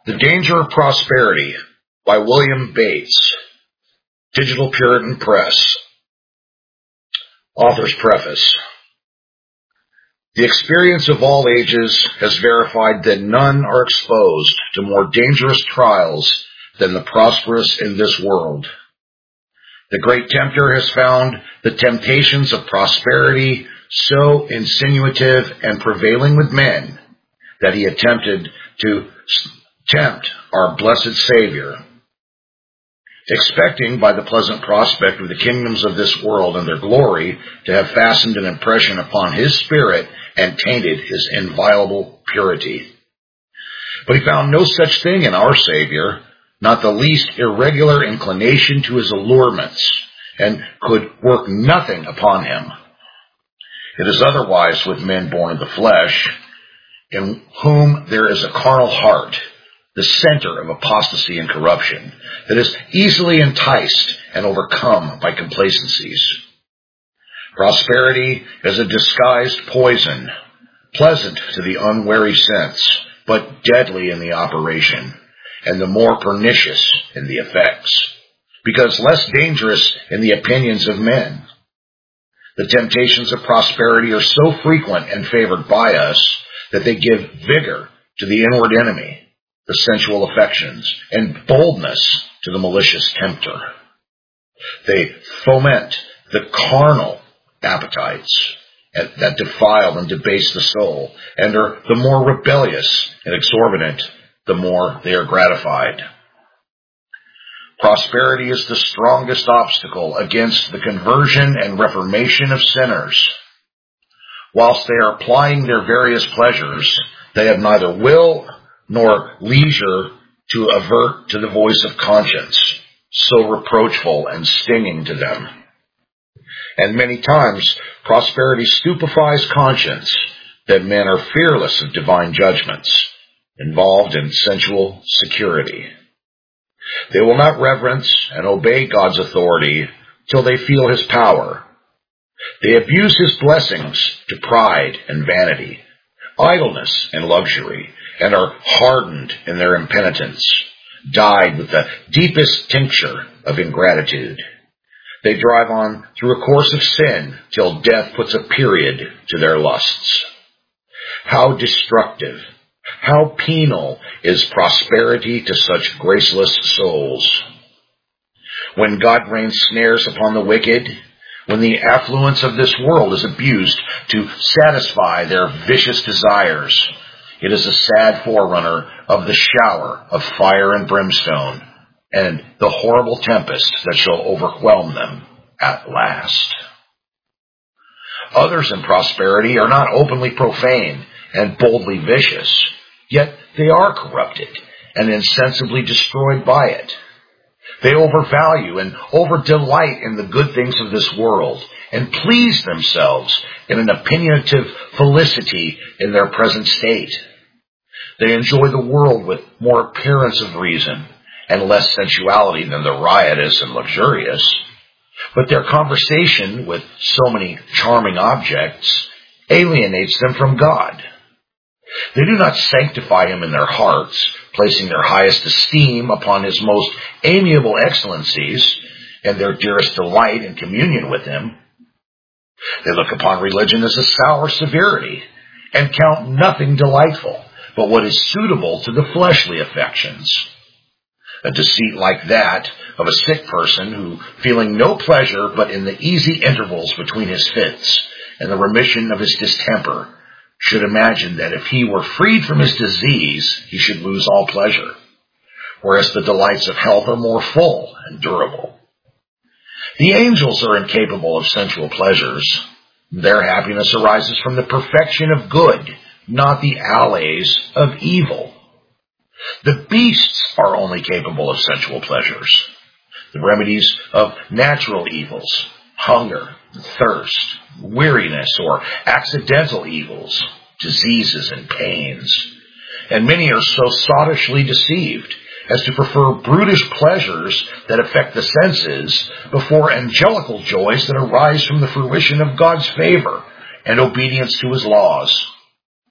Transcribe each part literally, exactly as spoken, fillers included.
The Danger of Prosperity by William Bates, Digital Puritan Press. Author's Preface. The experience of all ages has verified that none are exposed to more dangerous trials than the prosperous in this world. The great tempter has found the temptations of prosperity so insinuative and prevailing with men that he attempted to tempt our blessed Savior, expecting by the pleasant prospect of the kingdoms of this world and their glory to have fastened an impression upon his spirit and tainted his inviolable purity. But he found no such thing in our Savior, not the least irregular inclination to his allurements, and could work nothing upon him. It is otherwise with men born of the flesh, in whom there is a carnal heart, the center of apostasy and corruption, that is easily enticed and overcome by complacencies. Prosperity is a disguised poison, pleasant to the unwary sense, but deadly in the operation, and the more pernicious in the effects, because less dangerous in the opinions of men. The temptations of prosperity are so frequent and favored by us that they give vigor to the inward enemy, the sensual affections, and boldness to the malicious tempter. They foment the carnal appetites that defile and debase the soul, and are the more rebellious and exorbitant, the more they are gratified. Prosperity is the strongest obstacle against the conversion and reformation of sinners. Whilst they are plying their various pleasures, they have neither will nor leisure to avert to the voice of conscience, so reproachful and stinging to them. And many times prosperity stupefies conscience, that men are fearless of divine judgments, involved in sensual security. They will not reverence and obey God's authority till they feel his power. They abuse his blessings to pride and vanity, idleness and luxury, and are hardened in their impenitence, dyed with the deepest tincture of ingratitude. They drive on through a course of sin till death puts a period to their lusts. How destructive, how penal is prosperity to such graceless souls. When God rains snares upon the wicked, when the affluence of this world is abused to satisfy their vicious desires, it is a sad forerunner of the shower of fire and brimstone, and the horrible tempest that shall overwhelm them at last. Others in prosperity are not openly profane and boldly vicious, yet they are corrupted and insensibly destroyed by it. They overvalue and overdelight in the good things of this world, and please themselves in an opinionative felicity in their present state. They enjoy the world with more appearance of reason and less sensuality than the riotous and luxurious, but their conversation with so many charming objects alienates them from God. They do not sanctify him in their hearts, placing their highest esteem upon his most amiable excellencies and their dearest delight in communion with him. They look upon religion as a sour severity and count nothing delightful but what is suitable to the fleshly affections. A deceit like that of a sick person who, feeling no pleasure but in the easy intervals between his fits and the remission of his distemper, should imagine that if he were freed from his disease, he should lose all pleasure, whereas the delights of health are more full and durable. The angels are incapable of sensual pleasures. Their happiness arises from the perfection of good, not the allays of evil. The beasts are only capable of sensual pleasures. The remedies of natural evils, hunger, thirst, weariness, or accidental evils, diseases and pains. And many are so sottishly deceived as to prefer brutish pleasures that affect the senses before angelical joys that arise from the fruition of God's favor and obedience to his laws.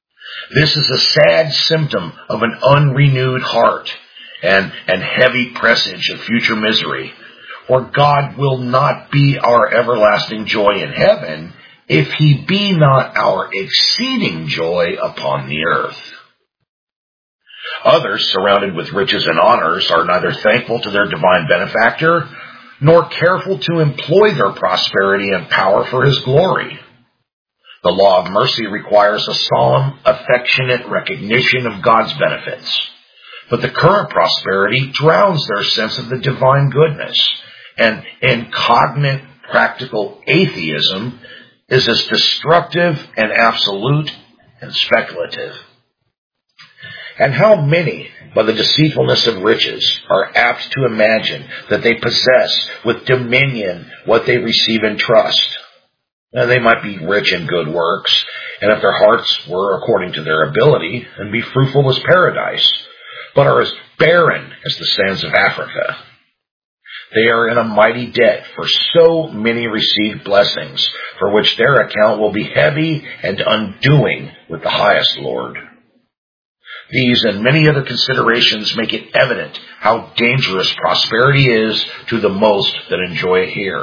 This is a sad symptom of an unrenewed heart and, and heavy presage of future misery, for God will not be our everlasting joy in heaven if he be not our exceeding joy upon the earth. Others, surrounded with riches and honors, are neither thankful to their divine benefactor, nor careful to employ their prosperity and power for his glory. The law of mercy requires a solemn, affectionate recognition of God's benefits, but the current prosperity drowns their sense of the divine goodness, and incognate practical atheism is as destructive and absolute and speculative. And how many, by the deceitfulness of riches, are apt to imagine that they possess with dominion what they receive in trust. Now, they might be rich in good works, and if their hearts were according to their ability, and be fruitful as paradise, but are as barren as the sands of Africa. They are in a mighty debt for so many received blessings, for which their account will be heavy and undoing with the highest Lord. These and many other considerations make it evident how dangerous prosperity is to the most that enjoy it here.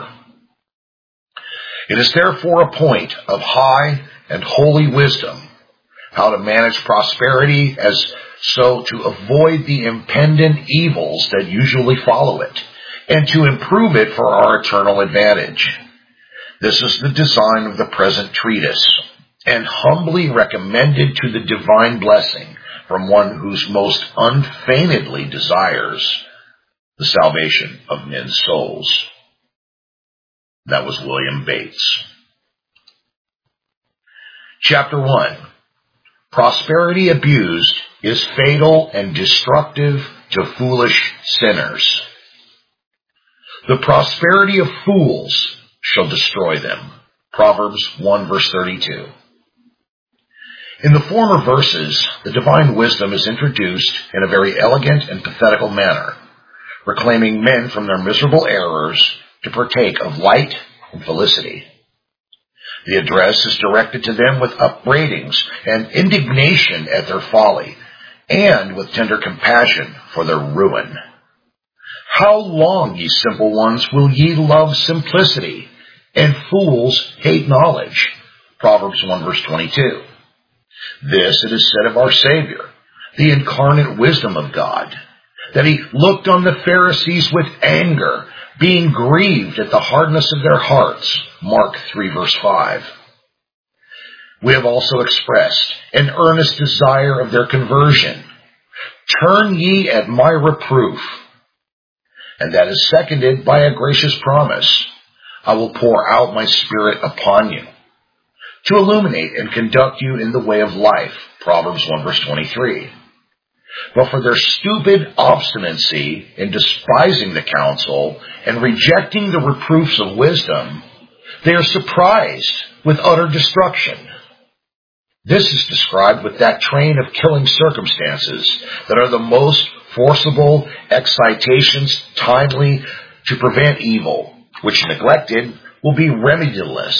It is therefore a point of high and holy wisdom how to manage prosperity as so to avoid the impendent evils that usually follow it, and to improve it for our eternal advantage. This is the design of the present treatise, and humbly recommended to the divine blessing from one whose most unfeignedly desires the salvation of men's souls. That was William Bates. Chapter one. Prosperity abused is fatal and destructive to foolish sinners. The prosperity of fools shall destroy them. Proverbs one verse thirty-two. In the former verses, the divine wisdom is introduced in a very elegant and pathetical manner, reclaiming men from their miserable errors to partake of light and felicity. The address is directed to them with upbraidings and indignation at their folly, and with tender compassion for their ruin. How long, ye simple ones, will ye love simplicity, and fools hate knowledge? Proverbs one verse twenty-two. This it is said of our Savior, the incarnate wisdom of God, that he looked on the Pharisees with anger, being grieved at the hardness of their hearts. Mark three verse five. We have also expressed an earnest desire of their conversion. Turn ye at my reproof. And that is seconded by a gracious promise. I will pour out my Spirit upon you, to illuminate and conduct you in the way of life. Proverbs one verse twenty-three. But for their stupid obstinacy in despising the counsel and rejecting the reproofs of wisdom, they are surprised with utter destruction. This is described with that train of killing circumstances that are the most forcible excitations timely to prevent evil, which neglected will be remediless.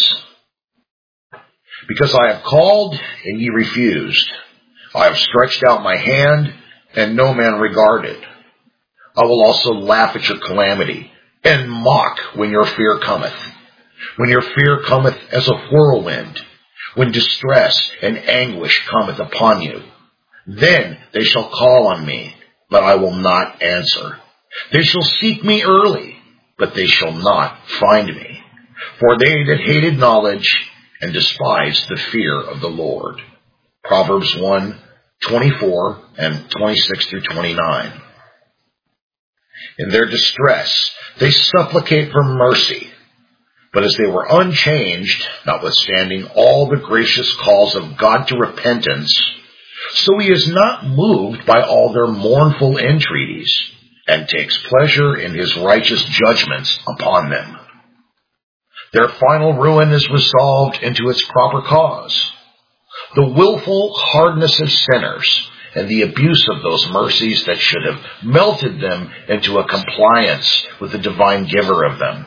Because I have called and ye refused, I have stretched out my hand and no man regarded. I will also laugh at your calamity and mock when your fear cometh. When your fear cometh as a whirlwind, when distress and anguish cometh upon you, then they shall call on me, but I will not answer. They shall seek me early, but they shall not find me. For they that hated knowledge and despised the fear of the Lord. Proverbs one, twenty-four and twenty-six through twenty-nine. In their distress, they supplicate for mercy. But as they were unchanged, notwithstanding all the gracious calls of God to repentance, so he is not moved by all their mournful entreaties, and takes pleasure in his righteous judgments upon them. Their final ruin is resolved into its proper cause. The willful hardness of sinners and the abuse of those mercies that should have melted them into a compliance with the divine giver of them.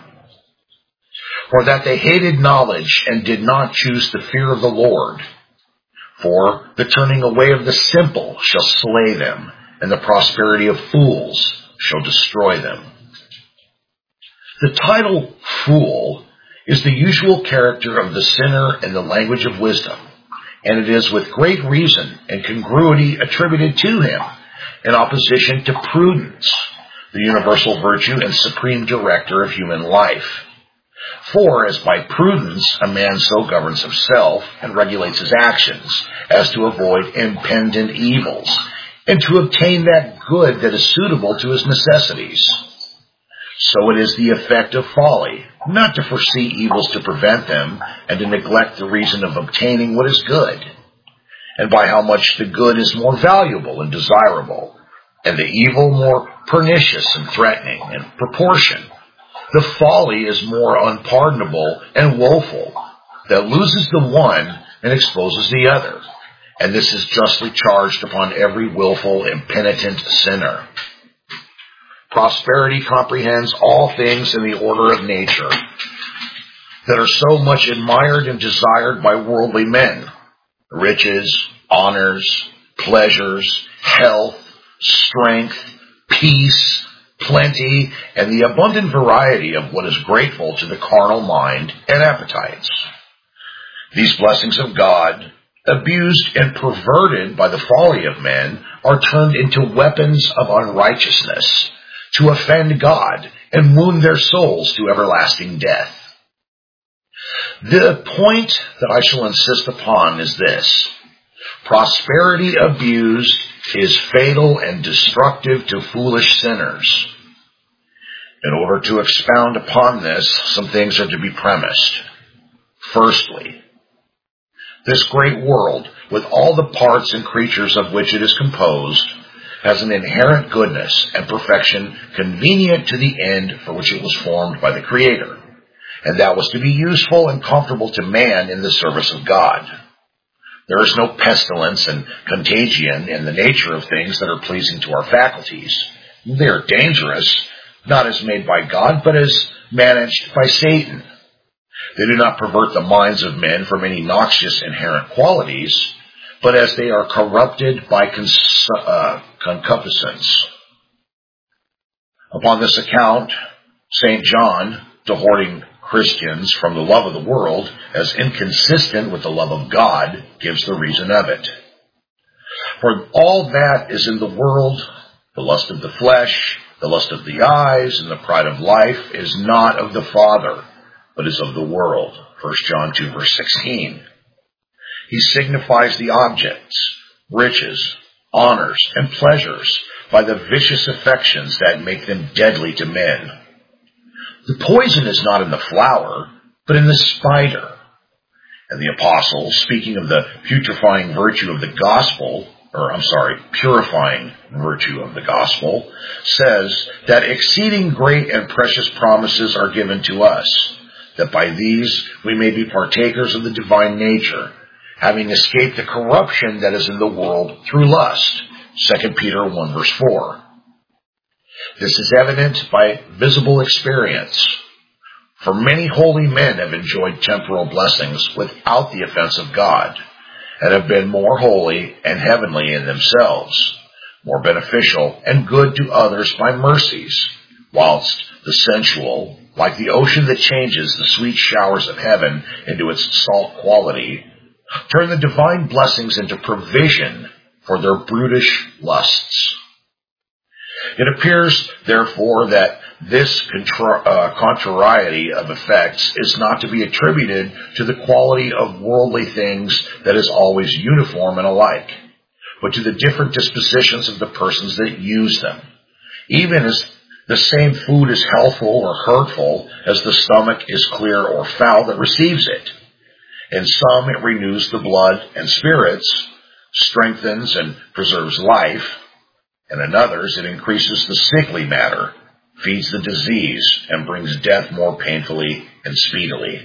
For that they hated knowledge and did not choose the fear of the Lord. For the turning away of the simple shall slay them, and the prosperity of fools shall destroy them. The title fool is the usual character of the sinner in the language of wisdom, and it is with great reason and congruity attributed to him in opposition to prudence, the universal virtue and supreme director of human life. For as by prudence a man so governs himself and regulates his actions as to avoid impendent evils, and to obtain that good that is suitable to his necessities, so it is the effect of folly, not to foresee evils to prevent them, and to neglect the reason of obtaining what is good, and by how much the good is more valuable and desirable, and the evil more pernicious and threatening in proportion. The folly is more unpardonable and woeful, that loses the one and exposes the other, and this is justly charged upon every willful, impenitent sinner. Prosperity comprehends all things in the order of nature that are so much admired and desired by worldly men: riches, honors, pleasures, health, strength, peace, plenty, and the abundant variety of what is grateful to the carnal mind and appetites. These blessings of God, abused and perverted by the folly of men, are turned into weapons of unrighteousness, to offend God and wound their souls to everlasting death. The point that I shall insist upon is this: prosperity abused is fatal and destructive to foolish sinners. In order to expound upon this, some things are to be premised. Firstly, this great world, with all the parts and creatures of which it is composed, has an inherent goodness and perfection convenient to the end for which it was formed by the Creator, and that was to be useful and comfortable to man in the service of God. There is no pestilence and contagion in the nature of things that are pleasing to our faculties. They are dangerous, not as made by God, but as managed by Satan. They do not pervert the minds of men from any noxious inherent qualities, but as they are corrupted by cons- uh, concupiscence. Upon this account, Saint John, dehorting Christians from the love of the world as inconsistent with the love of God, gives the reason of it. For all that is in the world, the lust of the flesh, the lust of the eyes, and the pride of life, is not of the Father, but is of the world. First John two, verse sixteen. He signifies the objects, riches, honors, and pleasures by the vicious affections that make them deadly to men. The poison is not in the flower, but in the spider. And the apostle, speaking of the putrefying virtue of the gospel, or I'm sorry, purifying virtue of the gospel, says that exceeding great and precious promises are given to us, that by these we may be partakers of the divine nature, having escaped the corruption that is in the world through lust. Second Peter one, verse four. This is evident by visible experience. For many holy men have enjoyed temporal blessings without the offense of God, and have been more holy and heavenly in themselves, more beneficial and good to others by mercies, whilst the sensual, like the ocean that changes the sweet showers of heaven into its salt quality, turn the divine blessings into provision for their brutish lusts. It appears, therefore, that this contra- uh, contrariety of effects is not to be attributed to the quality of worldly things that is always uniform and alike, but to the different dispositions of the persons that use them. Even as the same food is healthful or hurtful as the stomach is clear or foul that receives it. In some it renews the blood and spirits, strengthens and preserves life, and in others it increases the sickly matter, feeds the disease, and brings death more painfully and speedily.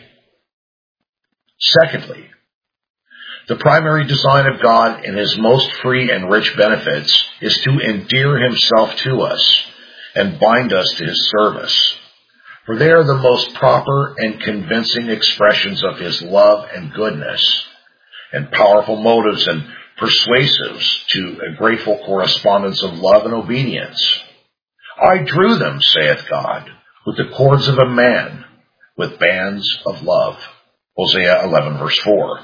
Secondly, the primary design of God in his most free and rich benefits is to endear himself to us and bind us to his service, for they are the most proper and convincing expressions of his love and goodness, and powerful motives and persuasives to a grateful correspondence of love and obedience. I drew them, saith God, with the cords of a man, with bands of love. Hosea eleven, verse four.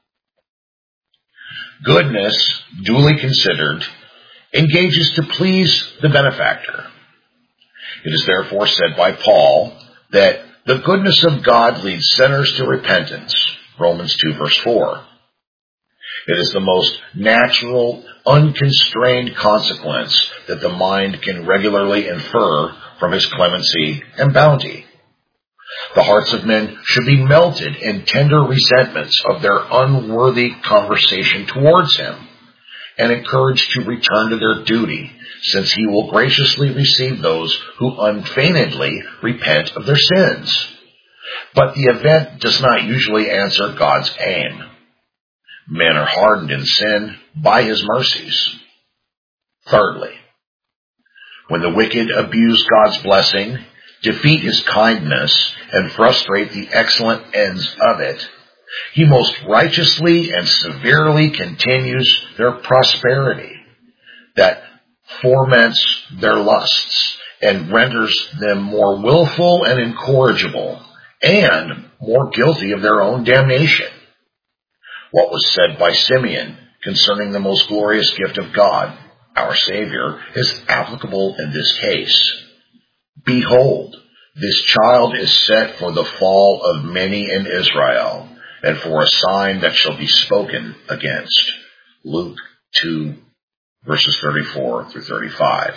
Goodness, duly considered, engages to please the benefactor. It is therefore said by Paul that the goodness of God leads sinners to repentance. Romans two, verse four. It is the most natural, unconstrained consequence that the mind can regularly infer from his clemency and bounty. The hearts of men should be melted in tender resentments of their unworthy conversation towards him, and encouraged to return to their duty, since he will graciously receive those who unfeignedly repent of their sins. But the event does not usually answer God's aim. Men are hardened in sin by his mercies. Thirdly, when the wicked abuse God's blessing, defeat his kindness, and frustrate the excellent ends of it, he most righteously and severely continues their prosperity that foments their lusts and renders them more willful and incorrigible and more guilty of their own damnation. What was said by Simeon concerning the most glorious gift of God, our Savior, is applicable in this case. Behold, this child is set for the fall of many in Israel, and for a sign that shall be spoken against. Luke two, verses thirty-four through thirty-five.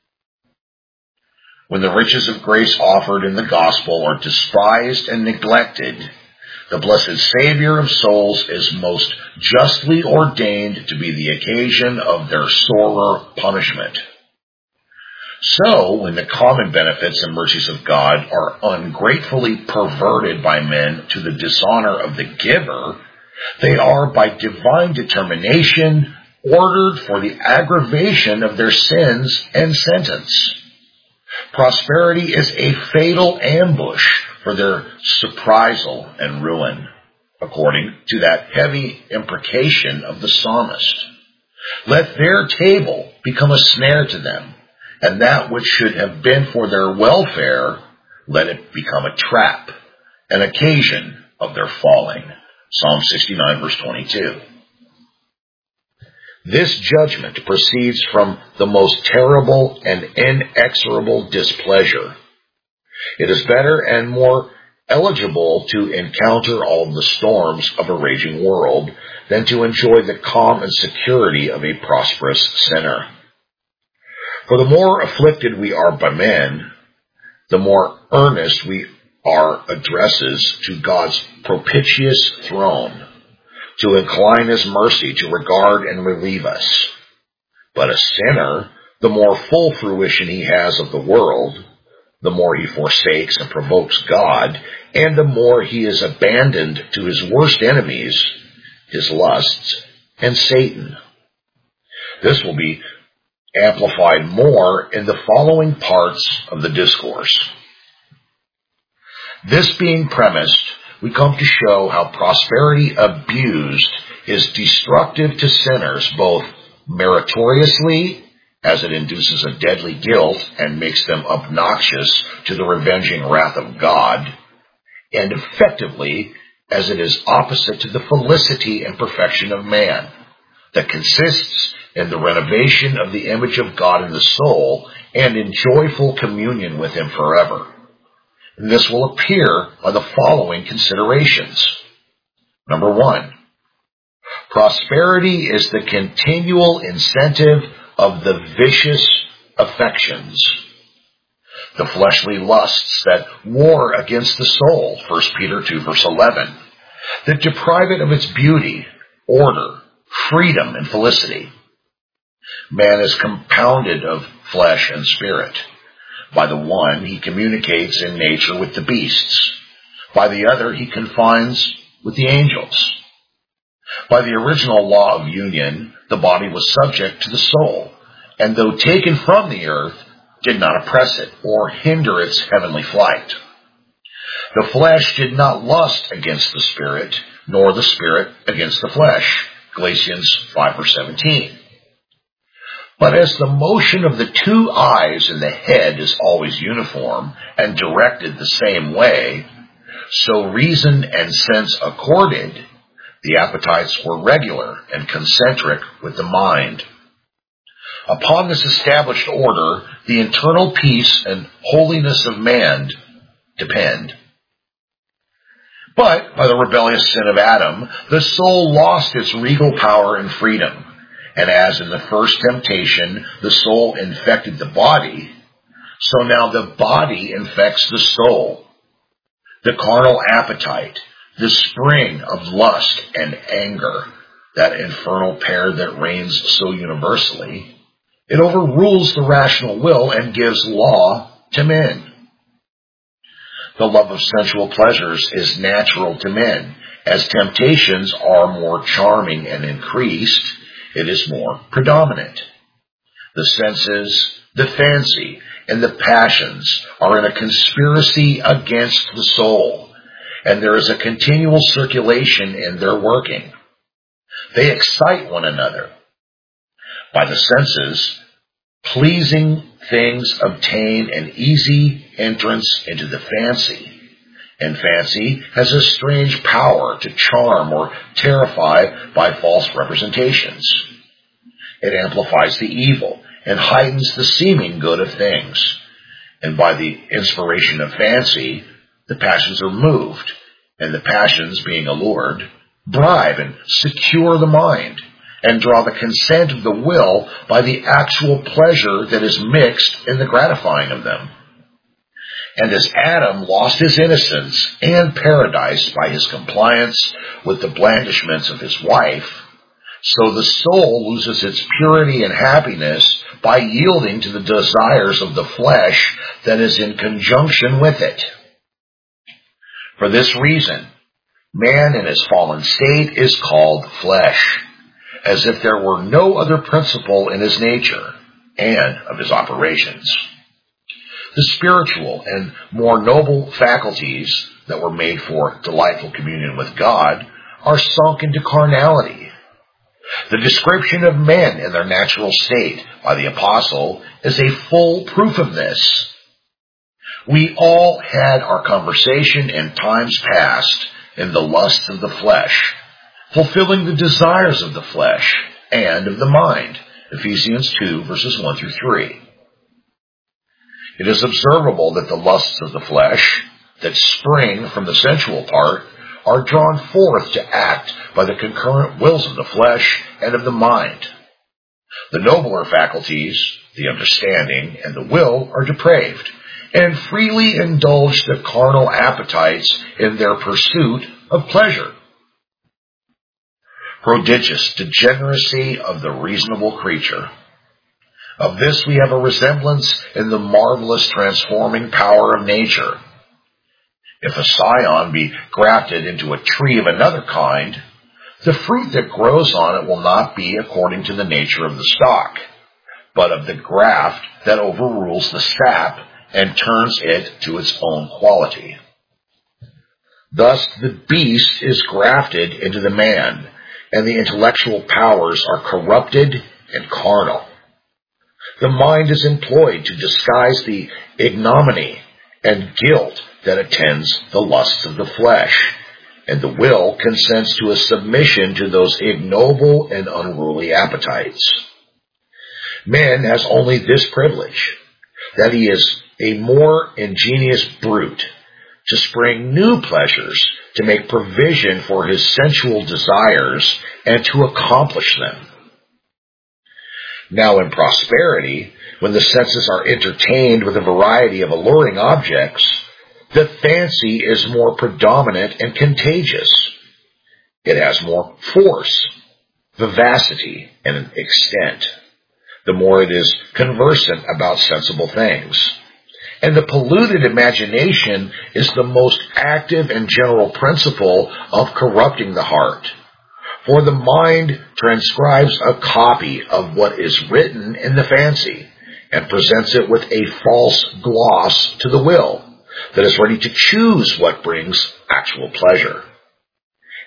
When the riches of grace offered in the gospel are despised and neglected, the blessed Savior of souls is most justly ordained to be the occasion of their sorer punishment. So, when the common benefits and mercies of God are ungratefully perverted by men to the dishonor of the giver, they are by divine determination ordered for the aggravation of their sins and sentence. Prosperity is a fatal ambush for their surprisal and ruin, according to that heavy imprecation of the psalmist. Let their table become a snare to them, and that which should have been for their welfare, let it become a trap, an occasion of their falling. Psalm sixty-nine, verse twenty-two. This judgment proceeds from the most terrible and inexorable displeasure. It is better and more eligible to encounter all the storms of a raging world than to enjoy the calm and security of a prosperous sinner. For the more afflicted we are by men, the more earnest we are addresses to God's propitious throne, to incline his mercy to regard and relieve us. But a sinner, the more full fruition he has of the world, the more he forsakes and provokes God, and the more he is abandoned to his worst enemies, his lusts, and Satan. This will be amplified more in the following parts of the discourse. This being premised, we come to show how prosperity abused is destructive to sinners, both meritoriously, as it induces a deadly guilt and makes them obnoxious to the revenging wrath of God, and effectively, as it is opposite to the felicity and perfection of man, that consists in the renovation of the image of God in the soul and in joyful communion with him forever. And this will appear by the following considerations. Number one, prosperity is the continual incentive of the vicious affections, the fleshly lusts that war against the soul, First Peter two, verse eleven, that deprive it of its beauty, order, freedom, and felicity. Man is compounded of flesh and spirit. By the one, he communicates in nature with the beasts. By the other, he confines with the angels. By the original law of union, the body was subject to the soul, and though taken from the earth, did not oppress it or hinder its heavenly flight. The flesh did not lust against the spirit, nor the spirit against the flesh. Galatians five verse seventeen. But as the motion of the two eyes in the head is always uniform and directed the same way, so reason and sense accorded, the appetites were regular and concentric with the mind. Upon this established order, the internal peace and holiness of man depend. But by the rebellious sin of Adam, the soul lost its regal power and freedom. And as in the first temptation, the soul infected the body, so now the body infects the soul. The carnal appetite, the spring of lust and anger, that infernal pair that reigns so universally, it overrules the rational will and gives law to men. The love of sensual pleasures is natural to men. As temptations are more charming and increased, it is more predominant. The senses, the fancy, and the passions are in a conspiracy against the soul, and there is a continual circulation in their working. They excite one another. By the senses, pleasing things obtain an easy entrance into the fancy, and fancy has a strange power to charm or terrify by false representations. It amplifies the evil and heightens the seeming good of things, and by the inspiration of fancy, the passions are moved, and the passions, being allured, bribe and secure the mind, and draw the consent of the will by the actual pleasure that is mixed in the gratifying of them. And as Adam lost his innocence and paradise by his compliance with the blandishments of his wife, so the soul loses its purity and happiness by yielding to the desires of the flesh that is in conjunction with it. For this reason, man in his fallen state is called flesh, as if there were no other principle in his nature and of his operations. The spiritual and more noble faculties that were made for delightful communion with God are sunk into carnality. The description of men in their natural state by the apostle is a full proof of this. We all had our conversation in times past in the lusts of the flesh, fulfilling the desires of the flesh and of the mind. Ephesians two, verses one through three. It is observable that the lusts of the flesh that spring from the sensual part are drawn forth to act by the concurrent wills of the flesh and of the mind. The nobler faculties, the understanding and the will, are depraved, and freely indulge the carnal appetites in their pursuit of pleasure. Prodigious degeneracy of the reasonable creature. Of this we have a resemblance in the marvelous transforming power of nature. If a scion be grafted into a tree of another kind, the fruit that grows on it will not be according to the nature of the stock, but of the graft that overrules the sap and turns it to its own quality. Thus the beast is grafted into the man, and the intellectual powers are corrupted and carnal. The mind is employed to disguise the ignominy and guilt that attends the lusts of the flesh, and the will consents to a submission to those ignoble and unruly appetites. Man has only this privilege, that he is a more ingenious brute, to spring new pleasures, to make provision for his sensual desires, and to accomplish them. Now in prosperity, when the senses are entertained with a variety of alluring objects, the fancy is more predominant and contagious. It has more force, vivacity, and extent, the more it is conversant about sensible things. And the polluted imagination is the most active and general principle of corrupting the heart. For the mind transcribes a copy of what is written in the fancy, and presents it with a false gloss to the will, that is ready to choose what brings actual pleasure.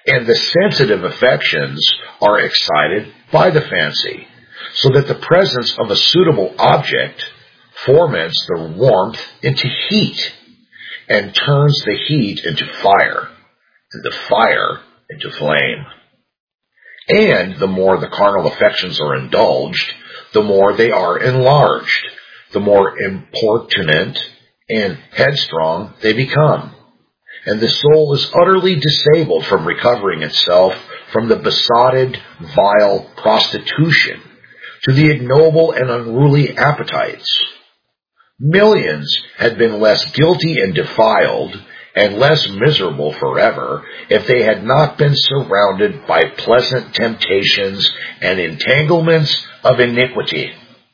And the sensitive affections are excited by the fancy, so that the presence of a suitable object foments the warmth into heat, and turns the heat into fire, and the fire into flame. And the more the carnal affections are indulged, the more they are enlarged, the more importunate and headstrong they become. And the soul is utterly disabled from recovering itself from the besotted, vile prostitution to the ignoble and unruly appetites. Millions had been less guilty and defiled and less miserable forever if they had not been surrounded by pleasant temptations and entanglements of iniquity.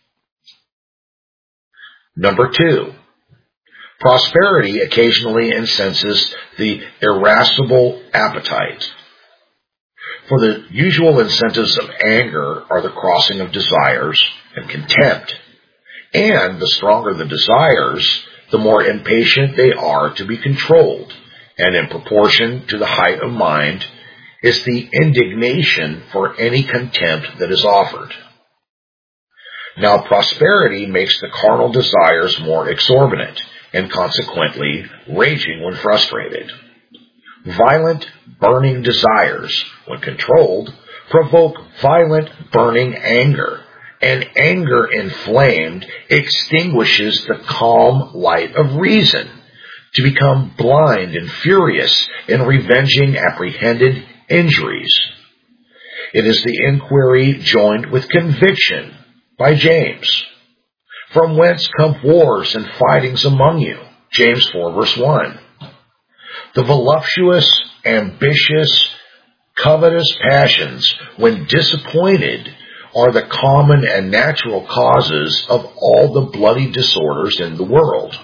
Number two, prosperity occasionally incenses the irascible appetite. For the usual incentives of anger are the crossing of desires and contempt. And the stronger the desires, the more impatient they are to be controlled, and in proportion to the height of mind is the indignation for any contempt that is offered. Now prosperity makes the carnal desires more exorbitant, and consequently raging when frustrated. Violent, burning desires, when controlled, provoke violent, burning anger, and anger inflamed extinguishes the calm light of reason, to become blind and furious in revenging apprehended injuries. It is the inquiry joined with conviction by James. From whence come wars and fightings among you? James four verse one. The voluptuous, ambitious, covetous passions, when disappointed, are the common and natural causes of all the bloody disorders in the world.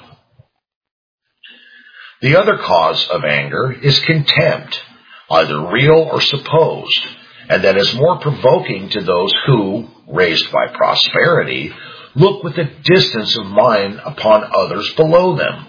The other cause of anger is contempt, either real or supposed, and that is more provoking to those who, raised by prosperity, look with a distance of mind upon others below them.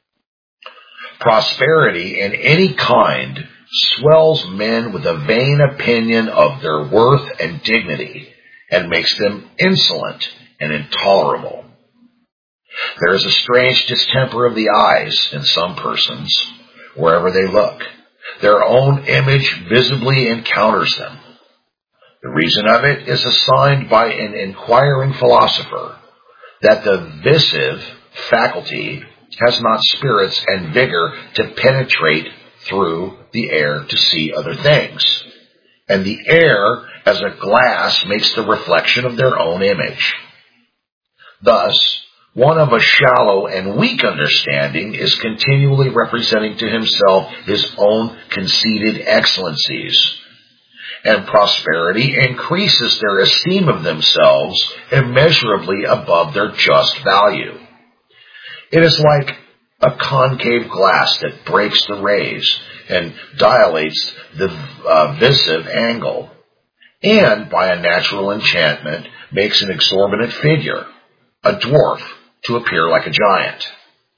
Prosperity in any kind swells men with a vain opinion of their worth and dignity, and makes them insolent and intolerable. There is a strange distemper of the eyes in some persons, wherever they look. Their own image visibly encounters them. The reason of it is assigned by an inquiring philosopher, that the visive faculty has not spirits and vigor to penetrate through the air to see other things, and the air as a glass makes the reflection of their own image. Thus, one of a shallow and weak understanding is continually representing to himself his own conceited excellencies, and prosperity increases their esteem of themselves immeasurably above their just value. It is like a concave glass that breaks the rays and dilates the uh, visive angle, and by a natural enchantment makes an exorbitant figure, a dwarf, to appear like a giant.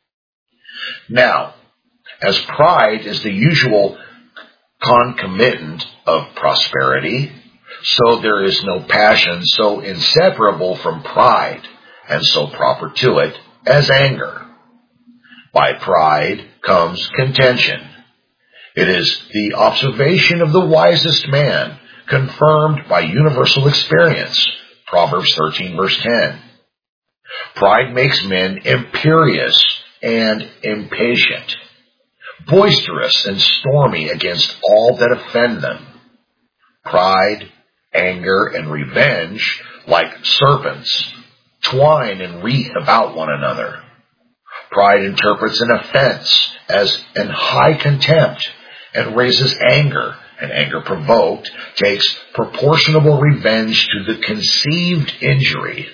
Now, as pride is the usual concomitant of prosperity, so there is no passion so inseparable from pride and so proper to it as anger. By pride comes contention. It is the observation of the wisest man, confirmed by universal experience. Proverbs thirteen verse ten. Pride makes men imperious and impatient, boisterous and stormy against all that offend them. Pride, anger, and revenge, like serpents, twine and wreath about one another. Pride interprets an offense as an high contempt and raises anger, and anger provoked takes proportionable revenge to the conceived injury.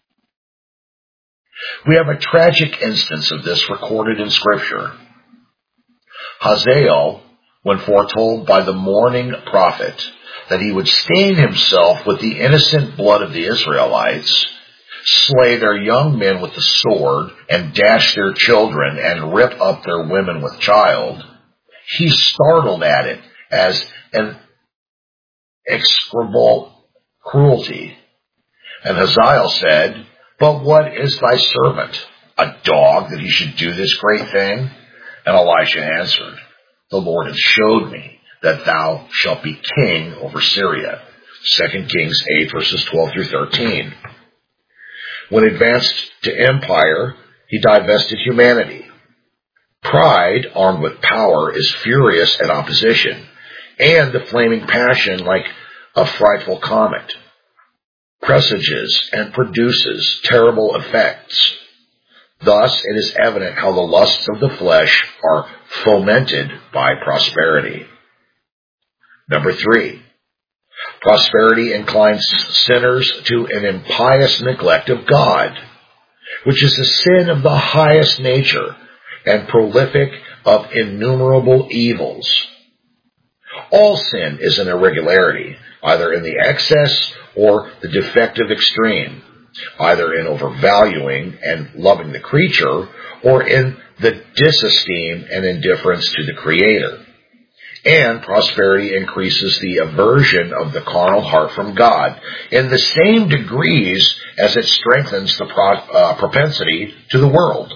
We have a tragic instance of this recorded in Scripture. Hazael, when foretold by the mourning prophet that he would stain himself with the innocent blood of the Israelites, slay their young men with the sword, and dash their children, and rip up their women with child, he startled at it as and execrable cruelty. And Hazael said, but what is thy servant, a dog, that he should do this great thing? And Elisha answered, the Lord has showed me that thou shalt be king over Syria. Second Kings eight, verses twelve through thirteen. When advanced to empire, he divested humanity. Pride, armed with power, is furious at opposition, and the flaming passion, like a frightful comet, presages and produces terrible effects. Thus, it is evident how the lusts of the flesh are fomented by prosperity. Number three, prosperity inclines sinners to an impious neglect of God, which is a sin of the highest nature and prolific of innumerable evils. All sin is an irregularity, either in the excess or the defective extreme, either in overvaluing and loving the creature or in the disesteem and indifference to the Creator. And prosperity increases the aversion of the carnal heart from God in the same degrees as it strengthens the pro- uh, propensity to the world.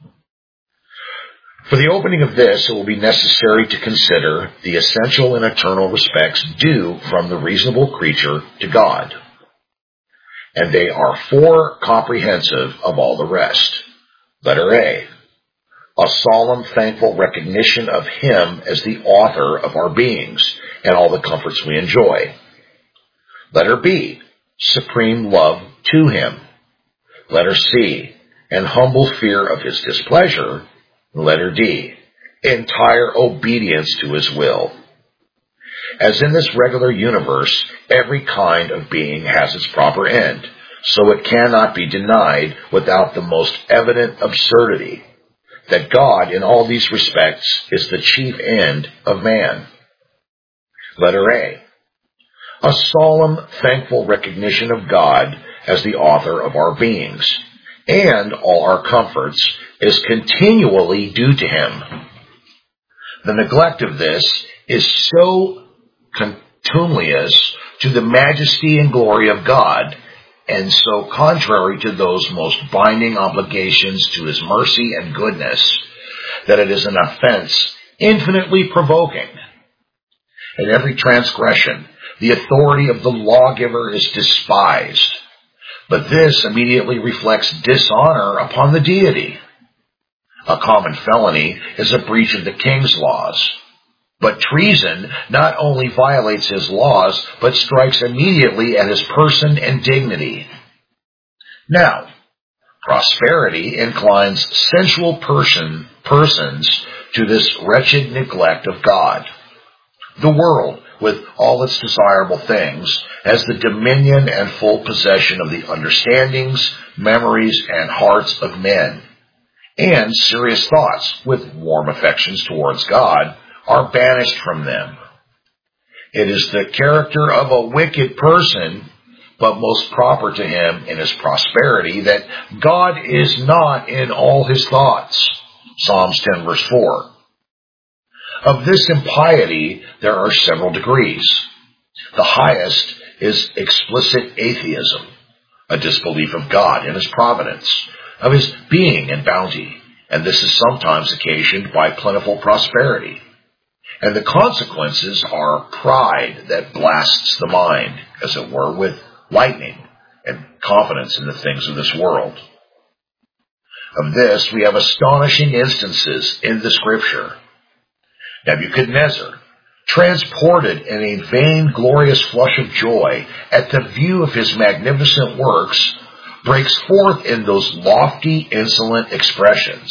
For the opening of this, it will be necessary to consider the essential and eternal respects due from the reasonable creature to God. And they are four comprehensive of all the rest. Letter A, a solemn, thankful recognition of Him as the author of our beings and all the comforts we enjoy. Letter B, supreme love to Him. Letter C, an humble fear of His displeasure. Letter D, entire obedience to His will. As in this regular universe, every kind of being has its proper end, so it cannot be denied without the most evident absurdity that God, in all these respects, is the chief end of man. Letter A, a solemn, thankful recognition of God as the author of our beings, and all our comforts is continually due to Him. The neglect of this is so contumelious to the majesty and glory of God, and so contrary to those most binding obligations to His mercy and goodness, that it is an offense infinitely provoking. In every transgression, the authority of the lawgiver is despised, but this immediately reflects dishonor upon the deity. A common felony is a breach of the king's laws. But treason not only violates his laws, but strikes immediately at his person and dignity. Now, prosperity inclines sensual person, persons to this wretched neglect of God. The world, with all its desirable things, has the dominion and full possession of the understandings, memories, and hearts of men. And serious thoughts, with warm affections towards God, are banished from them. It is the character of a wicked person, but most proper to him in his prosperity, that God is not in all his thoughts. Psalms ten, verse four. Of this impiety, there are several degrees. The highest is explicit atheism, a disbelief of God and His providence, of His being and bounty, and this is sometimes occasioned by plentiful prosperity. And the consequences are pride that blasts the mind, as it were, with lightning, and confidence in the things of this world. Of this we have astonishing instances in the Scripture. Nebuchadnezzar, transported in a vain-glorious flush of joy at the view of his magnificent works, breaks forth in those lofty, insolent expressions.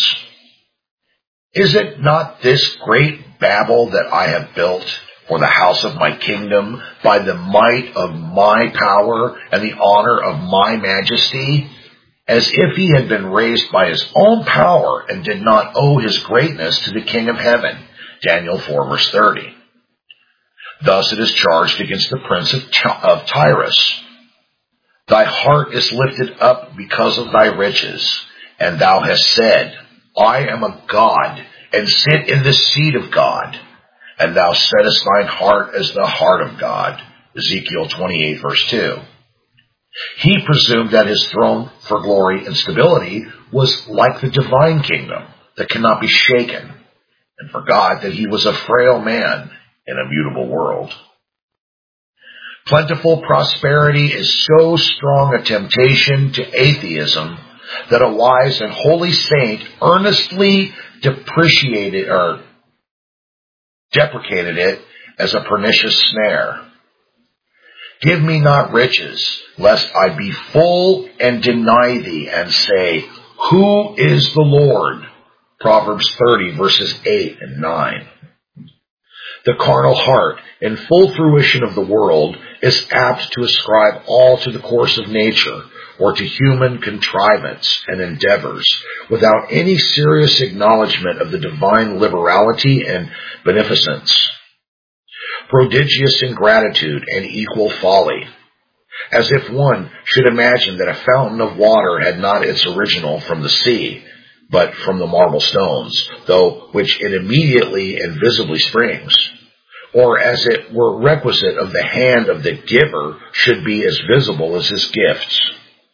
Is it not this great Babel that I have built for the house of my kingdom by the might of my power and the honor of my majesty? As if he had been raised by his own power and did not owe his greatness to the King of heaven. Daniel four, verse thirty. Thus it is charged against the prince of, of Tyrus. Thy heart is lifted up because of thy riches, and thou hast said, I am a god, and sit in the seat of God. And thou settest thine heart as the heart of God. Ezekiel twenty-eight, verse two. He presumed that his throne for glory and stability was like the divine kingdom that cannot be shaken, and forgot that he was a frail man in a mutable world. Plentiful prosperity is so strong a temptation to atheism that a wise and holy saint earnestly depreciated or deprecated it as a pernicious snare. Give me not riches, lest I be full and deny thee, and say, Who is the Lord? Proverbs thirty, verses eight and nine. The carnal heart, in full fruition of the world, is apt to ascribe all to the course of nature, or to human contrivance and endeavors, without any serious acknowledgement of the divine liberality and beneficence. Prodigious ingratitude and equal folly, as if one should imagine that a fountain of water had not its original from the sea, but from the marble stones, though which it immediately and visibly springs, or as it were requisite of the hand of the giver should be as visible as his gifts.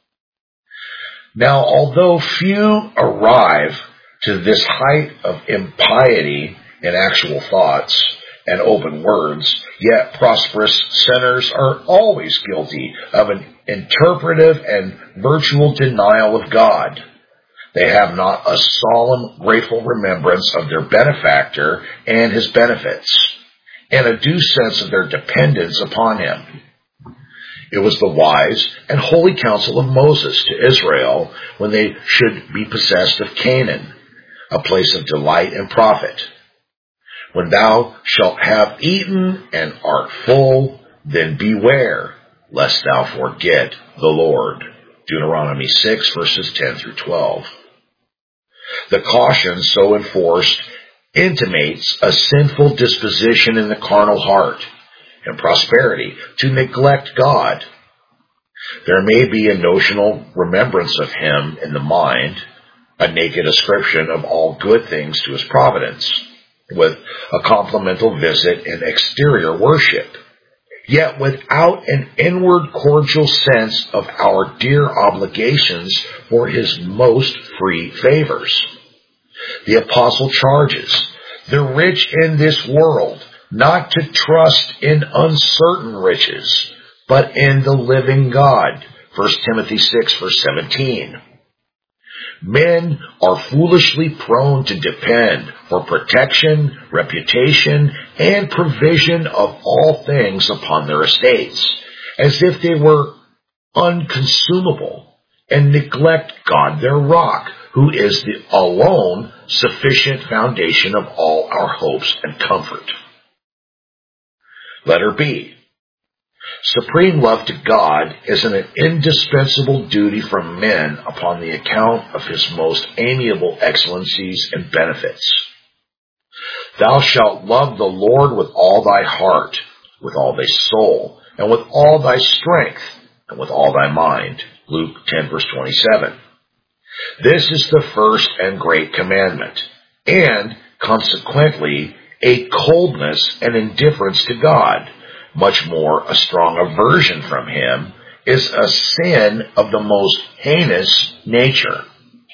Now, although few arrive to this height of impiety in actual thoughts and open words, yet prosperous sinners are always guilty of an interpretive and virtual denial of God. They have not a solemn, grateful remembrance of their benefactor and his benefits, and a due sense of their dependence upon him. It was the wise and holy counsel of Moses to Israel when they should be possessed of Canaan, a place of delight and profit. When thou shalt have eaten and art full, then beware, lest thou forget the Lord. Deuteronomy six, verses ten through twelve. The caution so enforced intimates a sinful disposition in the carnal heart and prosperity to neglect God. There may be a notional remembrance of him in the mind, a naked ascription of all good things to his providence, with a complimental visit and exterior worship, yet without an inward cordial sense of our dear obligations for his most free favors. The apostle charges the rich in this world not to trust in uncertain riches, but in the living God. First Timothy six, verse seventeen. Men are foolishly prone to depend for protection, reputation, and provision of all things upon their estates, as if they were unconsumable, and neglect God their rock, who is the alone sufficient foundation of all our hopes and comfort. Letter B. Supreme love to God is an indispensable duty from men upon the account of his most amiable excellencies and benefits. Thou shalt love the Lord with all thy heart, with all thy soul, and with all thy strength, and with all thy mind. Luke ten, verse twenty-seven. This is the first and great commandment, and consequently a coldness and indifference to God, much more a strong aversion from him, is a sin of the most heinous nature.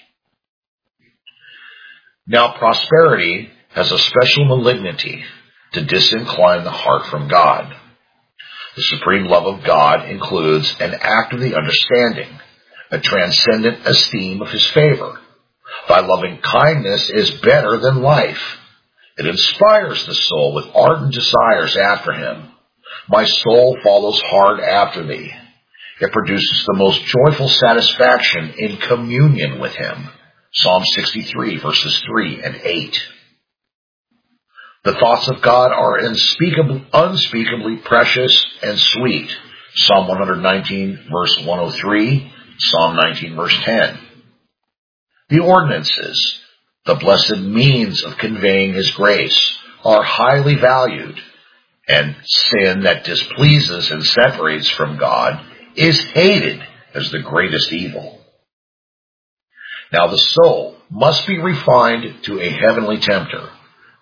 Now, prosperity has a special malignity to disincline the heart from God. The supreme love of God includes an act of the understanding, a transcendent esteem of his favor. Thy loving kindness is better than life. It inspires the soul with ardent desires after him. My soul follows hard after thee. It produces the most joyful satisfaction in communion with him. Psalm sixty-three, verses three and eight. The thoughts of God are unspeakably, unspeakably precious and sweet. Psalm one nineteen, verse one oh three, Psalm nineteen, verse ten. The ordinances, the blessed means of conveying his grace, are highly valued, and sin that displeases and separates from God is hated as the greatest evil. Now the soul must be refined to a heavenly tempter,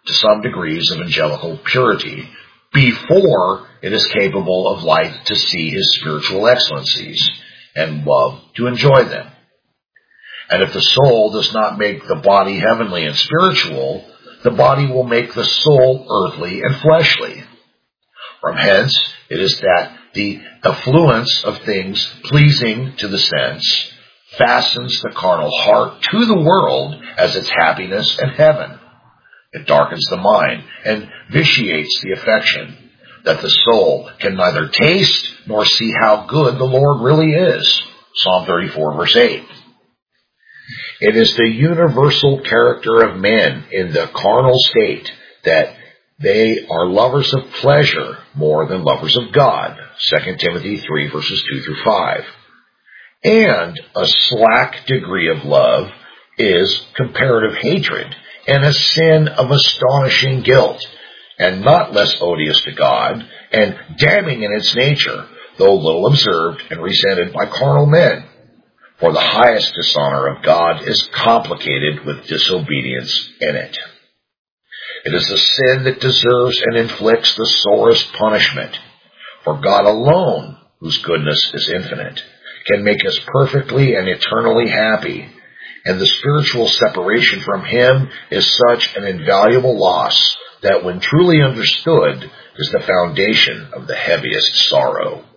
to some degrees of angelical purity before it is capable of light to see his spiritual excellencies and love to enjoy them. And if the soul does not make the body heavenly and spiritual, the body will make the soul earthly and fleshly. From hence, it is that the affluence of things pleasing to the sense fastens the carnal heart to the world as its happiness and heaven. It darkens the mind and vitiates the affection, that the soul can neither taste nor see how good the Lord really is. Psalm thirty-four, verse eight. It is the universal character of men in the carnal state that they are lovers of pleasure more than lovers of God. Second Timothy three, verses two through five. And a slack degree of love is comparative hatred, and a sin of astonishing guilt, and not less odious to God, and damning in its nature, though little observed and resented by carnal men. For the highest dishonor of God is complicated with disobedience in it. It is a sin that deserves and inflicts the sorest punishment. For God alone, whose goodness is infinite, can make us perfectly and eternally happy, and the spiritual separation from Him is such an invaluable loss that when truly understood is the foundation of the heaviest sorrow.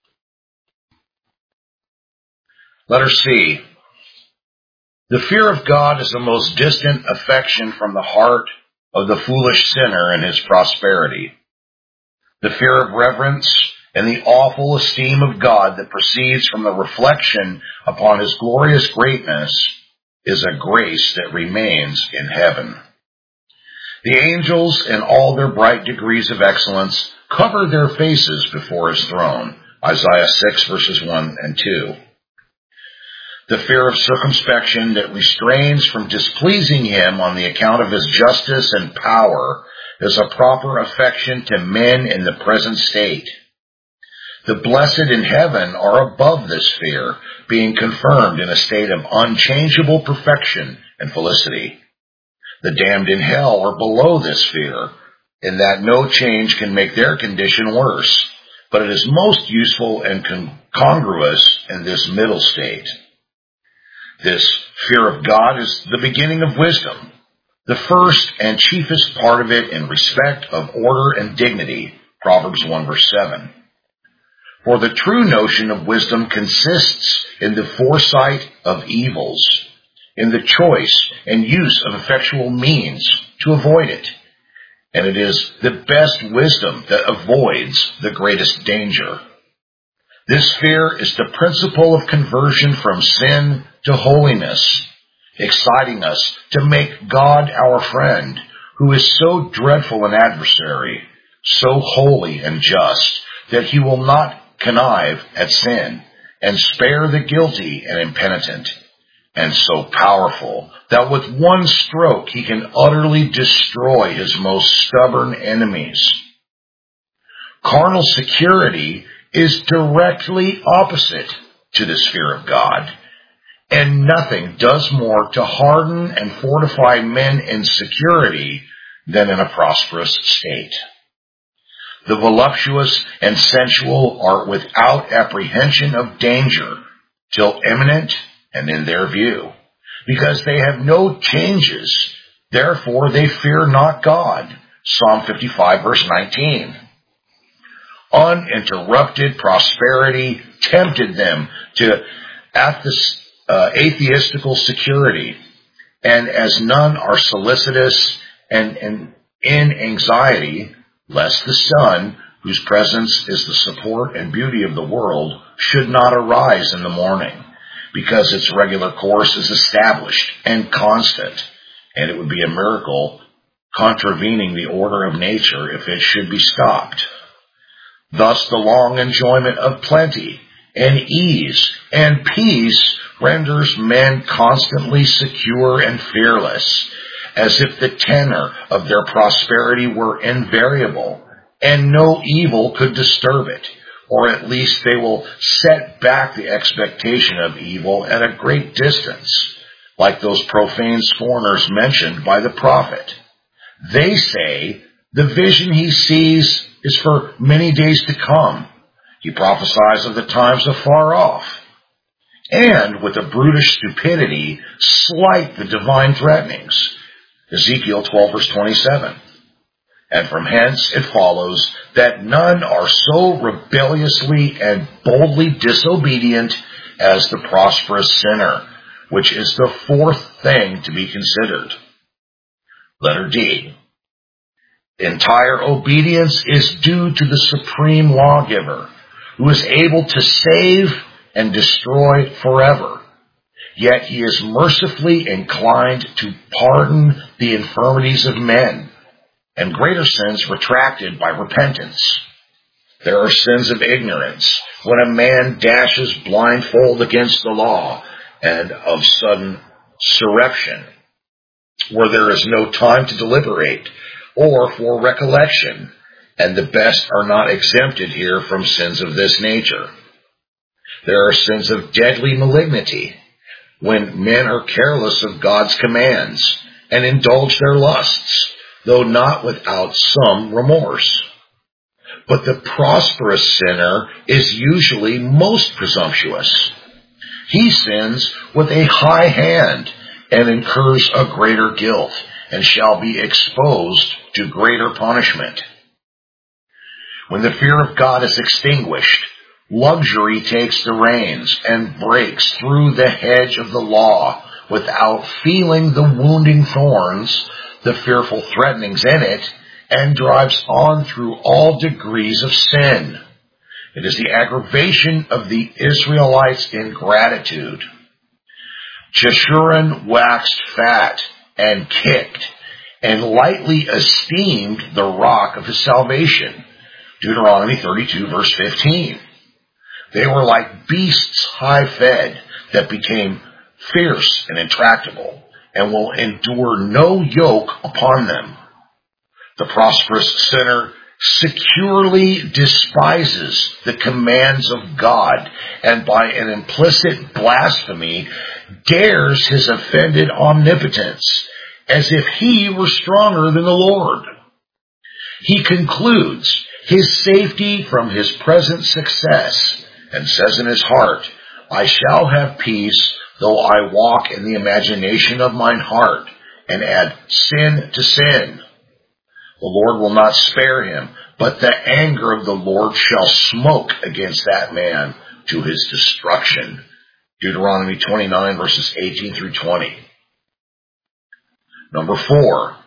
Letter C. The fear of God is the most distant affection from the heart of the foolish sinner in his prosperity. The fear of reverence and the awful esteem of God that proceeds from the reflection upon His glorious greatness is a grace that remains in heaven. The angels, in all their bright degrees of excellence, cover their faces before His throne. Isaiah six, verses one and two. The fear of circumspection that restrains from displeasing Him on the account of His justice and power is a proper affection to men in the present state. The blessed in heaven are above this fear, being confirmed in a state of unchangeable perfection and felicity. The damned in hell are below this fear, in that no change can make their condition worse, but it is most useful and con- congruous in this middle state. This fear of God is the beginning of wisdom, the first and chiefest part of it in respect of order and dignity, Proverbs one, verse seven. For the true notion of wisdom consists in the foresight of evils, in the choice and use of effectual means to avoid it. And it is the best wisdom that avoids the greatest danger. This fear is the principle of conversion from sin to holiness, exciting us to make God our friend, who is so dreadful an adversary, so holy and just, that He will not connive at sin, and spare the guilty and impenitent, and so powerful that with one stroke He can utterly destroy His most stubborn enemies. Carnal security is directly opposite to this fear of God, and nothing does more to harden and fortify men in security than in a prosperous state. The voluptuous and sensual are without apprehension of danger till imminent and in their view, because they have no changes, therefore they fear not God. Psalm fifty-five, verse nineteen. Uninterrupted prosperity tempted them to atheist, uh, atheistical security, and as none are solicitous and, and in anxiety, lest the sun, whose presence is the support and beauty of the world, should not arise in the morning, because its regular course is established and constant, and it would be a miracle contravening the order of nature if it should be stopped. Thus the long enjoyment of plenty and ease and peace renders men constantly secure and fearless, as if the tenor of their prosperity were invariable, and no evil could disturb it, or at least they will set back the expectation of evil at a great distance, like those profane scorners mentioned by the prophet. They say the vision he sees is for many days to come. He prophesies of the times afar off. And with a brutish stupidity, slight the divine threatenings. Ezekiel twelve verse twenty-seven. And from hence it follows that none are so rebelliously and boldly disobedient as the prosperous sinner, which is the fourth thing to be considered. Letter D. Entire obedience is due to the supreme lawgiver, who is able to save and destroy forever. Yet he is mercifully inclined to pardon the infirmities of men, and greater sins retracted by repentance. There are sins of ignorance, when a man dashes blindfold against the law, and of sudden surreption, where there is no time to deliberate, or for recollection, and the best are not exempted here from sins of this nature. There are sins of deadly malignity, when men are careless of God's commands, and indulge their lusts, though not without some remorse. But the prosperous sinner is usually most presumptuous. He sins with a high hand, and incurs a greater guilt, and shall be exposed to greater punishment. When the fear of God is extinguished, luxury takes the reins and breaks through the hedge of the law without feeling the wounding thorns, the fearful threatenings in it, and drives on through all degrees of sin. It is the aggravation of the Israelites' ingratitude. Jeshurun waxed fat and kicked, and lightly esteemed the rock of his salvation. Deuteronomy thirty-two verse fifteen. They were like beasts high-fed that became fierce and intractable, and will endure no yoke upon them. The prosperous sinner securely despises the commands of God, and by an implicit blasphemy dares his offended omnipotence, as if he were stronger than the Lord. He concludes his safety from his present success, and says in his heart, I shall have peace, though I walk in the imagination of mine heart, and add sin to sin. The Lord will not spare him, but the anger of the Lord shall smoke against that man to his destruction. Deuteronomy twenty-nine verses eighteen through twenty. Number four,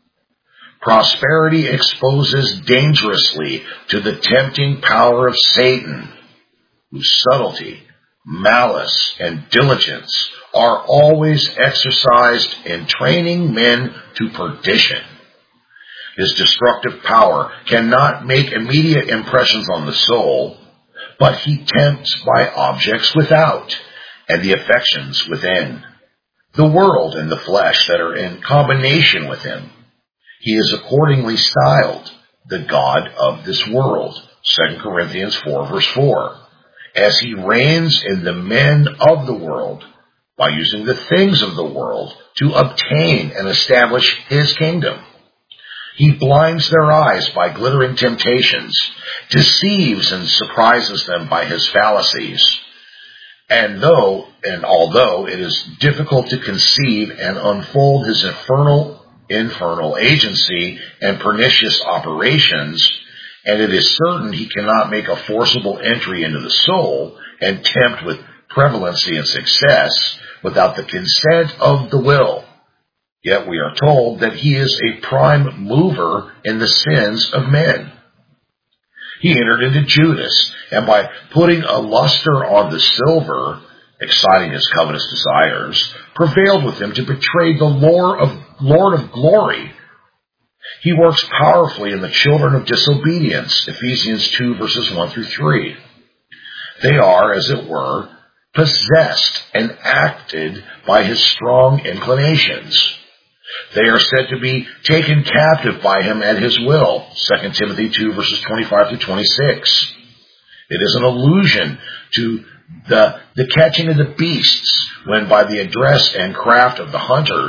prosperity exposes dangerously to the tempting power of Satan, whose subtlety, malice, and diligence are always exercised in training men to perdition. His destructive power cannot make immediate impressions on the soul, but he tempts by objects without, and the affections within, the world and the flesh that are in combination with him. He is accordingly styled the God of this world, Second Corinthians four verse four, as he reigns in the men of the world by using the things of the world to obtain and establish his kingdom. He blinds their eyes by glittering temptations, deceives and surprises them by his fallacies. And though, and although it is difficult to conceive and unfold his infernal, infernal agency and pernicious operations, and it is certain he cannot make a forcible entry into the soul and tempt with prevalency and success without the consent of the will, yet we are told that he is a prime mover in the sins of men. He entered into Judas, and by putting a luster on the silver, exciting his covetous desires, prevailed with him to betray the Lord of, Lord of glory. He works powerfully in the children of disobedience, Ephesians two verses one through three. They are, as it were, possessed and acted by his strong inclinations. They are said to be taken captive by him at his will, Second Timothy two verses twenty-five through twenty-six. It is an allusion to the, the catching of the beasts, when by the address and craft of the hunters,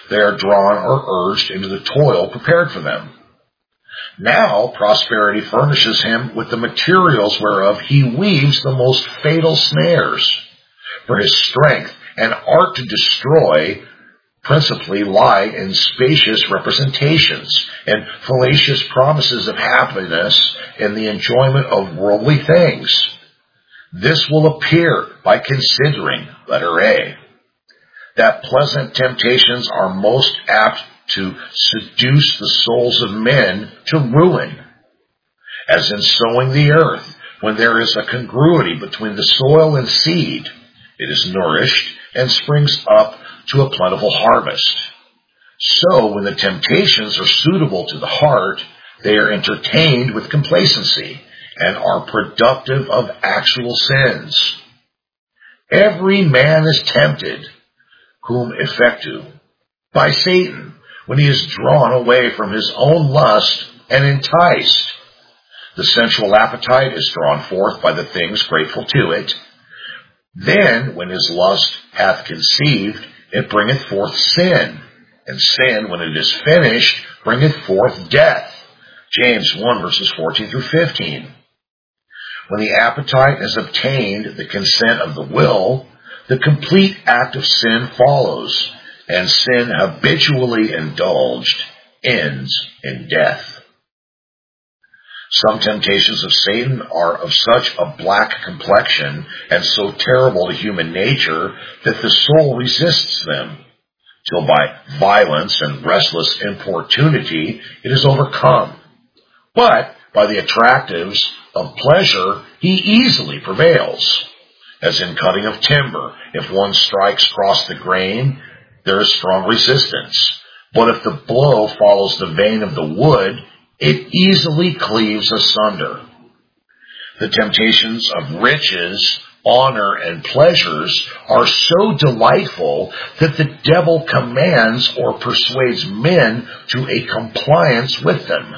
they are drawn or urged into the toil prepared for them. Now prosperity furnishes him with the materials whereof he weaves the most fatal snares. For his strength and art to destroy principally lie in spacious representations and fallacious promises of happiness in the enjoyment of worldly things. This will appear by considering, letter A, that pleasant temptations are most apt to seduce the souls of men to ruin, as in sowing the earth, when there is a congruity between the soil and seed, it is nourished and springs up to a plentiful harvest. So when the temptations are suitable to the heart, they are entertained with complacency and are productive of actual sins. Every man is tempted, whom effectu, by Satan, when he is drawn away from his own lust and enticed. The sensual appetite is drawn forth by the things grateful to it. Then, when his lust hath conceived, it bringeth forth sin, and sin, when it is finished, bringeth forth death. James one, verses fourteen through fifteen. When the appetite has obtained the consent of the will, the complete act of sin follows, and sin habitually indulged ends in death. Some temptations of Satan are of such a black complexion and so terrible to human nature that the soul resists them, till by violence and restless importunity it is overcome. But by the attractives of pleasure he easily prevails. As in cutting of timber, if one strikes across the grain, there is strong resistance. But if the blow follows the vein of the wood, it easily cleaves asunder. The temptations of riches, honor, and pleasures are so delightful that the devil commands or persuades men to a compliance with them.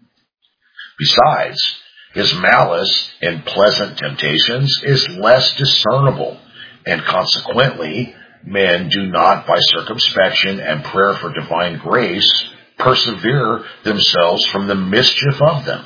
Besides, his malice in pleasant temptations is less discernible, and consequently, men do not, by circumspection and prayer for divine grace, persevere themselves from the mischief of them.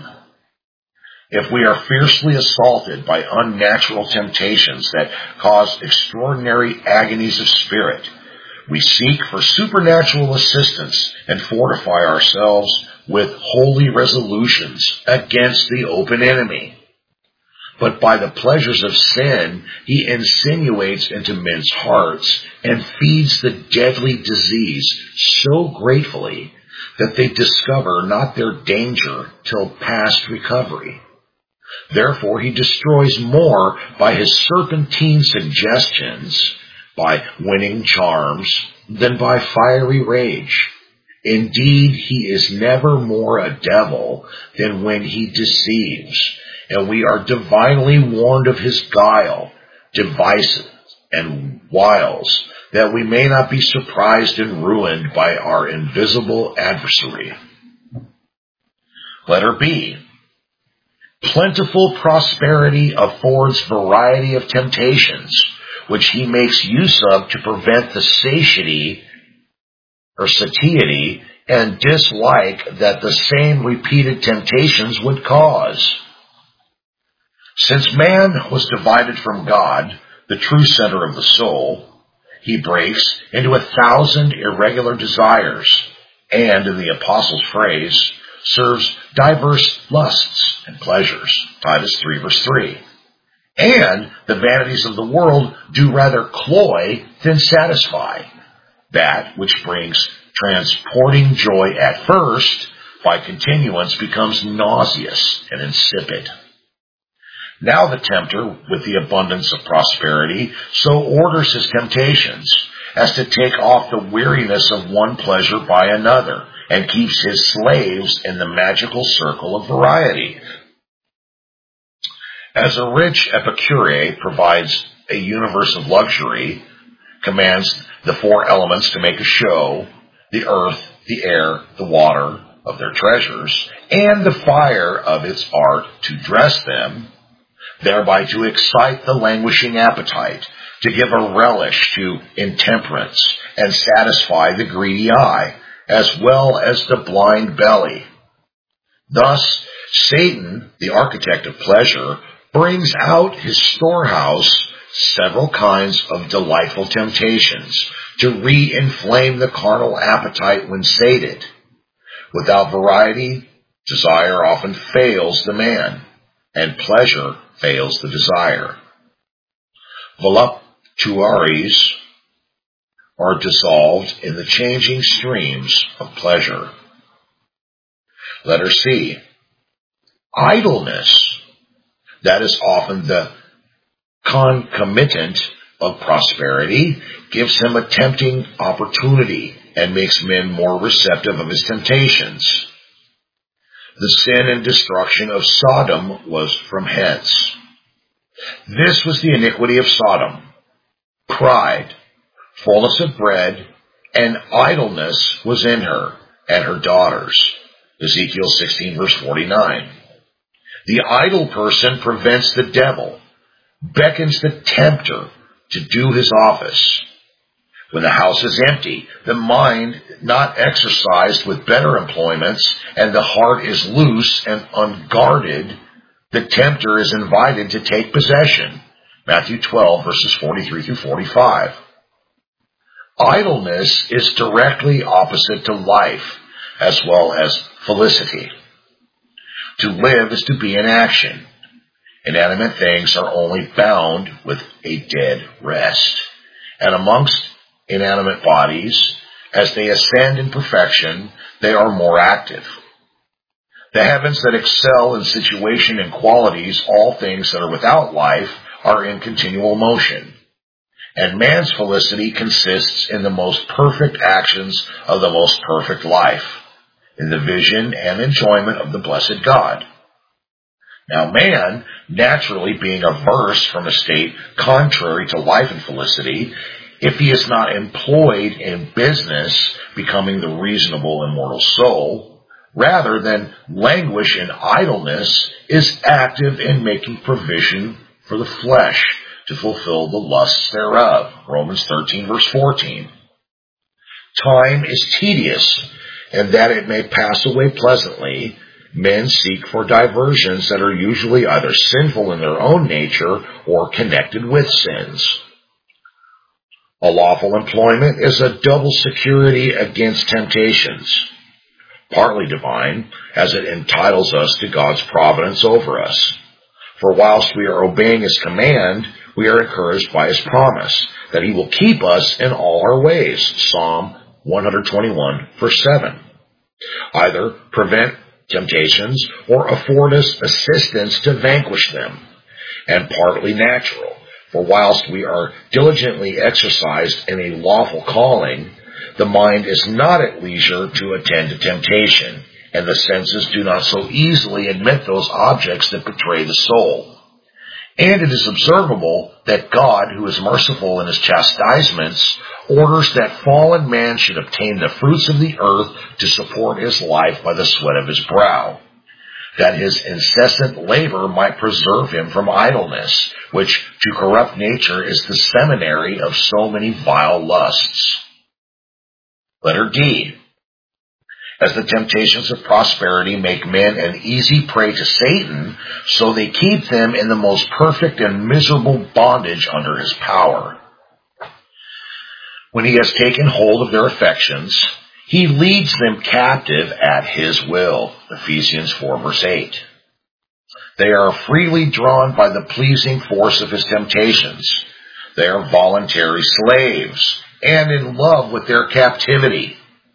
If we are fiercely assaulted by unnatural temptations that cause extraordinary agonies of spirit, we seek for supernatural assistance and fortify ourselves with holy resolutions against the open enemy. But by the pleasures of sin, he insinuates into men's hearts and feeds the deadly disease so gratefully that they discover not their danger till past recovery. Therefore, he destroys more by his serpentine suggestions, by winning charms, than by fiery rage. Indeed, he is never more a devil than when he deceives, and we are divinely warned of his guile, devices, and wiles, that we may not be surprised and ruined by our invisible adversary. Letter B. Plentiful prosperity affords variety of temptations, which he makes use of to prevent the satiety or satiety and dislike that the same repeated temptations would cause. Since man was divided from God, the true center of the soul, he breaks into a thousand irregular desires, and, in the apostle's phrase, serves diverse lusts and pleasures. Titus three, verse three. And the vanities of the world do rather cloy than satisfy. That which brings transporting joy at first, by continuance becomes nauseous and insipid. Now the tempter, with the abundance of prosperity, so orders his temptations as to take off the weariness of one pleasure by another, and keeps his slaves in the magical circle of variety. As a rich epicure provides a universe of luxury, commands the four elements to make a show, the earth, the air, the water of their treasures, and the fire of its art to dress them, thereby to excite the languishing appetite, to give a relish to intemperance, and satisfy the greedy eye, as well as the blind belly. Thus, Satan, the architect of pleasure, brings out his storehouse several kinds of delightful temptations to re-inflame the carnal appetite when sated. Without variety, desire often fails the man, and pleasure fails the desire. Voluptuaries are dissolved in the changing streams of pleasure. Letter C. Idleness, that is often the concomitant of prosperity, gives him a tempting opportunity and makes men more receptive of his temptations. The sin and destruction of Sodom was from hence. This was the iniquity of Sodom: pride, fullness of bread, and idleness was in her and her daughters. Ezekiel sixteen, verse forty-nine. The idle person prevents the devil, beckons the tempter to do his office. When the house is empty, the mind not exercised with better employments, and the heart is loose and unguarded, the tempter is invited to take possession. Matthew twelve, verses forty-three through forty-five. Idleness is directly opposite to life, as well as felicity. To live is to be in action. Inanimate things are only bound with a dead rest. And amongst inanimate bodies, as they ascend in perfection, they are more active. The heavens that excel in situation and qualities, all things that are without life, are in continual motion. And man's felicity consists in the most perfect actions of the most perfect life, in the vision and enjoyment of the blessed God. Now man, naturally being averse from a state contrary to life and felicity, if he is not employed in business, becoming the reasonable immortal soul, rather than languish in idleness, is active in making provision for the flesh to fulfill the lusts thereof. Romans thirteen, verse fourteen. Time is tedious, and that it may pass away pleasantly, men seek for diversions that are usually either sinful in their own nature or connected with sins. A lawful employment is a double security against temptations, partly divine, as it entitles us to God's providence over us. For whilst we are obeying His command, we are encouraged by His promise that He will keep us in all our ways. Psalm one twenty-one, verse seven. Either prevent temptations or afford us assistance to vanquish them, and partly natural. For whilst we are diligently exercised in a lawful calling, the mind is not at leisure to attend to temptation, and the senses do not so easily admit those objects that betray the soul. And it is observable that God, who is merciful in His chastisements, orders that fallen man should obtain the fruits of the earth to support his life by the sweat of his brow, that his incessant labor might preserve him from idleness, which to corrupt nature is the seminary of so many vile lusts. Letter D. As the temptations of prosperity make men an easy prey to Satan, so they keep them in the most perfect and miserable bondage under his power. When he has taken hold of their affections, he leads them captive at his will. Ephesians four, verse eight. They are freely drawn by the pleasing force of his temptations. They are voluntary slaves and in love with their captivity.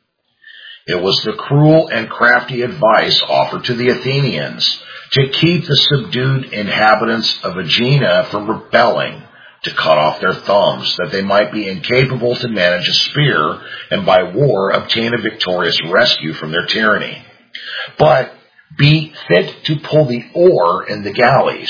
It was the cruel and crafty advice offered to the Athenians to keep the subdued inhabitants of Aegina from rebelling, to cut off their thumbs, that they might be incapable to manage a spear, and by war obtain a victorious rescue from their tyranny, but be fit to pull the oar in the galleys.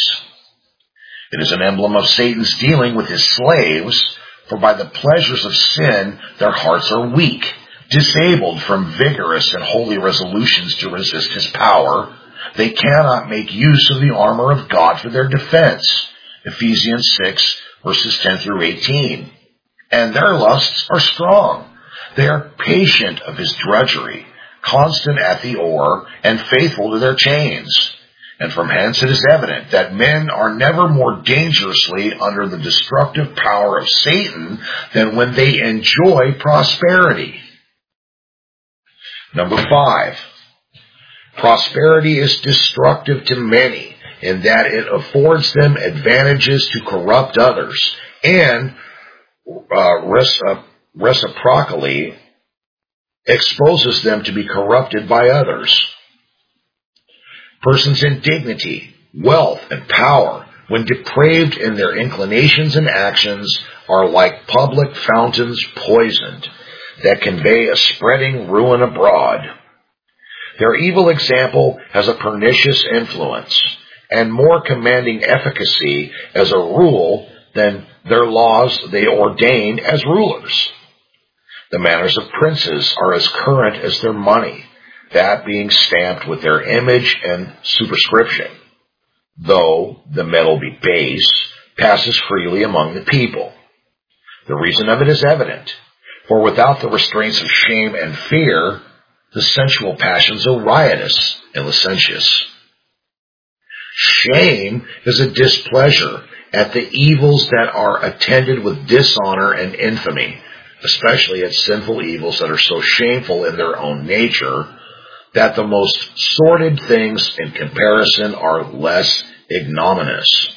It is an emblem of Satan's dealing with his slaves, for by the pleasures of sin their hearts are weak, disabled from vigorous and holy resolutions to resist his power. They cannot make use of the armor of God for their defense. Ephesians six, verses ten through eighteen. and their lusts are strong. They are patient of his drudgery, constant at the oar, and faithful to their chains. And from hence it is evident that men are never more dangerously under the destructive power of Satan than when they enjoy prosperity. Number five, prosperity is destructive to many in that it affords them advantages to corrupt others and uh, recipro- reciprocally exposes them to be corrupted by others. Persons in dignity, wealth, and power, when depraved in their inclinations and actions, are like public fountains poisoned, that convey a spreading ruin abroad. Their evil example has a pernicious influence, and more commanding efficacy as a rule than their laws they ordain as rulers. The manners of princes are as current as their money, that being stamped with their image and superscription, though the metal be base, passes freely among the people. The reason of it is evident, for without the restraints of shame and fear, the sensual passions are riotous and licentious. Shame is a displeasure at the evils that are attended with dishonor and infamy, especially at sinful evils that are so shameful in their own nature that the most sordid things in comparison are less ignominious.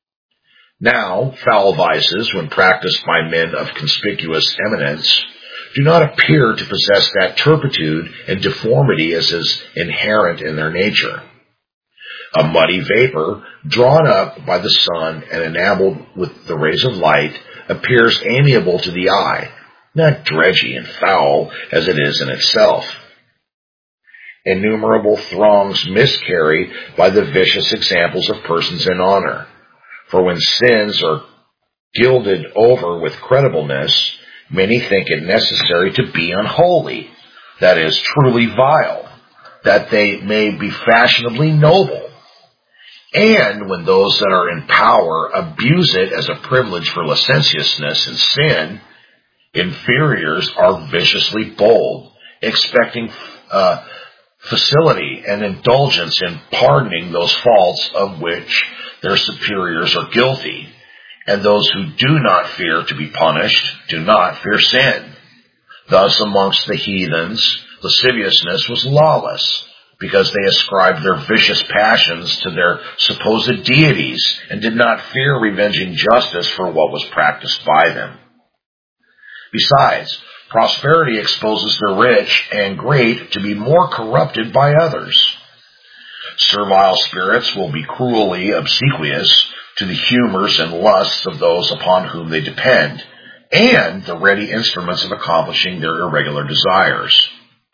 Now, foul vices, when practiced by men of conspicuous eminence, do not appear to possess that turpitude and deformity as is inherent in their nature. A muddy vapor, drawn up by the sun and enameled with the rays of light, appears amiable to the eye, not dredgy and foul as it is in itself. Innumerable throngs miscarry by the vicious examples of persons in honor. For when sins are gilded over with creditableness, many think it necessary to be unholy, that is, truly vile, that they may be fashionably noble. And when those that are in power abuse it as a privilege for licentiousness and sin, inferiors are viciously bold, expecting uh, facility and indulgence in pardoning those faults of which their superiors are guilty, and those who do not fear to be punished do not fear sin. Thus amongst the heathens, lasciviousness was lawless, because they ascribed their vicious passions to their supposed deities and did not fear revenging justice for what was practiced by them. Besides, prosperity exposes the rich and great to be more corrupted by others. Servile spirits will be cruelly obsequious to the humors and lusts of those upon whom they depend, and the ready instruments of accomplishing their irregular desires.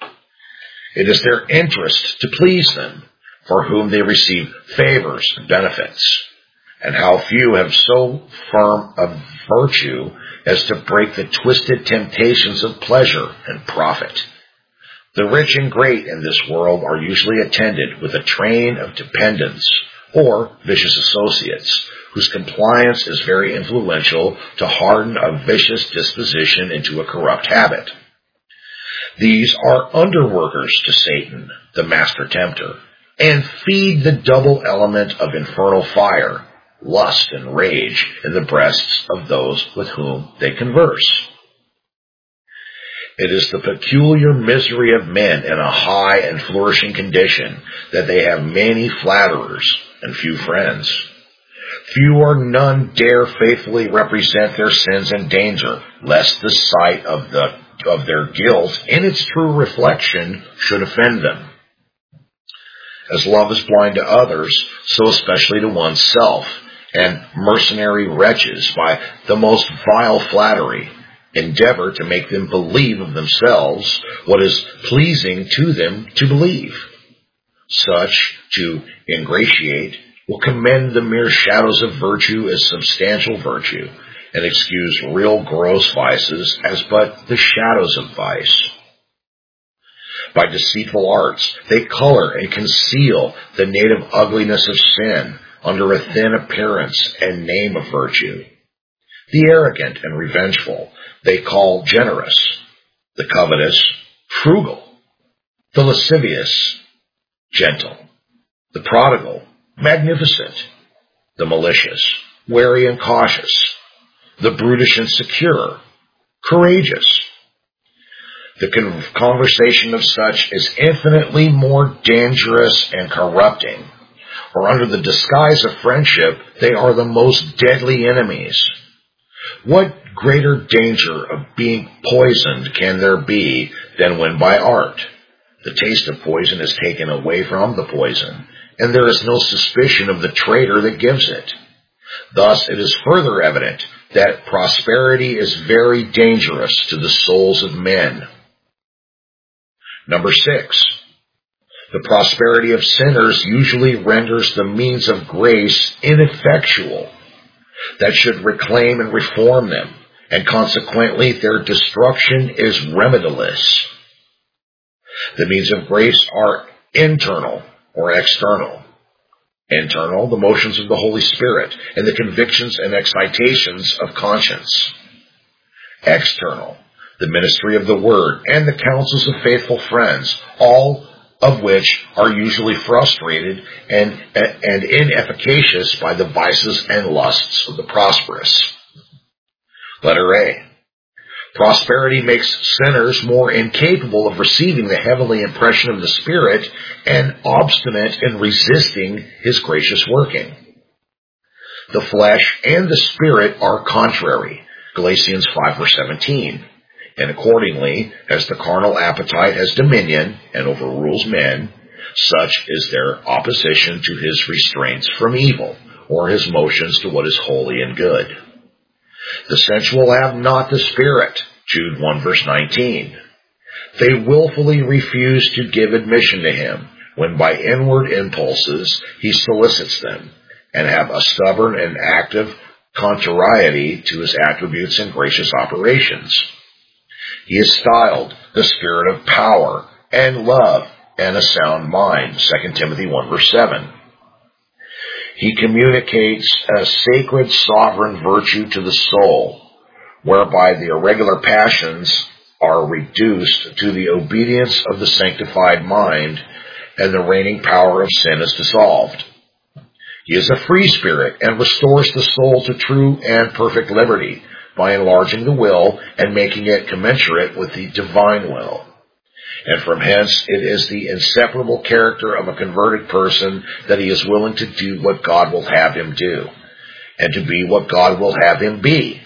It is their interest to please them, for whom they receive favors and benefits. And how few have so firm a virtue as to break the twisted temptations of pleasure and profit. The rich and great in this world are usually attended with a train of dependents or vicious associates, whose compliance is very influential to harden a vicious disposition into a corrupt habit. These are underworkers to Satan, the master tempter, and feed the double element of infernal fire, lust and rage, in the breasts of those with whom they converse. It is the peculiar misery of men in a high and flourishing condition that they have many flatterers and few friends. Few or none dare faithfully represent their sins and danger, lest the sight of the of their guilt in its true reflection should offend them. As love is blind to others, so especially to oneself, and mercenary wretches, by the most vile flattery, endeavor to make them believe of themselves what is pleasing to them to believe. Such, to ingratiate, will commend the mere shadows of virtue as substantial virtue, and excuse real gross vices as but the shadows of vice. By deceitful arts, they color and conceal the native ugliness of sin under a thin appearance and name of virtue. The arrogant and revengeful they call generous, the covetous frugal, the lascivious gentle, the prodigal magnificent, the malicious wary and cautious, the brutish and secure courageous. The con- conversation of such is infinitely more dangerous and corrupting, for under the disguise of friendship they are the most deadly enemies. What greater danger of being poisoned can there be than when by art the taste of poison is taken away from the poison, and there is no suspicion of the traitor that gives it? Thus it is further evident that prosperity is very dangerous to the souls of men. Number six, the prosperity of sinners usually renders the means of grace ineffectual that should reclaim and reform them, and consequently their destruction is remediless. The means of grace are internal or external. Internal, the motions of the Holy Spirit and the convictions and excitations of conscience. External, the ministry of the Word and the counsels of faithful friends, all of which are usually frustrated and, and inefficacious by the vices and lusts of the prosperous. Letter A. Prosperity makes sinners more incapable of receiving the heavenly impression of the Spirit and obstinate in resisting His gracious working. The flesh and the Spirit are contrary, Galatians five verse seventeen. And accordingly, as the carnal appetite has dominion and overrules men, such is their opposition to His restraints from evil, or His motions to what is holy and good. The sensual have not the Spirit, Jude one verse nineteen. They willfully refuse to give admission to Him, when by inward impulses He solicits them, and have a stubborn and active contrariety to His attributes and gracious operations. He is styled the Spirit of power and love and a sound mind, Second Timothy one verse seven. He communicates a sacred sovereign virtue to the soul, whereby the irregular passions are reduced to the obedience of the sanctified mind, and the reigning power of sin is dissolved. He is a free spirit and restores the soul to true and perfect liberty, by enlarging the will and making it commensurate with the divine will. And from hence it is the inseparable character of a converted person that he is willing to do what God will have him do, and to be what God will have him be.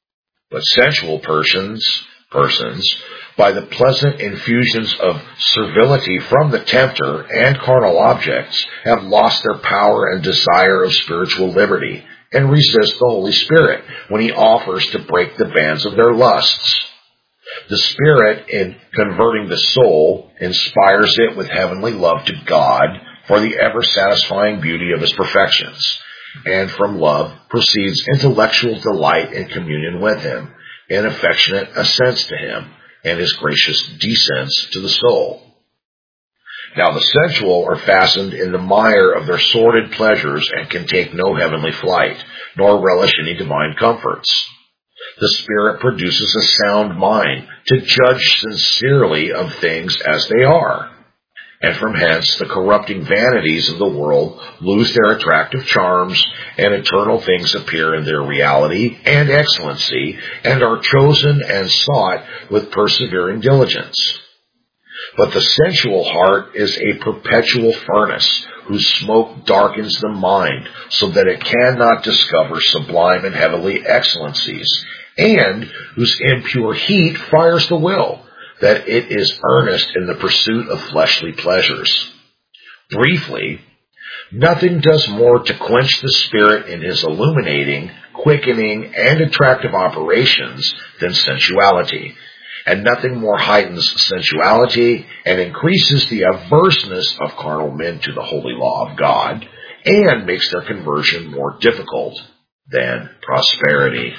But sensual persons, persons, by the pleasant infusions of servility from the tempter and carnal objects, have lost their power and desire of spiritual liberty, and resist the Holy Spirit when He offers to break the bands of their lusts. The Spirit, in converting the soul, inspires it with heavenly love to God for the ever-satisfying beauty of His perfections, and from love proceeds intellectual delight in communion with Him, and affectionate assents to Him, and His gracious descents to the soul. Now the sensual are fastened in the mire of their sordid pleasures and can take no heavenly flight, nor relish any divine comforts. The Spirit produces a sound mind to judge sincerely of things as they are. And from hence the corrupting vanities of the world lose their attractive charms, and eternal things appear in their reality and excellency, and are chosen and sought with persevering diligence. But the sensual heart is a perpetual furnace, whose smoke darkens the mind, so that it cannot discover sublime and heavenly excellencies, and whose impure heat fires the will, that it is earnest in the pursuit of fleshly pleasures. Briefly, nothing does more to quench the Spirit in His illuminating, quickening, and attractive operations than sensuality. And nothing more heightens sensuality and increases the averseness of carnal men to the holy law of God, and makes their conversion more difficult than prosperity.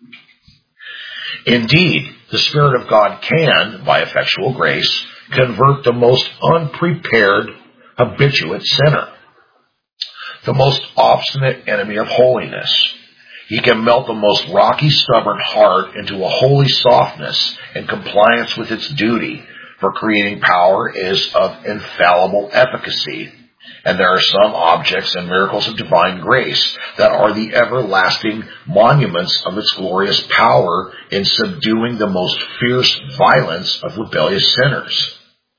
Indeed, the Spirit of God can, by effectual grace, convert the most unprepared, habituate sinner, the most obstinate enemy of holiness, He can melt the most rocky, stubborn heart into a holy softness and compliance with its duty, for creating power is of infallible efficacy. And there are some objects and miracles of divine grace that are the everlasting monuments of its glorious power in subduing the most fierce violence of rebellious sinners.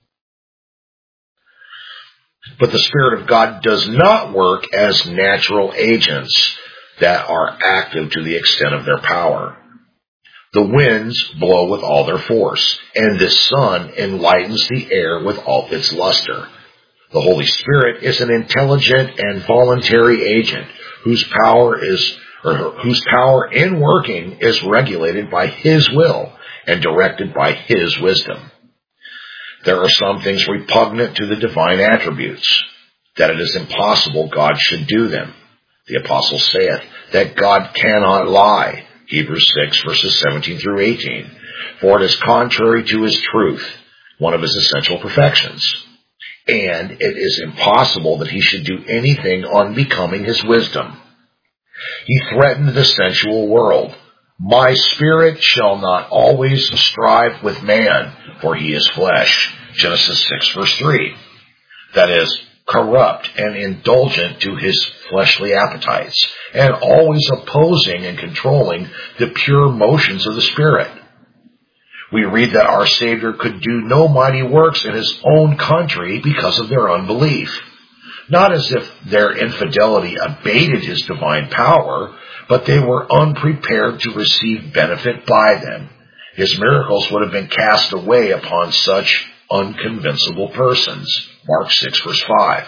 But the Spirit of God does not work as natural agents that are active to the extent of their power. The winds blow with all their force, and the sun enlightens the air with all its luster. The Holy Spirit is an intelligent and voluntary agent whose power is, or whose power in working is regulated by His will and directed by His wisdom. There are some things repugnant to the divine attributes, that it is impossible God should do them. The apostle saith that God cannot lie, Hebrews six verses seventeen through eighteen, for it is contrary to His truth, one of His essential perfections. And it is impossible that He should do anything unbecoming His wisdom. He threatened the sensual world. My spirit shall not always strive with man, for he is flesh. Genesis six verse three. That is, corrupt and indulgent to his fleshly appetites, and always opposing and controlling the pure motions of the Spirit. We read that our Savior could do no mighty works in His own country because of their unbelief. Not as if their infidelity abated His divine power, but they were unprepared to receive benefit by them. His miracles would have been cast away upon such unconvincible persons. Mark six verse five.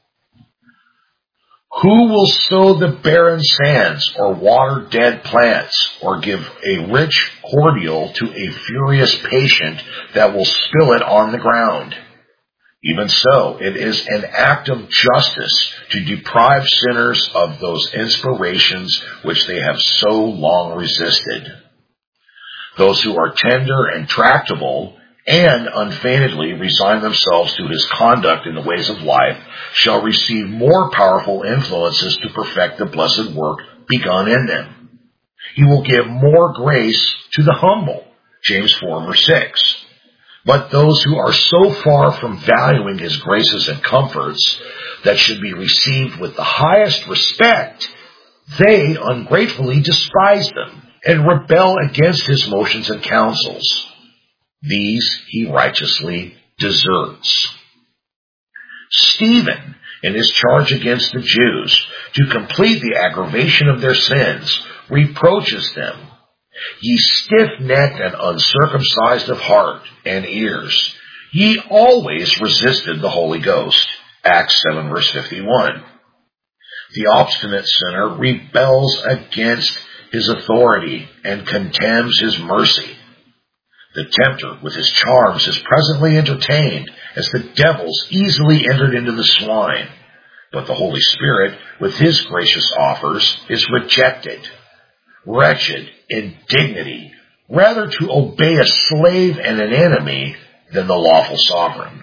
Who will sow the barren sands, or water dead plants, or give a rich cordial to a furious patient that will spill it on the ground? Even so, it is an act of justice to deprive sinners of those inspirations which they have so long resisted. Those who are tender and tractable and unfeignedly resign themselves to His conduct in the ways of life shall receive more powerful influences to perfect the blessed work begun in them. He will give more grace to the humble, James four verse six. But those who are so far from valuing His graces and comforts that should be received with the highest respect, they ungratefully despise them and rebel against His motions and counsels. These He righteously deserts. Stephen, in his charge against the Jews, to complete the aggravation of their sins, reproaches them. Ye stiff-necked and uncircumcised of heart and ears, ye always resisted the Holy Ghost. Acts seven verse fifty-one. The obstinate sinner rebels against His authority and contemns His mercy. The tempter with his charms is presently entertained, as the devils easily entered into the swine. But the Holy Spirit, with His gracious offers, is rejected. Wretched indignity, rather to obey a slave and an enemy than the lawful sovereign.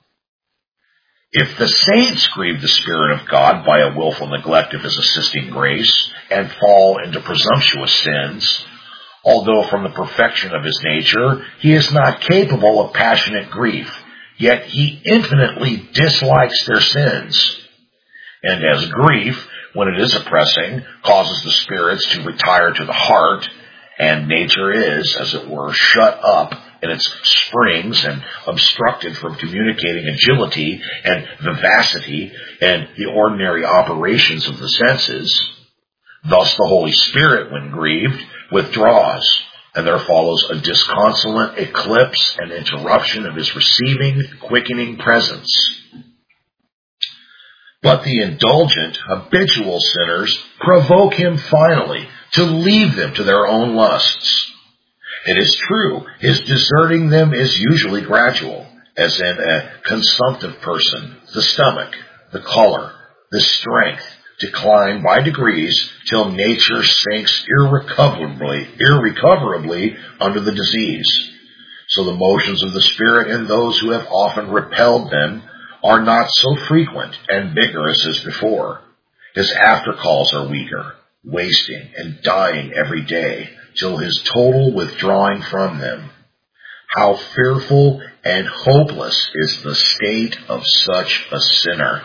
If the saints grieve the Spirit of God by a willful neglect of His assisting grace and fall into presumptuous sins, although from the perfection of His nature He is not capable of passionate grief, yet He infinitely dislikes their sins. And as grief, when it is oppressing, causes the spirits to retire to the heart, and nature is, as it were, shut up in its springs and obstructed from communicating agility and vivacity and the ordinary operations of the senses, thus the Holy Spirit, when grieved, withdraws, and there follows a disconsolate eclipse and interruption of His receiving, quickening presence. But the indulgent, habitual sinners provoke Him finally to leave them to their own lusts. It is true, His deserting them is usually gradual, as in a consumptive person, the stomach, the color, the strength decline by degrees till nature sinks irrecoverably, irrecoverably under the disease. So the motions of the Spirit in those who have often repelled them are not so frequent and vigorous as before. His aftercalls are weaker, wasting and dying every day, till his total withdrawing from them. How fearful and hopeless is the state of such a sinner.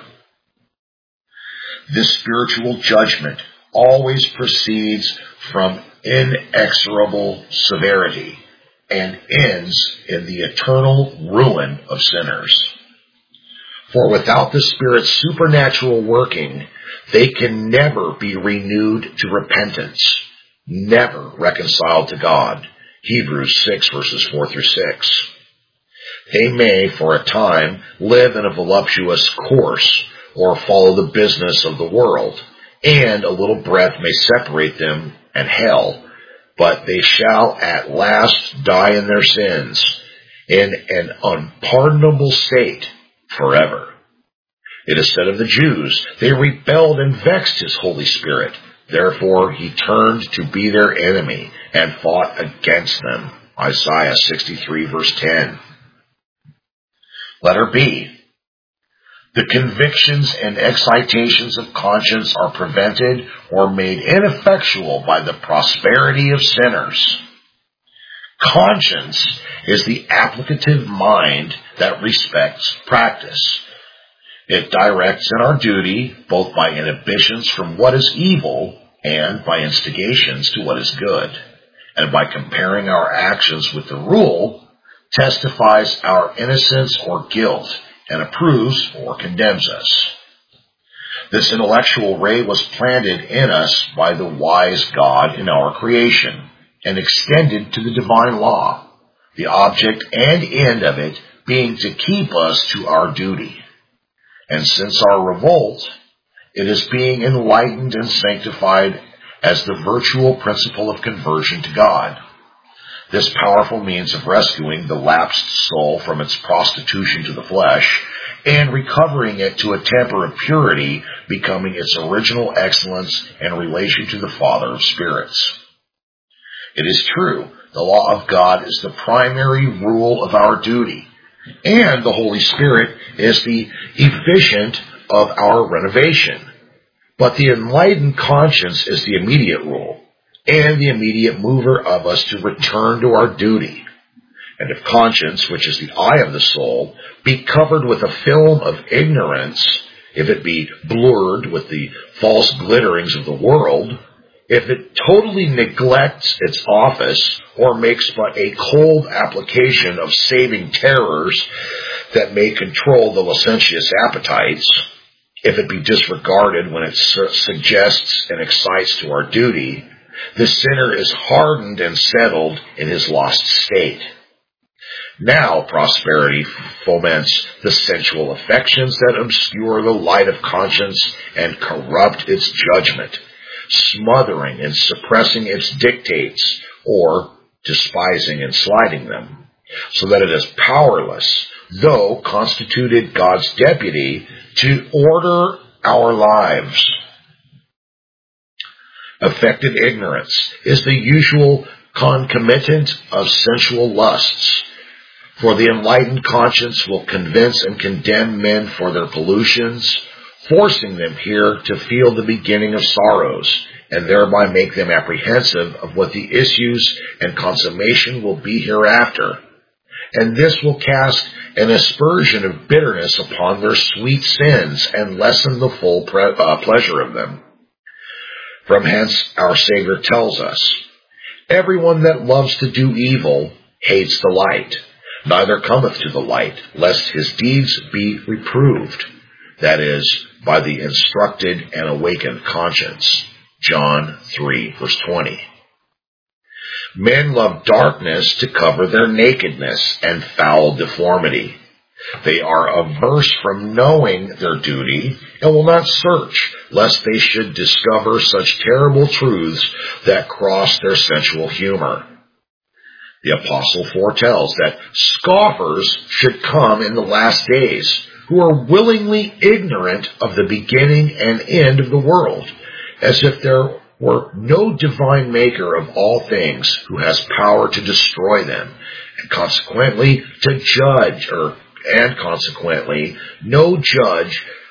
This spiritual judgment always proceeds from inexorable severity and ends in the eternal ruin of sinners. For without the Spirit's supernatural working, they can never be renewed to repentance, never reconciled to God. Hebrews six verses four through six. They may, for a time, live in a voluptuous course or follow the business of the world, and a little breath may separate them and hell, but they shall at last die in their sins, in an unpardonable state forever. It is said of the Jews, they rebelled and vexed his Holy Spirit. Therefore he turned to be their enemy and fought against them. Isaiah sixty-three verse ten. Letter B. The convictions and excitations of conscience are prevented or made ineffectual by the prosperity of sinners. Conscience is the applicative mind that respects practice. It directs in our duty both by inhibitions from what is evil and by instigations to what is good, and by comparing our actions with the rule, testifies our innocence or guilt, and approves or condemns us. This intellectual ray was planted in us by the wise God in our creation, and extended to the divine law, the object and end of it being to keep us to our duty. And since our revolt, it is being enlightened and sanctified as the virtual principle of conversion to God. This powerful means of rescuing the lapsed soul from its prostitution to the flesh and recovering it to a temper of purity, becoming its original excellence in relation to the Father of spirits. It is true, the law of God is the primary rule of our duty, and the Holy Spirit is the efficient of our renovation. But the enlightened conscience is the immediate rule, and the immediate mover of us to return to our duty. And if conscience, which is the eye of the soul, be covered with a film of ignorance, if it be blurred with the false glitterings of the world, if it totally neglects its office or makes but a cold application of saving terrors that may control the licentious appetites, if it be disregarded when it su- suggests and excites to our duty, the sinner is hardened and settled in his lost state. Now prosperity foments the sensual affections that obscure the light of conscience and corrupt its judgment, smothering and suppressing its dictates, or despising and slighting them, so that it is powerless, though constituted God's deputy, to order our lives. Affected ignorance is the usual concomitant of sensual lusts, for the enlightened conscience will convince and condemn men for their pollutions, forcing them here to feel the beginning of sorrows, and thereby make them apprehensive of what the issues and consummation will be hereafter. And this will cast an aspersion of bitterness upon their sweet sins and lessen the full pre- uh, pleasure of them. From hence our Savior tells us, everyone that loves to do evil hates the light, neither cometh to the light, lest his deeds be reproved. That is, by the instructed and awakened conscience. John three, verse twenty. Men love darkness to cover their nakedness and foul deformity. They are averse from knowing their duty and will not search, lest they should discover such terrible truths that cross their sensual humor. The apostle foretells that scoffers should come in the last days, who are willingly ignorant of the beginning and end of the world, as if there were no divine maker of all things who has power to destroy them, and consequently to judge, or and consequently no judge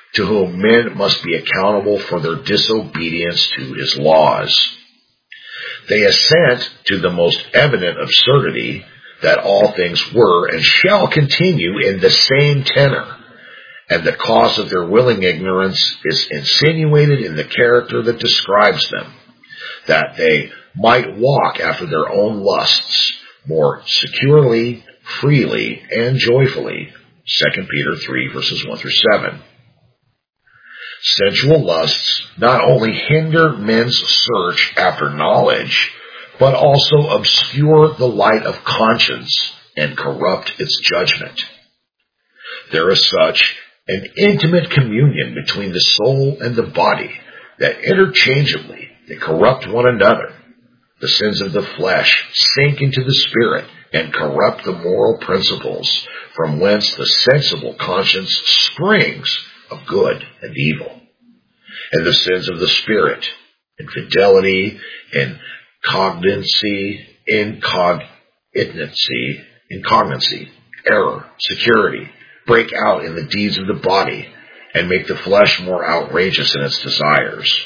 to whom men must be accountable for their disobedience to his laws. They assent to the most evident absurdity that all things were and shall continue in the same tenor, and the cause of their willing ignorance is insinuated in the character that describes them, that they might walk after their own lusts more securely, freely, and joyfully. Second Peter three, verses one through seven. Sensual lusts not only hinder men's search after knowledge, but also obscure the light of conscience and corrupt its judgment. There is such an intimate communion between the soul and the body that interchangeably they corrupt one another. The sins of the flesh sink into the spirit and corrupt the moral principles from whence the sensible conscience springs of good and evil. And the sins of the spirit, infidelity, incognitancy, incognitancy, incognitancy, error, security, break out in the deeds of the body and make the flesh more outrageous in its desires.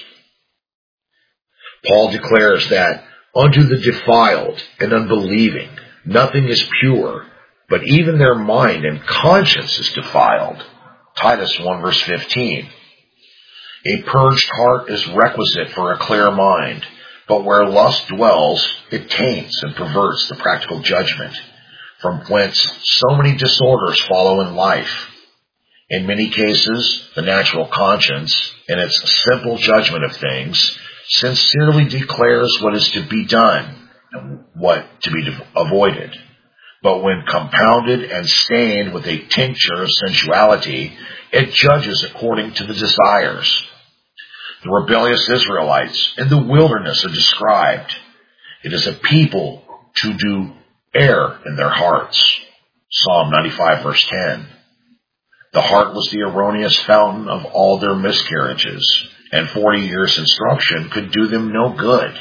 Paul declares that unto the defiled and unbelieving nothing is pure, but even their mind and conscience is defiled. Titus one, verse fifteen. A purged heart is requisite for a clear mind, but where lust dwells, it taints and perverts the practical judgment, from whence so many disorders follow in life. In many cases, the natural conscience, in its simple judgment of things, sincerely declares what is to be done and what to be avoided. But when compounded and stained with a tincture of sensuality, it judges according to the desires. The rebellious Israelites in the wilderness are described. It is a people to do err in their hearts. Psalm ninety-five, verse ten. The heart was the erroneous fountain of all their miscarriages, and forty years' instruction could do them no good.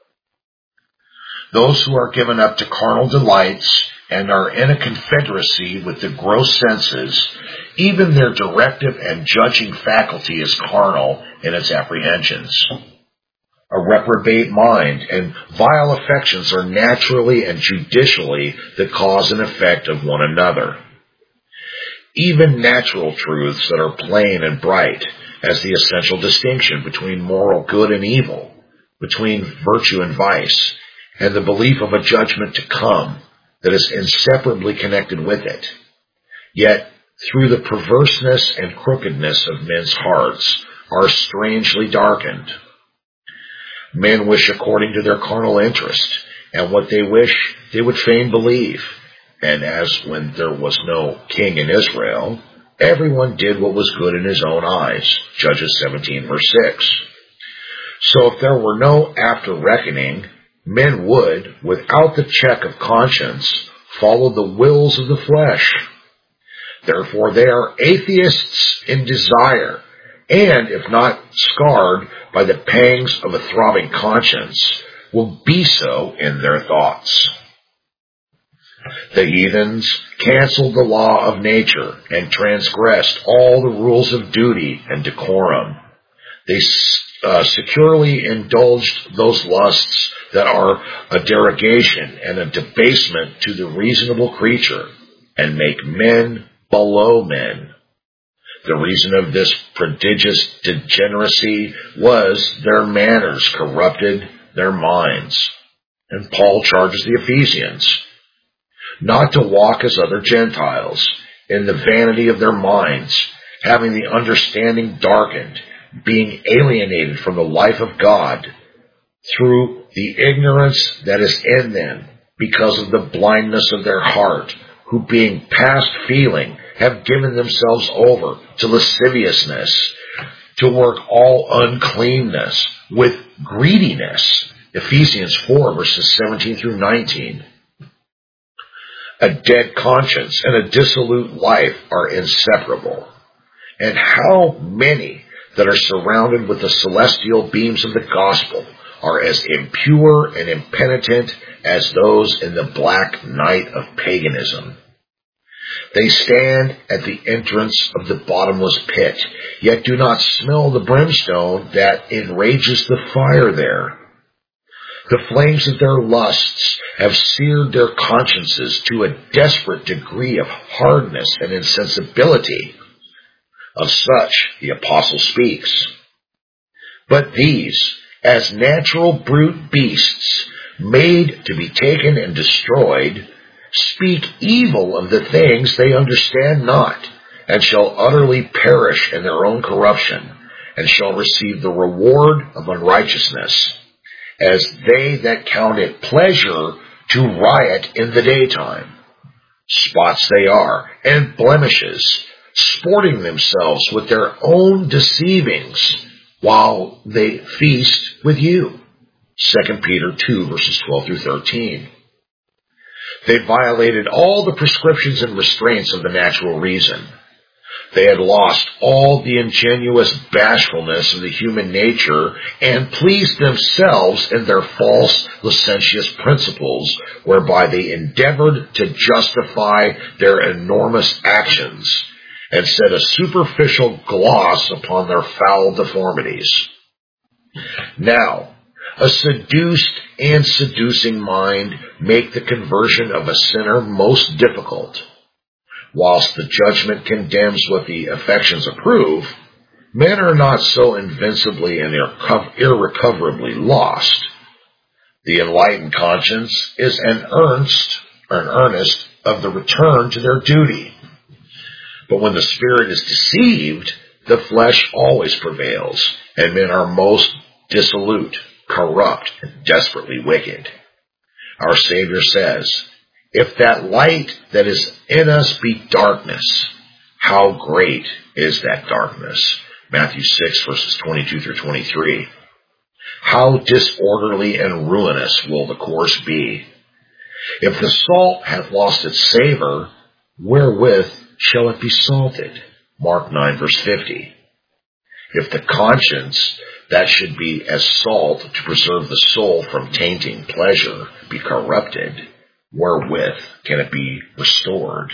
Those who are given up to carnal delights and are in a confederacy with the gross senses, even their directive and judging faculty is carnal in its apprehensions. A reprobate mind and vile affections are naturally and judicially the cause and effect of one another. Even natural truths that are plain and bright, as the essential distinction between moral good and evil, between virtue and vice, and the belief of a judgment to come that is inseparably connected with it. Yet, through the perverseness and crookedness of men's hearts, are strangely darkened. Men wish according to their carnal interest, and what they wish they would fain believe. And as when there was no king in Israel, everyone did what was good in his own eyes. Judges seventeen, verse six. So if there were no after reckoning, men would, without the check of conscience, follow the wills of the flesh. Therefore they are atheists in desire, and if not scarred by the pangs of a throbbing conscience, will be so in their thoughts. The heathens canceled the law of nature and transgressed all the rules of duty and decorum. They uh, securely indulged those lusts that are a derogation and a debasement to the reasonable creature, and make men below men. The reason of this prodigious degeneracy was their manners corrupted their minds. And Paul charges the Ephesians not to walk as other Gentiles, in the vanity of their minds, having the understanding darkened, being alienated from the life of God through the ignorance that is in them, because of the blindness of their heart, who being past feeling have given themselves over to lasciviousness, to work all uncleanness with greediness. Ephesians four, verses seventeen through nineteen. A dead conscience and a dissolute life are inseparable. And how many that are surrounded with the celestial beams of the gospel are as impure and impenitent as those in the black night of paganism. They stand at the entrance of the bottomless pit, yet do not smell the brimstone that enrages the fire there. The flames of their lusts have seared their consciences to a desperate degree of hardness and insensibility. Of such the apostle speaks. But these, as natural brute beasts, made to be taken and destroyed, speak evil of the things they understand not, and shall utterly perish in their own corruption, and shall receive the reward of unrighteousness, as they that count it pleasure to riot in the daytime. Spots they are, and blemishes, sporting themselves with their own deceivings, while they feast with you. Second Peter two, verses twelve through thirteen. They violated all the prescriptions and restraints of the natural reason. They had lost all the ingenuous bashfulness of the human nature and pleased themselves in their false, licentious principles, whereby they endeavored to justify their enormous actions and set a superficial gloss upon their foul deformities. Now, a seduced and seducing mind make the conversion of a sinner most difficult. Whilst the judgment condemns what the affections approve, men are not so invincibly and irrecoverably lost. The enlightened conscience is an earnest, an earnest of the return to their duty. But when the spirit is deceived, the flesh always prevails, and men are most dissolute, corrupt, and desperately wicked. Our Savior says, if that light that is in us be darkness, how great is that darkness? Matthew six, verses twenty-two through twenty-three. How disorderly and ruinous will the course be? If the salt hath lost its savor, wherewith shall it be salted? Mark nine, verse fifty. If the conscience, that should be as salt to preserve the soul from tainting pleasure, be corrupted, wherewith can it be restored?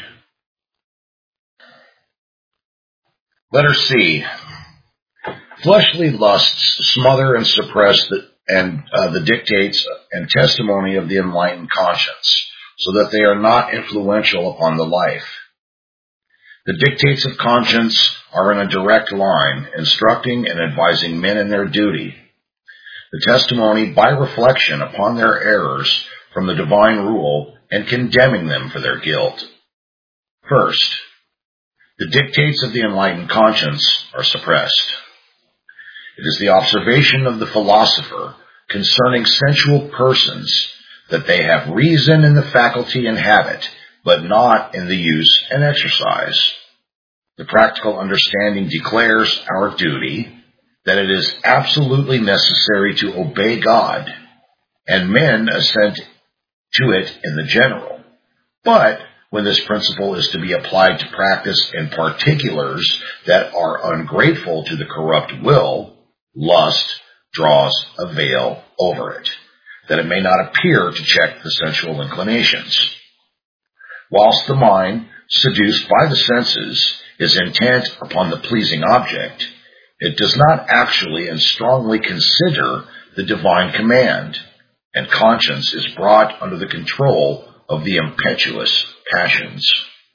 Letter C. Fleshly lusts smother and suppress the, and uh, the dictates and testimony of the enlightened conscience, so that they are not influential upon the life. The dictates of conscience are in a direct line, instructing and advising men in their duty. The testimony by reflection upon their errors from the divine rule and condemning them for their guilt. First, the dictates of the enlightened conscience are suppressed. It is the observation of the philosopher concerning sensual persons that they have reason in the faculty and habit, but not in the use and exercise. The practical understanding declares our duty, that it is absolutely necessary to obey God, and men assent to it in the general. But when this principle is to be applied to practice in particulars that are ungrateful to the corrupt will, lust draws a veil over it, that it may not appear to check the sensual inclinations. Whilst the mind, seduced by the senses, is intent upon the pleasing object, it does not actually and strongly consider the divine command, and conscience is brought under the control of the impetuous passions.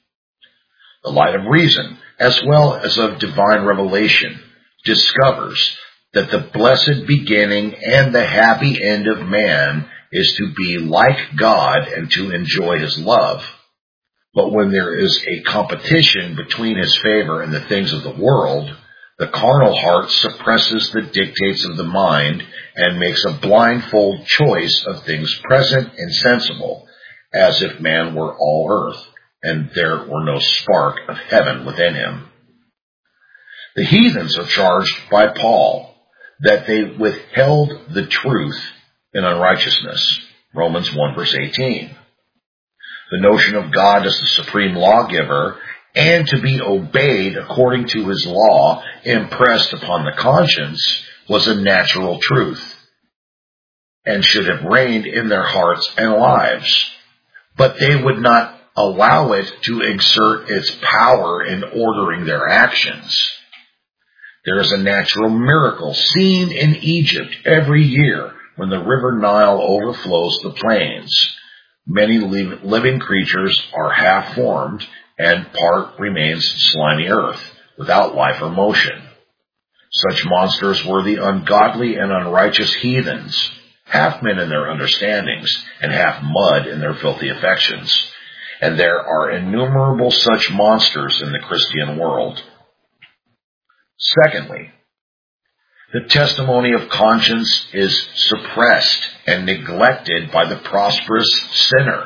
The light of reason, as well as of divine revelation, discovers that the blessed beginning and the happy end of man is to be like God and to enjoy his love. But when there is a competition between his favor and the things of the world, the carnal heart suppresses the dictates of the mind and makes a blindfold choice of things present and sensible, as if man were all earth, and there were no spark of heaven within him. The heathens are charged by Paul that they withheld the truth in unrighteousness. Romans one, verse eighteen. The notion of God as the supreme lawgiver and to be obeyed according to his law impressed upon the conscience was a natural truth and should have reigned in their hearts and lives. But they would not allow it to exert its power in ordering their actions. There is a natural miracle seen in Egypt every year when the river Nile overflows the plains. Many living creatures are half-formed, and part remains slimy earth, without life or motion. Such monsters were the ungodly and unrighteous heathens, half men in their understandings, and half mud in their filthy affections. And there are innumerable such monsters in the Christian world. Secondly, the testimony of conscience is suppressed and neglected by the prosperous sinner.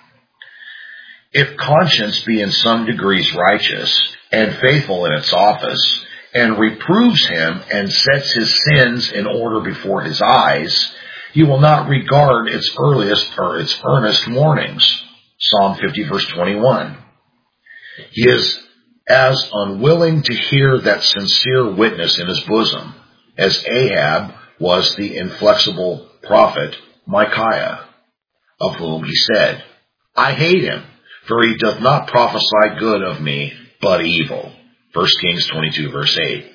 If conscience be in some degrees righteous and faithful in its office, and reproves him and sets his sins in order before his eyes, he will not regard its earliest or its earnest warnings. Psalm fifty, verse twenty-one. He is as unwilling to hear that sincere witness in his bosom as Ahab was the inflexible prophet Micaiah, of whom he said, I hate him, for he doth not prophesy good of me, but evil. First Kings twenty-two, verse eight.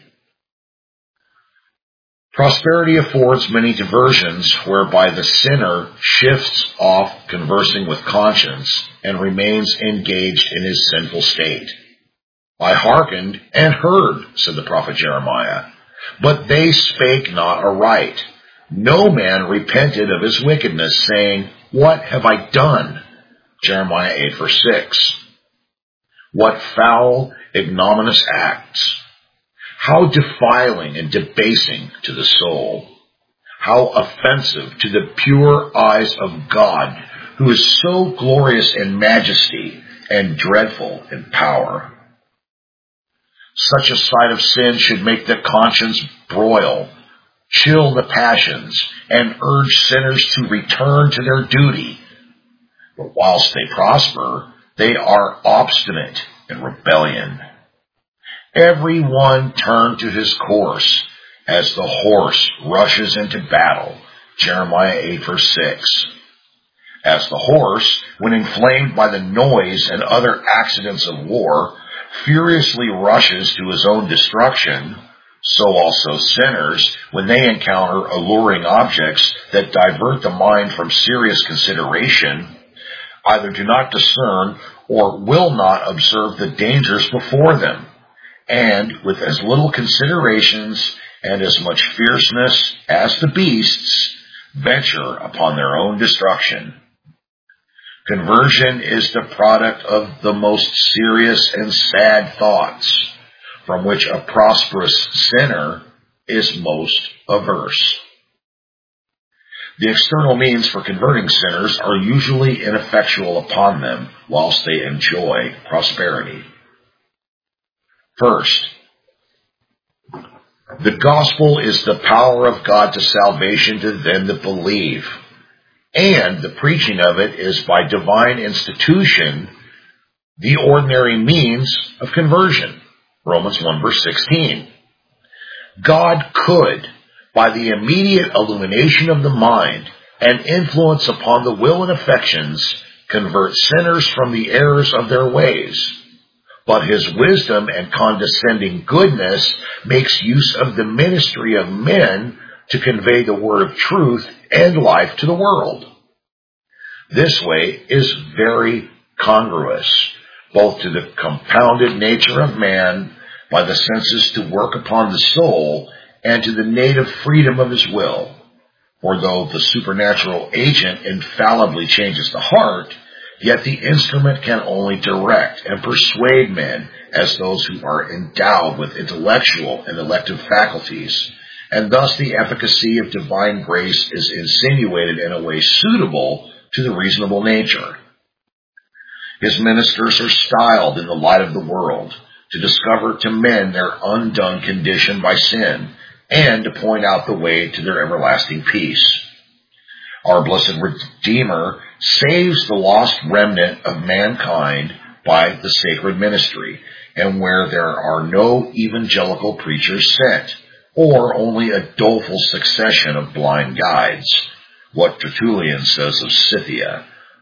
Prosperity affords many diversions whereby the sinner shifts off conversing with conscience and remains engaged in his sinful state. I hearkened and heard, said the prophet Jeremiah, but they spake not aright. No man repented of his wickedness, saying, What have I done? Jeremiah eight, verse six. What foul, ignominious acts! How defiling and debasing to the soul! How offensive to the pure eyes of God, who is so glorious in majesty and dreadful in power! Such a sight of sin should make the conscience broil, chill the passions, and urge sinners to return to their duty. But whilst they prosper, they are obstinate in rebellion. Every one turned to his course as the horse rushes into battle. Jeremiah eight, verse six. As the horse, when inflamed by the noise and other accidents of war, furiously rushes to his own destruction, so also sinners, when they encounter alluring objects that divert the mind from serious consideration, either do not discern or will not observe the dangers before them, and with as little considerations and as much fierceness as the beasts, venture upon their own destruction. Conversion is the product of the most serious and sad thoughts, from which a prosperous sinner is most averse. The external means for converting sinners are usually ineffectual upon them whilst they enjoy prosperity. First, the gospel is the power of God to salvation to them that believe, and the preaching of it is by divine institution the ordinary means of conversion. Romans one, verse sixteen. God could, by the immediate illumination of the mind and influence upon the will and affections, convert sinners from the errors of their ways. But his wisdom and condescending goodness makes use of the ministry of men to convey the word of truth and life to the world. This way is very congruous, both to the compounded nature of man by the senses to work upon the soul, and to the native freedom of his will. For though the supernatural agent infallibly changes the heart, yet the instrument can only direct and persuade men as those who are endowed with intellectual and elective faculties, and thus the efficacy of divine grace is insinuated in a way suitable to the reasonable nature. His ministers are styled in the light of the world, to discover to men their undone condition by sin, and to point out the way to their everlasting peace. Our blessed Redeemer saves the lost remnant of mankind by the sacred ministry, and where there are no evangelical preachers sent, or only a doleful succession of blind guides. What Tertullian says of Scythia,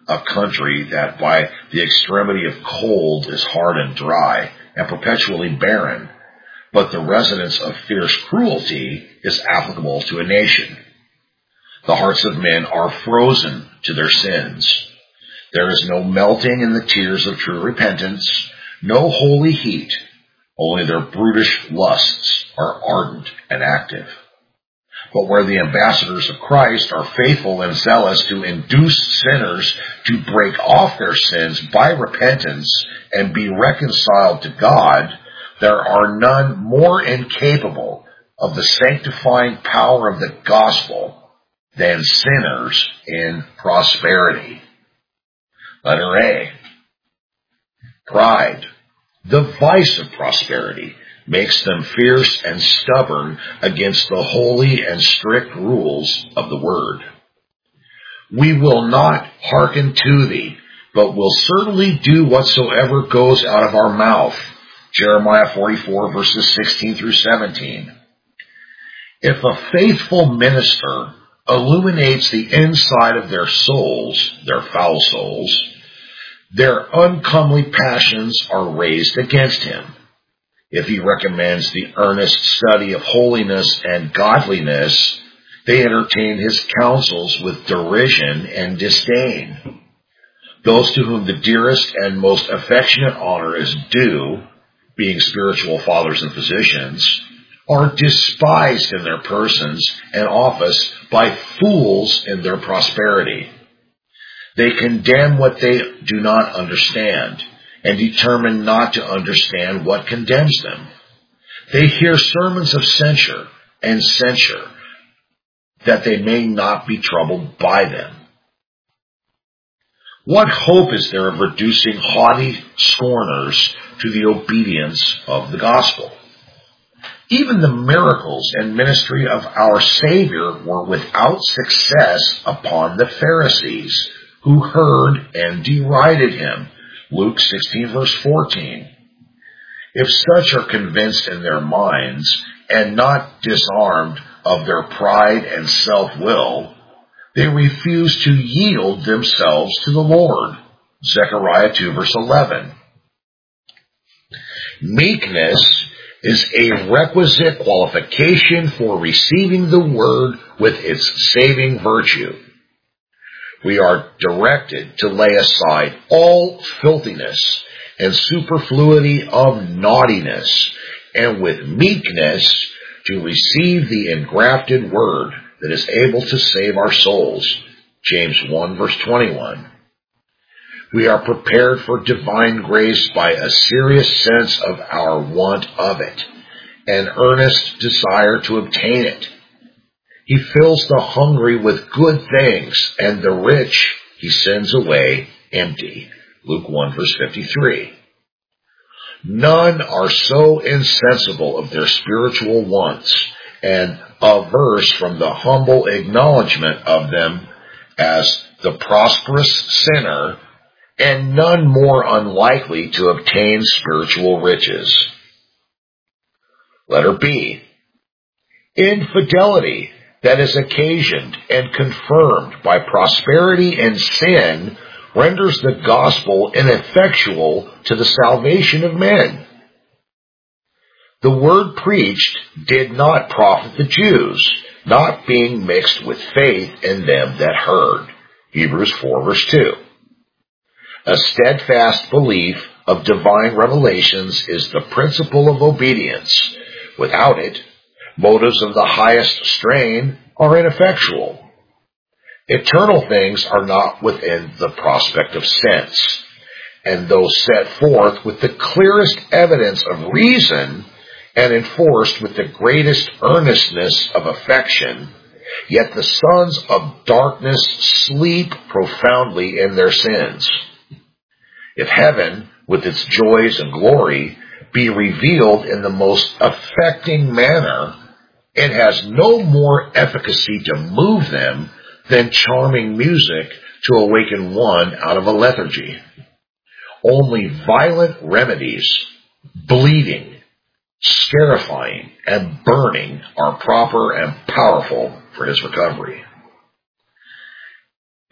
a country that by the extremity of cold is hard and dry and perpetually barren, but the residence of fierce cruelty is applicable to a nation. The hearts of men are frozen to their sins. There is no melting in the tears of true repentance, no holy heat, only their brutish lusts are ardent and active. But where the ambassadors of Christ are faithful and zealous to induce sinners to break off their sins by repentance and be reconciled to God, there are none more incapable of the sanctifying power of the gospel than sinners in prosperity. Letter A. Pride, the vice of prosperity, makes them fierce and stubborn against the holy and strict rules of the word. We will not hearken to thee, but will certainly do whatsoever goes out of our mouth. Jeremiah forty-four, verses sixteen through seventeen. If a faithful minister illuminates the inside of their souls, their foul souls, their uncomely passions are raised against him. If he recommends the earnest study of holiness and godliness, they entertain his counsels with derision and disdain. Those to whom the dearest and most affectionate honor is due, being spiritual fathers and physicians, are despised in their persons and office by fools in their prosperity. They condemn what they do not understand, and determine not to understand what condemns them. They hear sermons of censure and censure, that they may not be troubled by them. What hope is there of reducing haughty scorners to the obedience of the gospel? Even the miracles and ministry of our Savior were without success upon the Pharisees, who heard and derided him. Luke sixteen, verse fourteen. If such are convinced in their minds and not disarmed of their pride and self-will, they refuse to yield themselves to the Lord. Zechariah two, verse eleven. Meekness is a requisite qualification for receiving the word with its saving virtue. We are directed to lay aside all filthiness and superfluity of naughtiness, and with meekness to receive the engrafted word that is able to save our souls. James one, verse twenty-one. We are prepared for divine grace by a serious sense of our want of it, an earnest desire to obtain it. He fills the hungry with good things, and the rich he sends away empty. Luke one, verse fifty-three. None are so insensible of their spiritual wants and averse from the humble acknowledgement of them as the prosperous sinner, and none more unlikely to obtain spiritual riches. Letter B. Infidelity that is occasioned and confirmed by prosperity and sin renders the gospel ineffectual to the salvation of men. The word preached did not profit the Jews, not being mixed with faith in them that heard. Hebrews four, verse two. A steadfast belief of divine revelations is the principle of obedience. Without it, motives of the highest strain are ineffectual. Eternal things are not within the prospect of sense, and though set forth with the clearest evidence of reason and enforced with the greatest earnestness of affection, yet the sons of darkness sleep profoundly in their sins. If heaven, with its joys and glory, be revealed in the most affecting manner, it has no more efficacy to move them than charming music to awaken one out of a lethargy. Only violent remedies, bleeding, scarifying, and burning are proper and powerful for his recovery.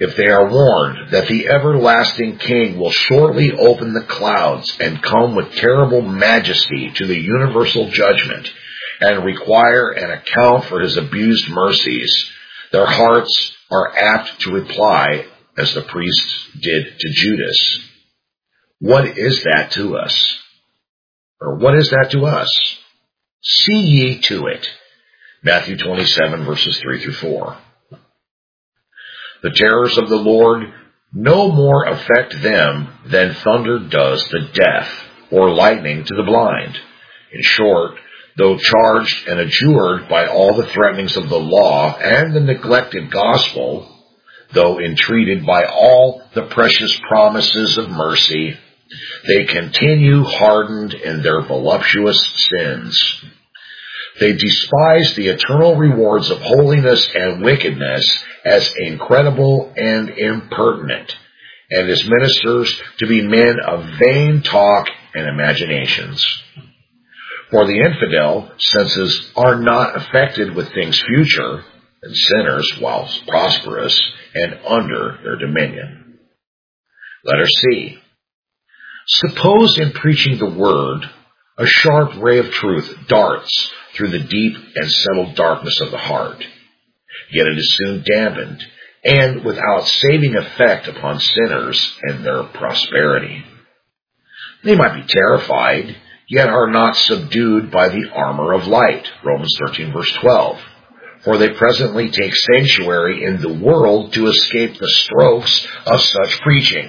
If they are warned that the everlasting King will shortly open the clouds and come with terrible majesty to the universal judgment and require an account for his abused mercies, their hearts are apt to reply, as the priests did to Judas, "What is that to us?" Or what is that to us? See ye to it. Matthew twenty-seven, verses three through four. The terrors of the Lord no more affect them than thunder does the deaf, or lightning to the blind. In short, though charged and adjured by all the threatenings of the law and the neglected gospel, though entreated by all the precious promises of mercy, they continue hardened in their voluptuous sins. They despise the eternal rewards of holiness and wickedness as incredible and impertinent, and as ministers to be men of vain talk and imaginations. For the infidel senses are not affected with things future, and sinners whilst prosperous and under their dominion. Letter C. Suppose in preaching the word, a sharp ray of truth darts through the deep and settled darkness of the heart. Yet it is soon dampened, and without saving effect upon sinners and their prosperity. They might be terrified, yet are not subdued by the armor of light, Romans thirteen, verse twelve. For they presently take sanctuary in the world to escape the strokes of such preaching.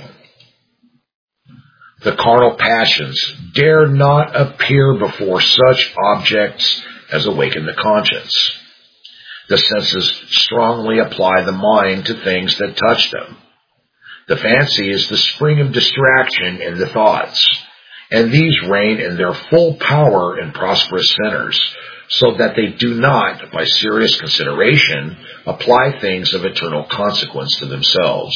The carnal passions dare not appear before such objects as awaken the conscience. The senses strongly apply the mind to things that touch them. The fancy is the spring of distraction in the thoughts, and these reign in their full power in prosperous sinners, so that they do not, by serious consideration, apply things of eternal consequence to themselves.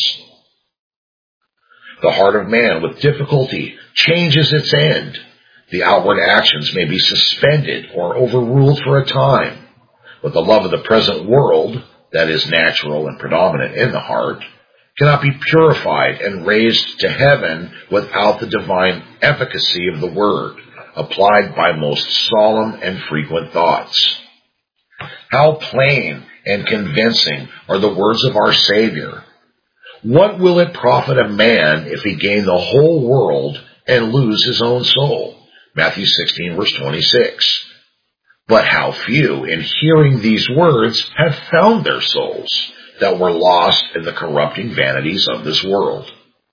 The heart of man with difficulty changes its end. The outward actions may be suspended or overruled for a time, but the love of the present world, that is natural and predominant in the heart, cannot be purified and raised to heaven without the divine efficacy of the word, applied by most solemn and frequent thoughts. How plain and convincing are the words of our Savior! What will it profit a man if he gain the whole world and lose his own soul? Matthew sixteen, verse twenty-six. But how few, in hearing these words, have found their souls that were lost in the corrupting vanities of this world.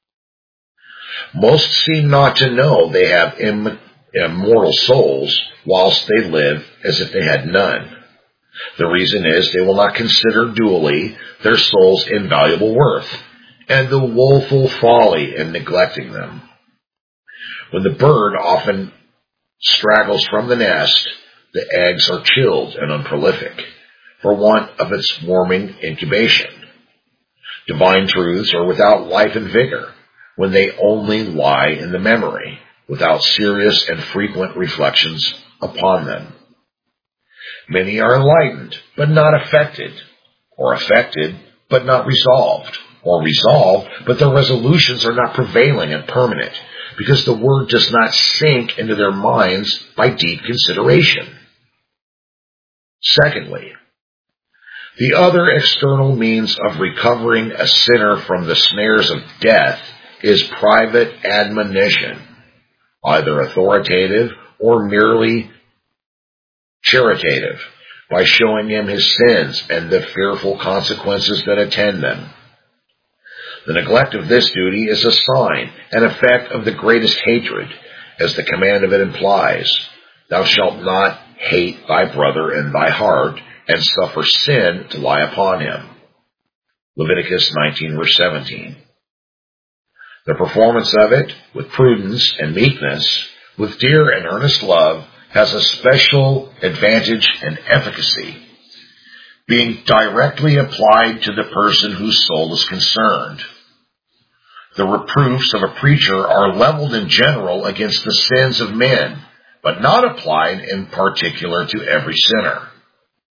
Most seem not to know they have Im- immortal souls whilst they live as if they had none. The reason is they will not consider duly their soul's invaluable worth and the woeful folly in neglecting them. When the bird often straggles from the nest, the eggs are chilled and unprolific for want of its warming incubation. Divine truths are without life and vigor when they only lie in the memory, without serious and frequent reflections upon them. Many are enlightened, but not affected, or affected, but not resolved, or resolved, but their resolutions are not prevailing and permanent, because the word does not sink into their minds by deep consideration. Secondly, the other external means of recovering a sinner from the snares of death is private admonition, either authoritative or merely charitative, by showing him his sins and the fearful consequences that attend them. The neglect of this duty is a sign and effect of the greatest hatred, as the command of it implies, "Thou shalt not hate thy brother in thy heart, and suffer sin to lie upon him." Leviticus nineteen, verse seventeen. The performance of it, with prudence and meekness, with dear and earnest love, has a special advantage and efficacy, being directly applied to the person whose soul is concerned. The reproofs of a preacher are leveled in general against the sins of men, but not applied in particular to every sinner.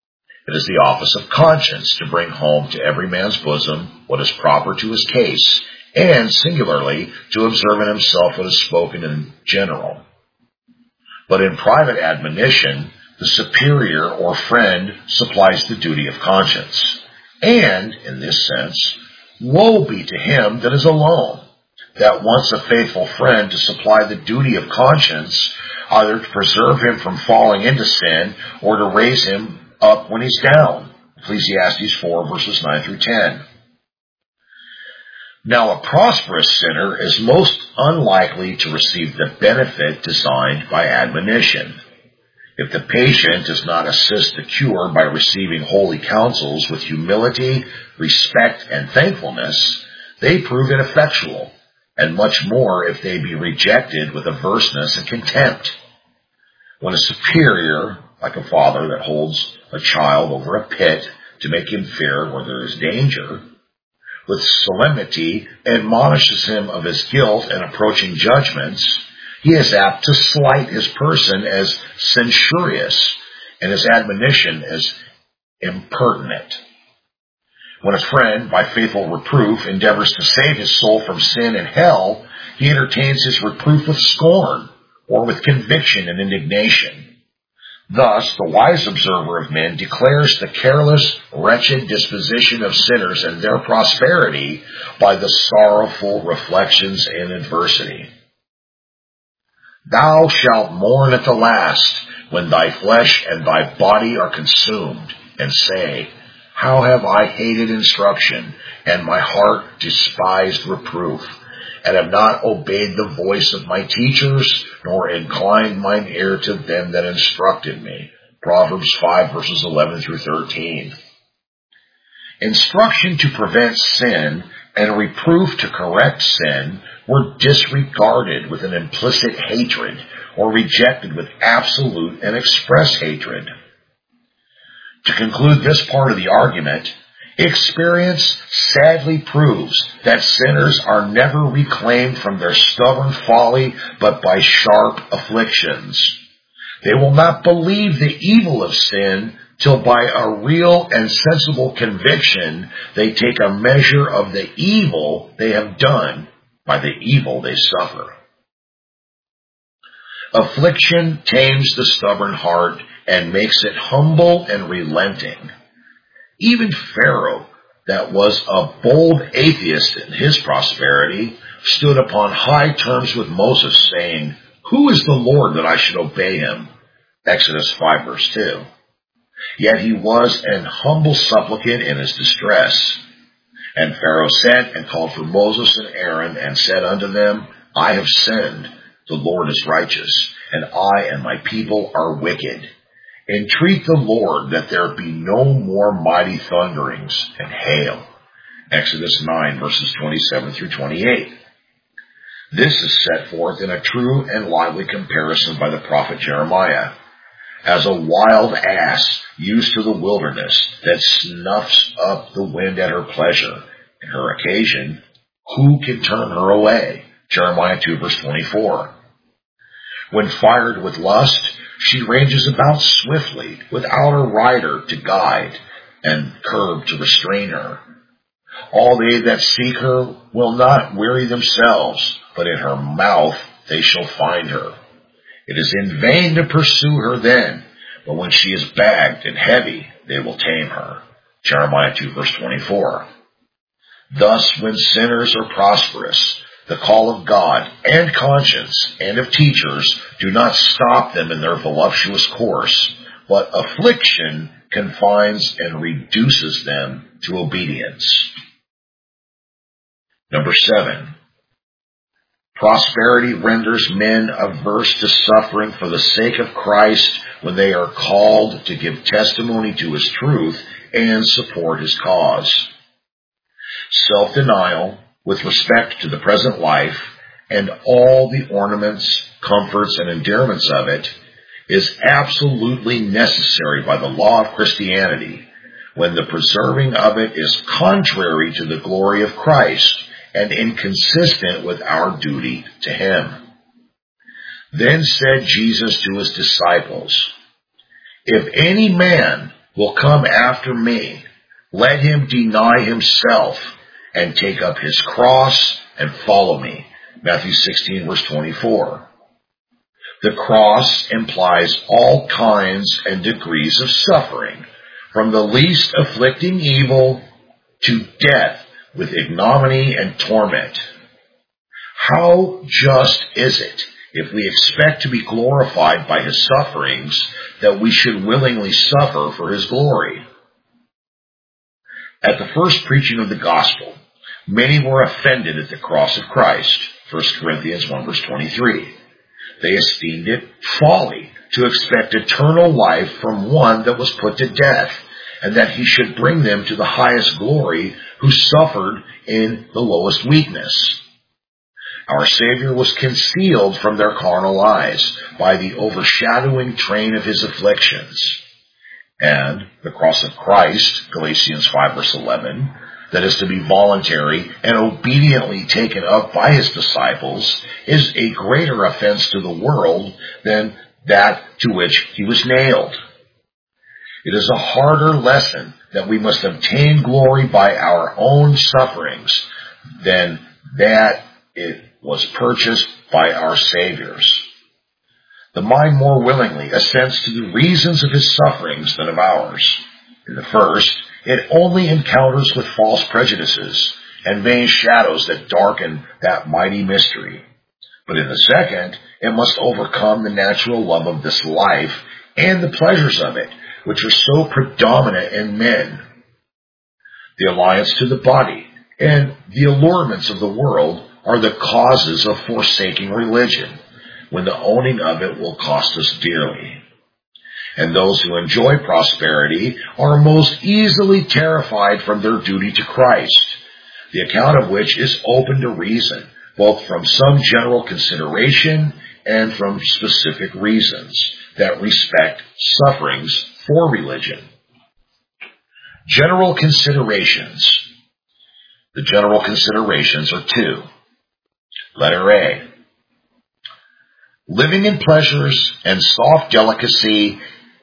It is the office of conscience to bring home to every man's bosom what is proper to his case, and singularly to observe in himself what is spoken in general. But in private admonition, the superior or friend supplies the duty of conscience. And, in this sense, woe be to him that is alone, that wants a faithful friend to supply the duty of conscience, either to preserve him from falling into sin or to raise him up when he's down. Ecclesiastes four, verses nine through ten. Now, a prosperous sinner is most unlikely to receive the benefit designed by admonition. If the patient does not assist the cure by receiving holy counsels with humility, respect, and thankfulness, they prove ineffectual, and much more if they be rejected with averseness and contempt. When a superior, like a father that holds a child over a pit to make him fear where there is danger, with solemnity admonishes him of his guilt and approaching judgments, he is apt to slight his person as censurious and his admonition as impertinent. When a friend, by faithful reproof, endeavors to save his soul from sin and hell, he entertains his reproof with scorn or with conviction and indignation. Thus, the wise observer of men declares the careless, wretched disposition of sinners and their prosperity by the sorrowful reflections in adversity. Thou shalt mourn at the last, when thy flesh and thy body are consumed, and say, How have I hated instruction, and my heart despised reproof, and have not obeyed the voice of my teachers, nor inclined mine ear to them that instructed me. Proverbs five, verses eleven through thirteen. Instruction to prevent sin and reproof to correct sin were disregarded with an implicit hatred, or rejected with absolute and express hatred. To conclude this part of the argument, experience sadly proves that sinners are never reclaimed from their stubborn folly, but by sharp afflictions. They will not believe the evil of sin till by a real and sensible conviction they take a measure of the evil they have done by the evil they suffer. Affliction tames the stubborn heart and makes it humble and relenting. Even Pharaoh, that was a bold atheist in his prosperity, stood upon high terms with Moses, saying, Who is the Lord that I should obey him? Exodus five, verse two. Yet he was an humble supplicant in his distress. And Pharaoh sent and called for Moses and Aaron, and said unto them, I have sinned. The Lord is righteous, and I and my people are wicked. Entreat the Lord that there be no more mighty thunderings and hail. Exodus nine, verses twenty-seven through twenty-eight. This is set forth in a true and lively comparison by the prophet Jeremiah. As a wild ass used to the wilderness that snuffs up the wind at her pleasure and her occasion, who can turn her away? Jeremiah two, verse twenty-four. When fired with lust, she ranges about swiftly, without a rider to guide and curb to restrain her. All they that seek her will not weary themselves, but in her mouth they shall find her. It is in vain to pursue her then, but when she is bagged and heavy, they will tame her. Jeremiah two, verse twenty-four. Thus, when sinners are prosperous, the call of God and conscience and of teachers do not stop them in their voluptuous course, but affliction confines and reduces them to obedience. Number seven. Prosperity renders men averse to suffering for the sake of Christ when they are called to give testimony to his truth and support his cause. Self-denial, with respect to the present life and all the ornaments, comforts, and endearments of it, is absolutely necessary by the law of Christianity when the preserving of it is contrary to the glory of Christ and inconsistent with our duty to him. Then said Jesus to his disciples, If any man will come after me, let him deny himself and take up his cross and follow me. Matthew sixteen, verse twenty-four. The cross implies all kinds and degrees of suffering, from the least afflicting evil to death with ignominy and torment. How just is it, if we expect to be glorified by his sufferings, that we should willingly suffer for his glory? At the first preaching of the gospel, many were offended at the cross of Christ. First Corinthians one, verse twenty-three. They esteemed it folly to expect eternal life from one that was put to death, and that he should bring them to the highest glory who suffered in the lowest weakness. Our Savior was concealed from their carnal eyes by the overshadowing train of his afflictions. And the cross of Christ, Galatians five, verse eleven, that is to be voluntary and obediently taken up by his disciples, is a greater offense to the world than that to which he was nailed. It is a harder lesson that we must obtain glory by our own sufferings than that it was purchased by our Savior's. The mind more willingly assents to the reasons of his sufferings than of ours. In the first, it only encounters with false prejudices and vain shadows that darken that mighty mystery. But in the second, it must overcome the natural love of this life and the pleasures of it, which are so predominant in men. The alliance to the body and the allurements of the world are the causes of forsaking religion, when the owning of it will cost us dearly. And those who enjoy prosperity are most easily terrified from their duty to Christ, the account of which is open to reason, both from some general consideration and from specific reasons that respect sufferings for religion. General considerations. The general considerations are two. Letter A. Living in pleasures and soft delicacy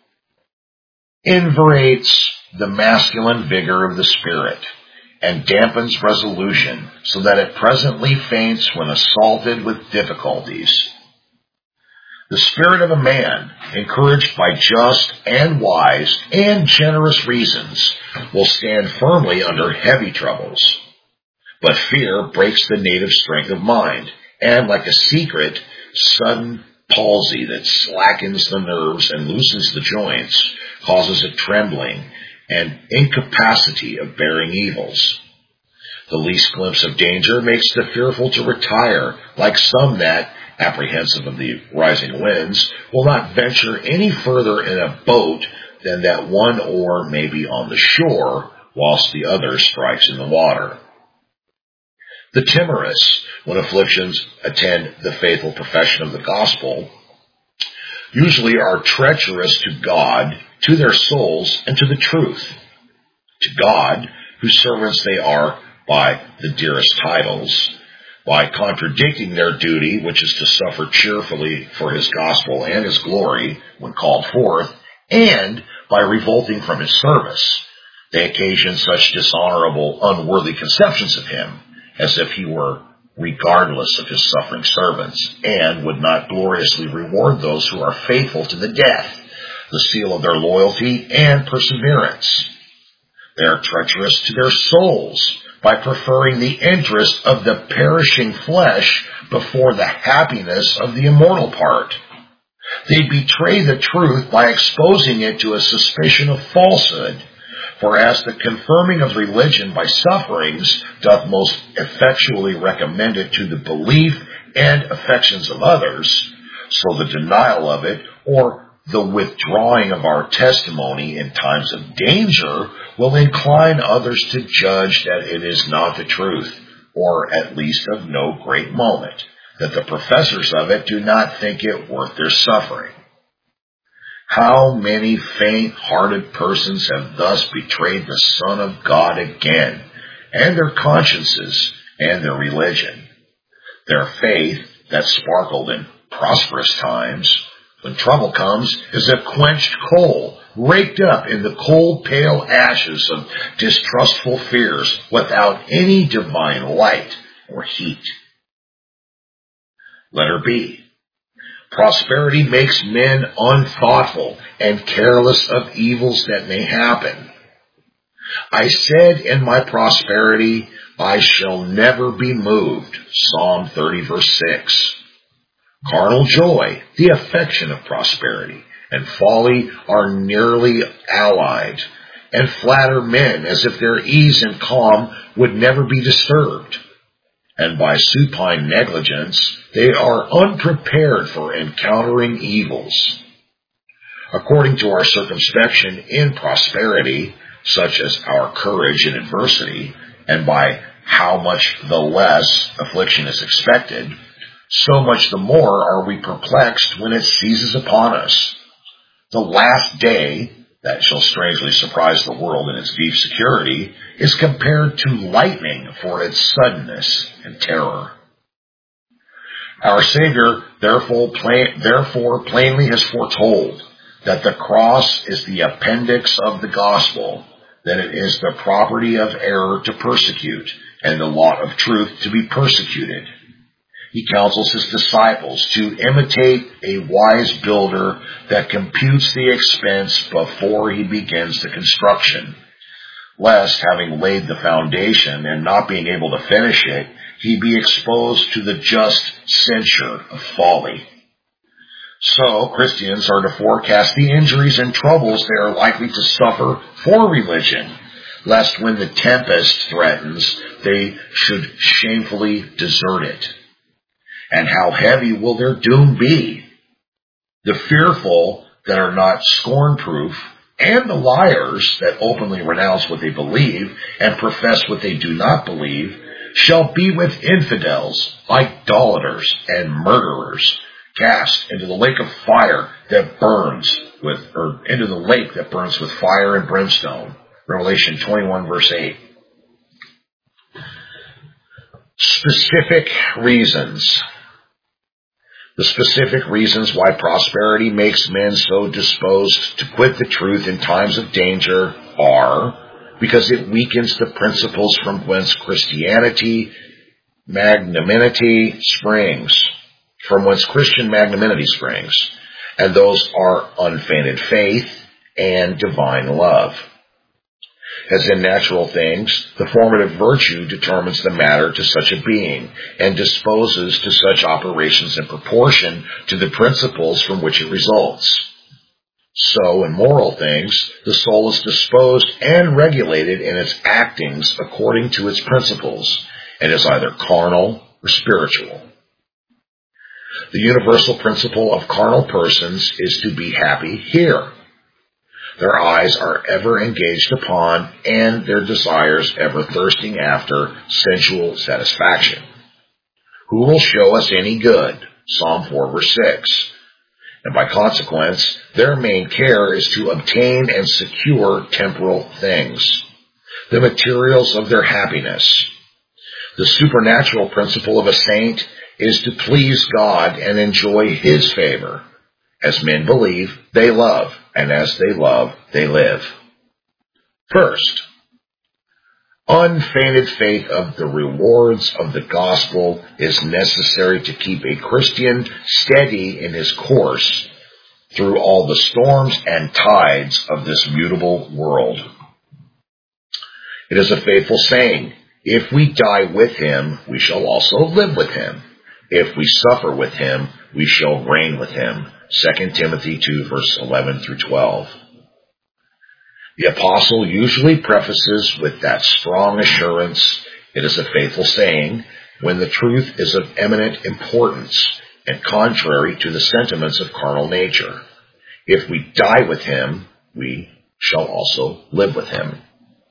invigorates the masculine vigor of the spirit and dampens resolution, so that it presently faints when assaulted with difficulties. The spirit of a man, encouraged by just and wise and generous reasons, will stand firmly under heavy troubles. But fear breaks the native strength of mind, and like a secret, sudden palsy that slackens the nerves and loosens the joints, causes a trembling and incapacity of bearing evils. The least glimpse of danger makes the fearful to retire, like some that, apprehensive of the rising winds, will not venture any further in a boat than that one oar may be on the shore, whilst the other strikes in the water. The timorous, when afflictions attend the faithful profession of the gospel, usually are treacherous to God, to their souls, and to the truth. To God, whose servants they are by the dearest titles, by contradicting their duty, which is to suffer cheerfully for his gospel and his glory when called forth, and by revolting from his service, they occasion such dishonorable, unworthy conceptions of him, as if he were regardless of his suffering servants, and would not gloriously reward those who are faithful to the death, the seal of their loyalty and perseverance. They are treacherous to their souls by preferring the interest of the perishing flesh before the happiness of the immortal part. They betray the truth by exposing it to a suspicion of falsehood. For as the confirming of religion by sufferings doth most effectually recommend it to the belief and affections of others, so the denial of it, or the withdrawing of our testimony in times of danger, will incline others to judge that it is not the truth, or at least of no great moment, that the professors of it do not think it worth their suffering. How many faint-hearted persons have thus betrayed the Son of God again, and their consciences, and their religion? Their faith, that sparkled in prosperous times, when trouble comes, is a quenched coal raked up in the cold, pale ashes of distrustful fears without any divine light or heat. Letter B. Prosperity makes men unthoughtful and careless of evils that may happen. I said in my prosperity, I shall never be moved. Psalm thirty, verse six. Carnal joy, the affection of prosperity, and folly are nearly allied, and flatter men as if their ease and calm would never be disturbed. And by supine negligence, they are unprepared for encountering evils. According to our circumspection in prosperity, such as our courage in adversity, and by how much the less affliction is expected, so much the more are we perplexed when it seizes upon us. The last day, that shall strangely surprise the world in its deep security, is compared to lightning for its suddenness and terror. Our Savior therefore, plain, therefore plainly has foretold that the cross is the appendix of the gospel, that it is the property of error to persecute, and the lot of truth to be persecuted. He counsels his disciples to imitate a wise builder that computes the expense before he begins the construction, lest, having laid the foundation and not being able to finish it, he be exposed to the just censure of folly. So, Christians are to forecast the injuries and troubles they are likely to suffer for religion, lest when the tempest threatens, they should shamefully desert it. And how heavy will their doom be? The fearful that are not scorn-proof, and the liars that openly renounce what they believe and profess what they do not believe, shall be with infidels, idolaters, and murderers, cast into the lake of fire that burns with, or into the lake that burns with fire and brimstone. Revelation twenty-one, verse eight. Specific reasons. The specific reasons why prosperity makes men so disposed to quit the truth in times of danger are because it weakens the principles from whence Christianity, magnanimity springs, from whence Christian magnanimity springs, and those are unfeigned faith and divine love. As in natural things, the formative virtue determines the matter to such a being and disposes to such operations in proportion to the principles from which it results. So, in moral things, the soul is disposed and regulated in its actings according to its principles, and is either carnal or spiritual. The universal principle of carnal persons is to be happy here. Their eyes are ever engaged upon, and their desires ever thirsting after, sensual satisfaction. Who will show us any good? Psalm four, verse six. And by consequence, their main care is to obtain and secure temporal things, the materials of their happiness. The supernatural principle of a saint is to please God and enjoy His favor. As men believe, they love, and as they love, they live. First, unfeigned faith of the rewards of the gospel is necessary to keep a Christian steady in his course through all the storms and tides of this mutable world. It is a faithful saying, if we die with him, we shall also live with him. If we suffer with him, we shall reign with him. Second Timothy two, verse eleven through twelve. The apostle usually prefaces with that strong assurance, it is a faithful saying, when the truth is of eminent importance and contrary to the sentiments of carnal nature. If we die with him, we shall also live with him.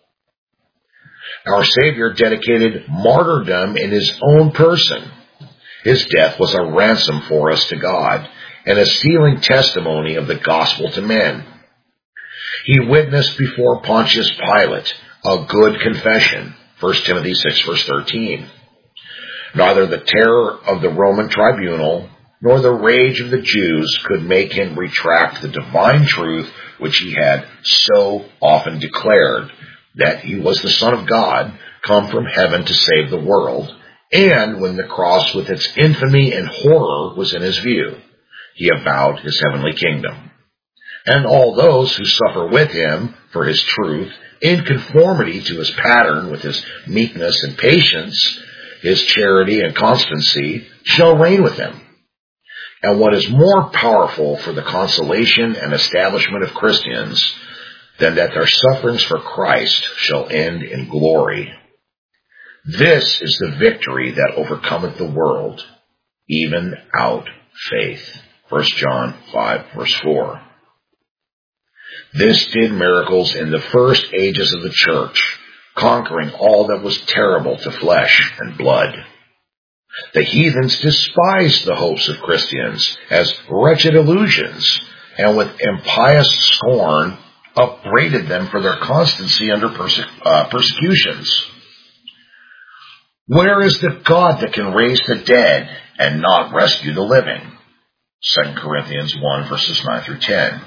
Our Savior dedicated martyrdom in his own person. His death was a ransom for us to God, and a sealing testimony of the gospel to men. He witnessed before Pontius Pilate a good confession, First Timothy six, verse thirteen. Neither the terror of the Roman tribunal, nor the rage of the Jews could make him retract the divine truth which he had so often declared, that he was the Son of God, come from heaven to save the world. And when the cross with its infamy and horror was in his view, he avowed his heavenly kingdom. And all those who suffer with him for his truth, in conformity to his pattern with his meekness and patience, his charity and constancy, shall reign with him. And what is more powerful for the consolation and establishment of Christians than that their sufferings for Christ shall end in glory? This is the victory that overcometh the world, even out faith. First John five, verse four. This did miracles in the first ages of the church, conquering all that was terrible to flesh and blood. The heathens despised the hopes of Christians as wretched illusions, and with impious scorn upbraided them for their constancy under perse- uh, persecutions. Where is the God that can raise the dead and not rescue the living? Second Corinthians one, verses nine through ten.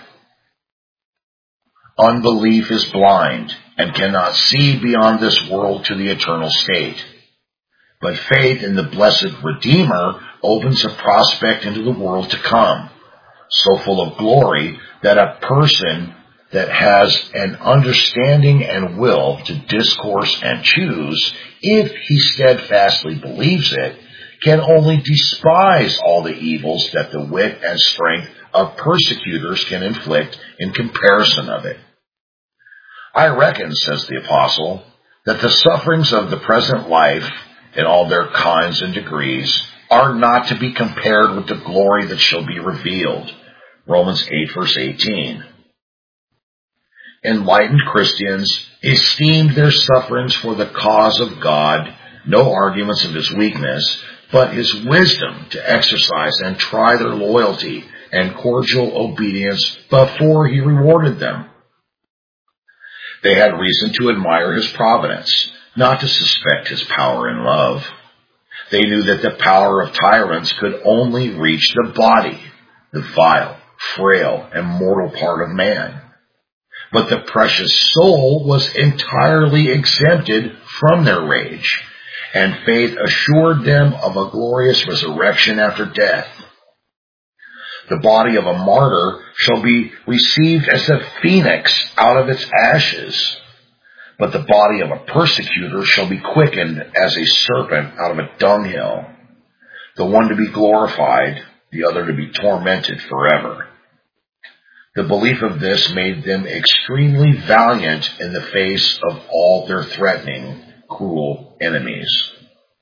Unbelief is blind and cannot see beyond this world to the eternal state. But faith in the blessed Redeemer opens a prospect into the world to come, so full of glory that a person that has an understanding and will to discourse and choose, if he steadfastly believes it, can only despise all the evils that the wit and strength of persecutors can inflict in comparison of it. I reckon, says the apostle, that the sufferings of the present life, in all their kinds and degrees, are not to be compared with the glory that shall be revealed. Romans eight, verse eighteen. Enlightened Christians esteemed their sufferings for the cause of God, no arguments of his weakness, but his wisdom to exercise and try their loyalty and cordial obedience before he rewarded them. They had reason to admire his providence, not to suspect his power and love. They knew that the power of tyrants could only reach the body, the vile, frail, and mortal part of man. But the precious soul was entirely exempted from their rage, and faith assured them of a glorious resurrection after death. The body of a martyr shall be received as a phoenix out of its ashes, but the body of a persecutor shall be quickened as a serpent out of a dunghill, the one to be glorified, the other to be tormented forever. The belief of this made them extremely valiant in the face of all their threatening, cruel enemies.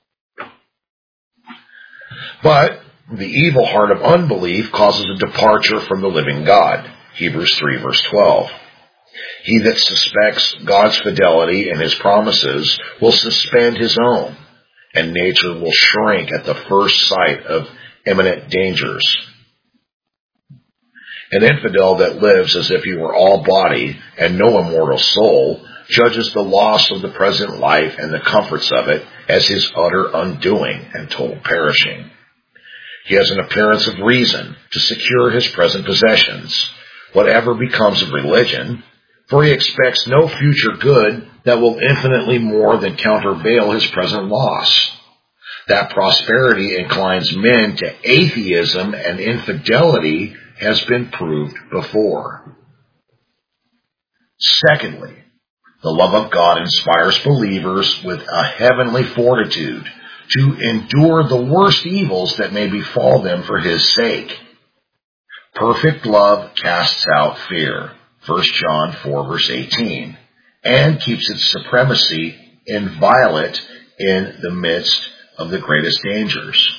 But the evil heart of unbelief causes a departure from the living God. Hebrews three, verse twelve. He that suspects God's fidelity and his promises will suspend his own, and nature will shrink at the first sight of imminent dangers. An infidel that lives as if he were all body and no immortal soul judges the loss of the present life and the comforts of it as his utter undoing and total perishing. He has an appearance of reason to secure his present possessions, whatever becomes of religion, for he expects no future good that will infinitely more than countervail his present loss. That prosperity inclines men to atheism and infidelity has been proved before. Secondly, the love of God inspires believers with a heavenly fortitude to endure the worst evils that may befall them for his sake. Perfect love casts out fear, First John four, verse eighteen, and keeps its supremacy inviolate in the midst of the greatest dangers.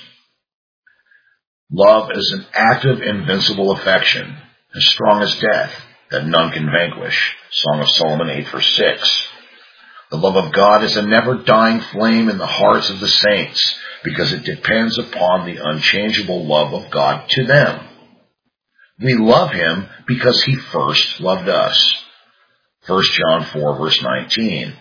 Love is an active, invincible affection, as strong as death, that none can vanquish. Song of Solomon eight, verse six. The love of God is a never-dying flame in the hearts of the saints, because it depends upon the unchangeable love of God to them. We love him because he first loved us. First John four, verse nineteen.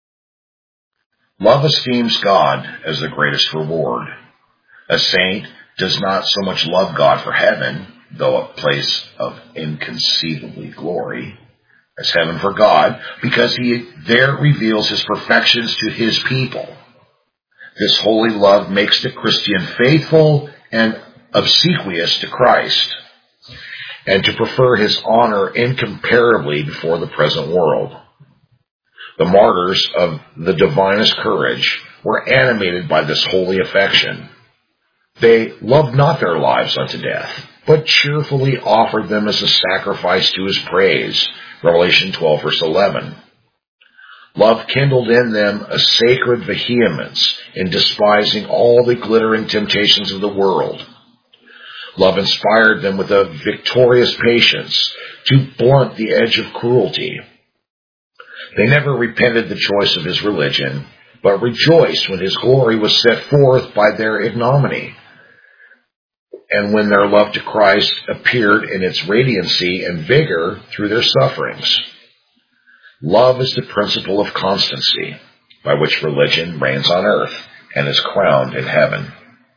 Love esteems God as the greatest reward. A saint does not so much love God for heaven, though a place of inconceivably glory, as heaven for God, because he there reveals his perfections to his people. This holy love makes the Christian faithful and obsequious to Christ, and to prefer his honor incomparably before the present world. The martyrs of the divinest courage were animated by this holy affection. They loved not their lives unto death, but cheerfully offered them as a sacrifice to his praise. Revelation twelve, verse eleven. Love kindled in them a sacred vehemence in despising all the glittering temptations of the world. Love inspired them with a victorious patience to blunt the edge of cruelty. They never repented the choice of his religion, but rejoiced when his glory was set forth by their ignominy, and when their love to Christ appeared in its radiancy and vigor through their sufferings. Love is the principle of constancy, by which religion reigns on earth and is crowned in heaven.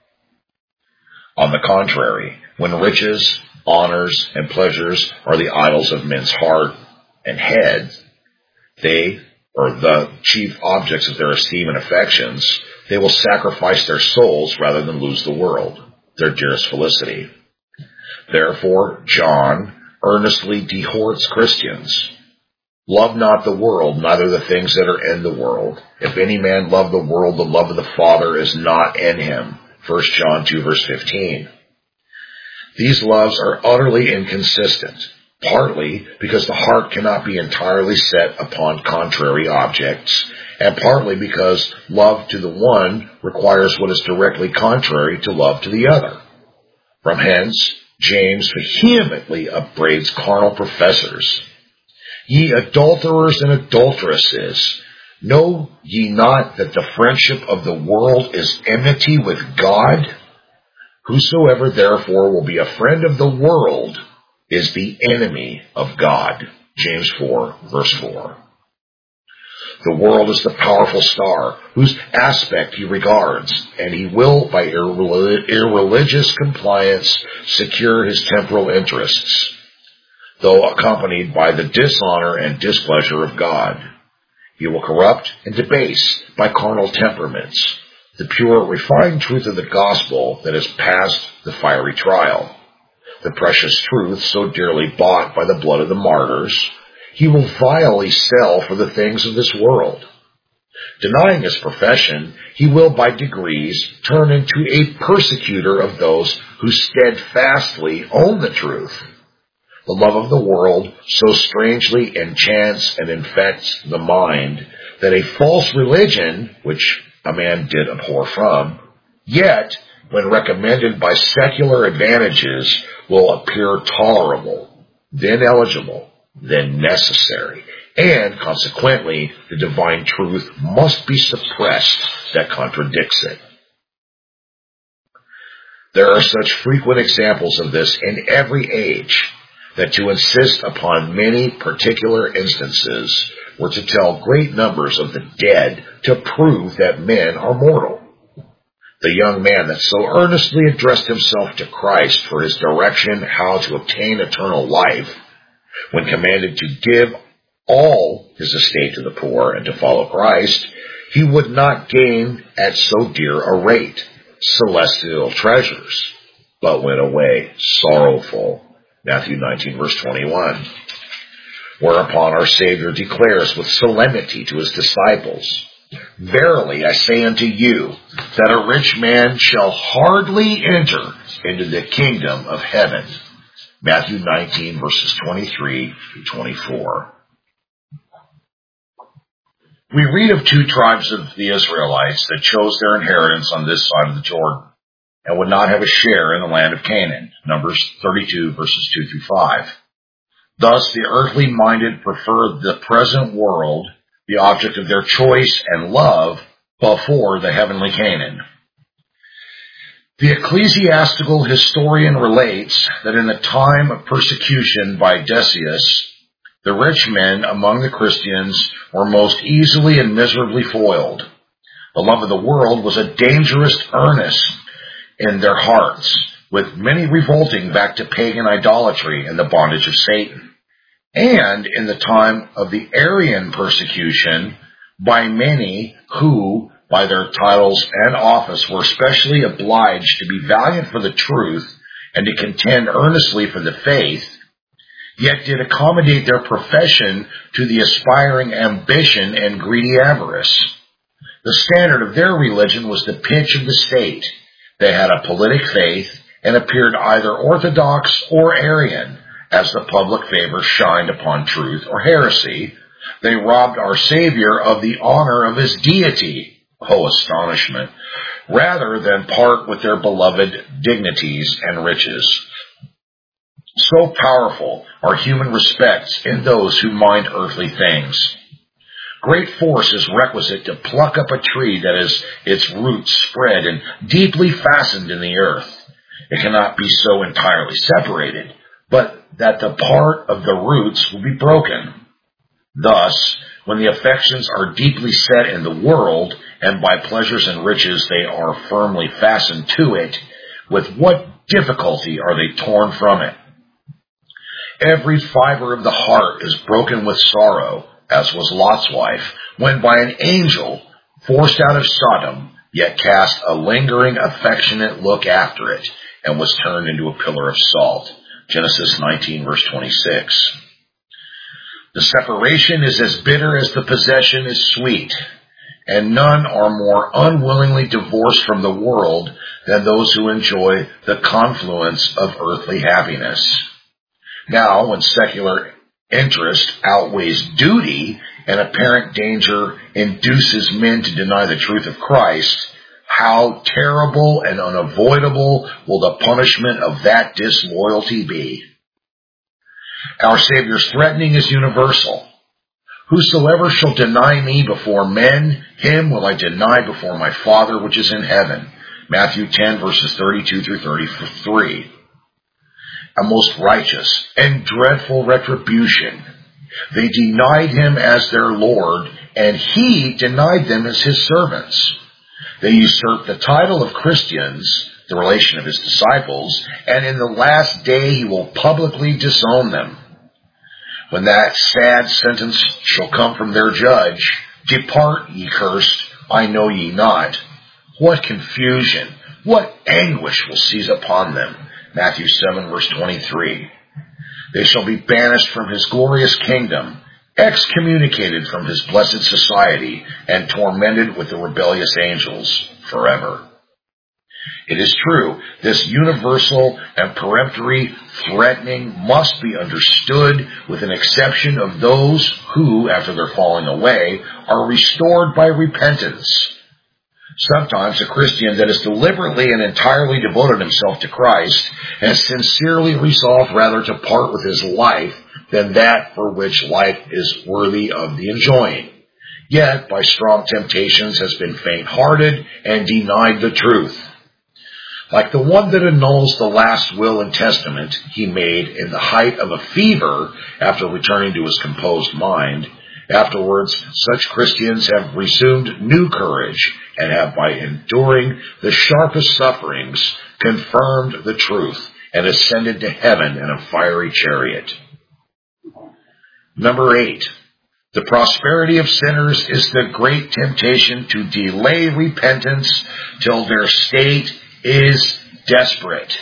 On the contrary, when riches, honors, and pleasures are the idols of men's heart and head, they, or the chief objects of their esteem and affections, they will sacrifice their souls rather than lose the world, their dearest felicity. Therefore, John earnestly dehorts Christians. Love not the world, neither the things that are in the world. If any man love the world, the love of the Father is not in him. First John two, verse fifteen. These loves are utterly inconsistent, partly because the heart cannot be entirely set upon contrary objects, and partly because love to the one requires what is directly contrary to love to the other. From hence, James vehemently upbraids carnal professors. Ye adulterers and adulteresses, know ye not that the friendship of the world is enmity with God? Whosoever therefore will be a friend of the world is the enemy of God. James four, verse four. The world is the powerful star, whose aspect he regards, and he will, by irrelig- irreligious compliance, secure his temporal interests, though accompanied by the dishonor and displeasure of God. He will corrupt and debase by carnal temperaments the pure, refined truth of the gospel that has passed the fiery trial. The precious truth so dearly bought by the blood of the martyrs, he will vilely sell for the things of this world. Denying his profession, he will by degrees turn into a persecutor of those who steadfastly own the truth. The love of the world so strangely enchants and infects the mind that a false religion, which a man did abhor from, yet, when recommended by secular advantages, will appear tolerable, then eligible, then necessary, and consequently the divine truth must be suppressed that contradicts it. There are such frequent examples of this in every age that to insist upon many particular instances were to tell great numbers of the dead to prove that men are mortal. The young man that so earnestly addressed himself to Christ for his direction how to obtain eternal life, when commanded to give all his estate to the poor and to follow Christ, he would not gain at so dear a rate celestial treasures, but went away sorrowful. Matthew nineteen, verse twenty-one. Whereupon our Savior declares with solemnity to his disciples, Verily I say unto you, that a rich man shall hardly enter into the kingdom of heaven. Matthew nineteen, verses twenty-three through twenty-four. We read of two tribes of the Israelites that chose their inheritance on this side of the Jordan and would not have a share in the land of Canaan. Numbers thirty-two, verses two through five. Thus, the earthly minded preferred the present world, the object of their choice and love, before the heavenly Canaan. The ecclesiastical historian relates that in the time of persecution by Decius, the rich men among the Christians were most easily and miserably foiled. The love of the world was a dangerous earnest in their hearts, with many revolting back to pagan idolatry and the bondage of Satan. And in the time of the Arian persecution, by many who, by their titles and office, were specially obliged to be valiant for the truth and to contend earnestly for the faith, yet did accommodate their profession to the aspiring ambition and greedy avarice. The standard of their religion was the pitch of the state. They had a politic faith and appeared either orthodox or Arian, as the public favor shined upon truth or heresy. They robbed our Savior of the honor of his deity, oh astonishment, rather than part with their beloved dignities and riches. So powerful are human respects in those who mind earthly things. Great force is requisite to pluck up a tree that is its roots spread and deeply fastened in the earth. It cannot be so entirely separated, but that the part of the roots will be broken. Thus, when the affections are deeply set in the world, and by pleasures and riches they are firmly fastened to it, with what difficulty are they torn from it? Every fiber of the heart is broken with sorrow, as was Lot's wife, when by an angel, forced out of Sodom, yet cast a lingering, affectionate look after it, and was turned into a pillar of salt. Genesis nineteen, verse twenty-six. The separation is as bitter as the possession is sweet, and none are more unwillingly divorced from the world than those who enjoy the confluence of earthly happiness. Now, when secular interest outweighs duty and apparent danger induces men to deny the truth of Christ, how terrible and unavoidable will the punishment of that disloyalty be? Our Savior's threatening is universal. Whosoever shall deny me before men, him will I deny before my Father which is in heaven. Matthew ten, verses thirty-two through thirty-three. A most righteous and dreadful retribution. They denied him as their Lord, and he denied them as his servants. They usurped the title of Christians, the relation of his disciples, and in the last day he will publicly disown them. When that sad sentence shall come from their judge, "Depart, ye cursed, I know ye not," what confusion, what anguish will seize upon them. Matthew seven, verse twenty-three. They shall be banished from his glorious kingdom, excommunicated from his blessed society, and tormented with the rebellious angels forever. It is true, this universal and peremptory threatening must be understood with an exception of those who, after their falling away, are restored by repentance. Sometimes a Christian that has deliberately and entirely devoted himself to Christ has sincerely resolved rather to part with his life than that for which life is worthy of the enjoying, yet by strong temptations has been faint-hearted and denied the truth. Like the one that annuls the last will and testament he made in the height of a fever after returning to his composed mind, afterwards such Christians have resumed new courage and have, by enduring the sharpest sufferings, confirmed the truth and ascended to heaven in a fiery chariot. Number eight. The prosperity of sinners is the great temptation to delay repentance till their state is desperate.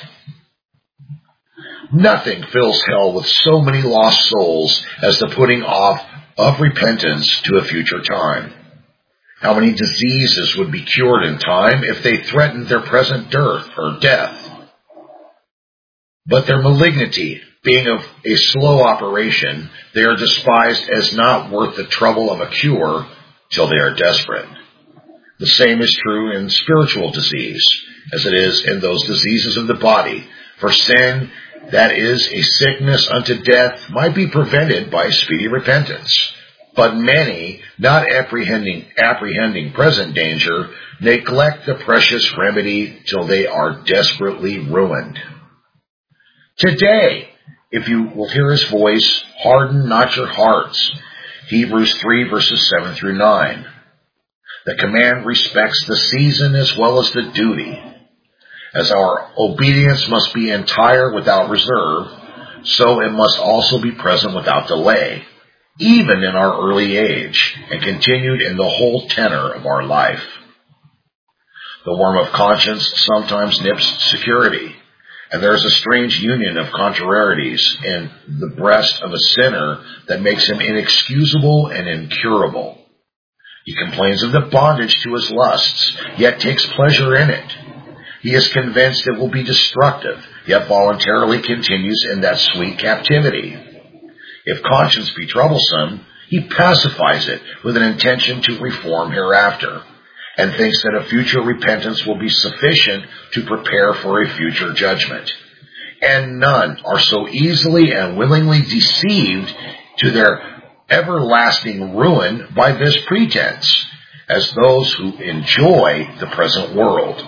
Nothing fills hell with so many lost souls as the putting off of repentance to a future time. How many diseases would be cured in time if they threatened their present dearth or death? But their malignity, being of a slow operation, they are despised as not worth the trouble of a cure till they are desperate. The same is true in spiritual disease, as it is in those diseases of the body. For sin, that is a sickness unto death, might be prevented by speedy repentance. But many, not apprehending, apprehending present danger, neglect the precious remedy till they are desperately ruined. Today, if you will hear his voice, harden not your hearts. Hebrews three, verses seven through nine. The command respects the season as well as the duty. As our obedience must be entire without reserve, so it must also be present without delay, even in our early age, and continued in the whole tenor of our life. The worm of conscience sometimes nips security, and there is a strange union of contrarieties in the breast of a sinner that makes him inexcusable and incurable. He complains of the bondage to his lusts, yet takes pleasure in it. He is convinced it will be destructive, yet voluntarily continues in that sweet captivity. If conscience be troublesome, he pacifies it with an intention to reform hereafter, and thinks that a future repentance will be sufficient to prepare for a future judgment. And none are so easily and willingly deceived to their everlasting ruin by this pretense as those who enjoy the present world.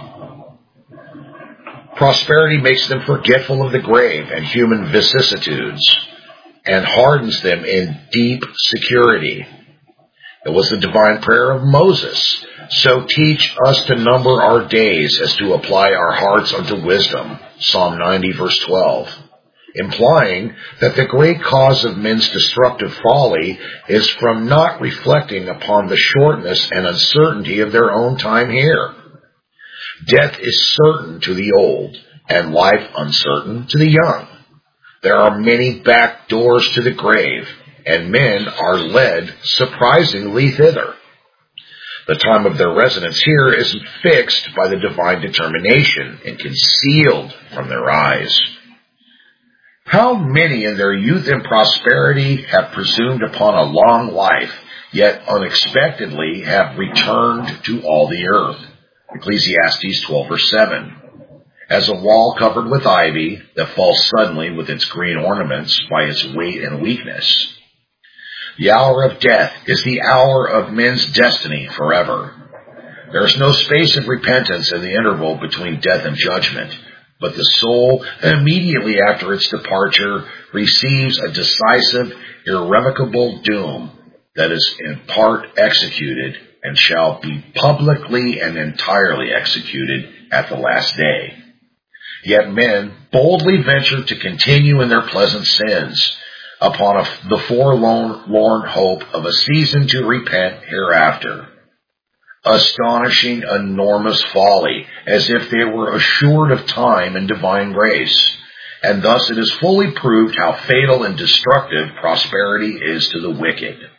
Prosperity makes them forgetful of the grave and human vicissitudes, and hardens them in deep security. It was the divine prayer of Moses, "So teach us to number our days as to apply our hearts unto wisdom," Psalm ninety, verse twelve, implying that the great cause of men's destructive folly is from not reflecting upon the shortness and uncertainty of their own time here. Death is certain to the old, and life uncertain to the young. There are many back doors to the grave, and men are led surprisingly thither. The time of their residence here is fixed by the divine determination and concealed from their eyes. How many in their youth and prosperity have presumed upon a long life, yet unexpectedly have returned to all the earth? Ecclesiastes twelve, verse seven. As a wall covered with ivy that falls suddenly with its green ornaments by its weight and weakness. The hour of death is the hour of men's destiny forever. There is no space of repentance in the interval between death and judgment, but the soul, immediately after its departure, receives a decisive, irrevocable doom that is in part executed and shall be publicly and entirely executed at the last day. Yet men boldly venture to continue in their pleasant sins, upon a, the forlorn hope of a season to repent hereafter. Astonishing, enormous folly, as if they were assured of time and divine grace, and thus it is fully proved how fatal and destructive prosperity is to the wicked.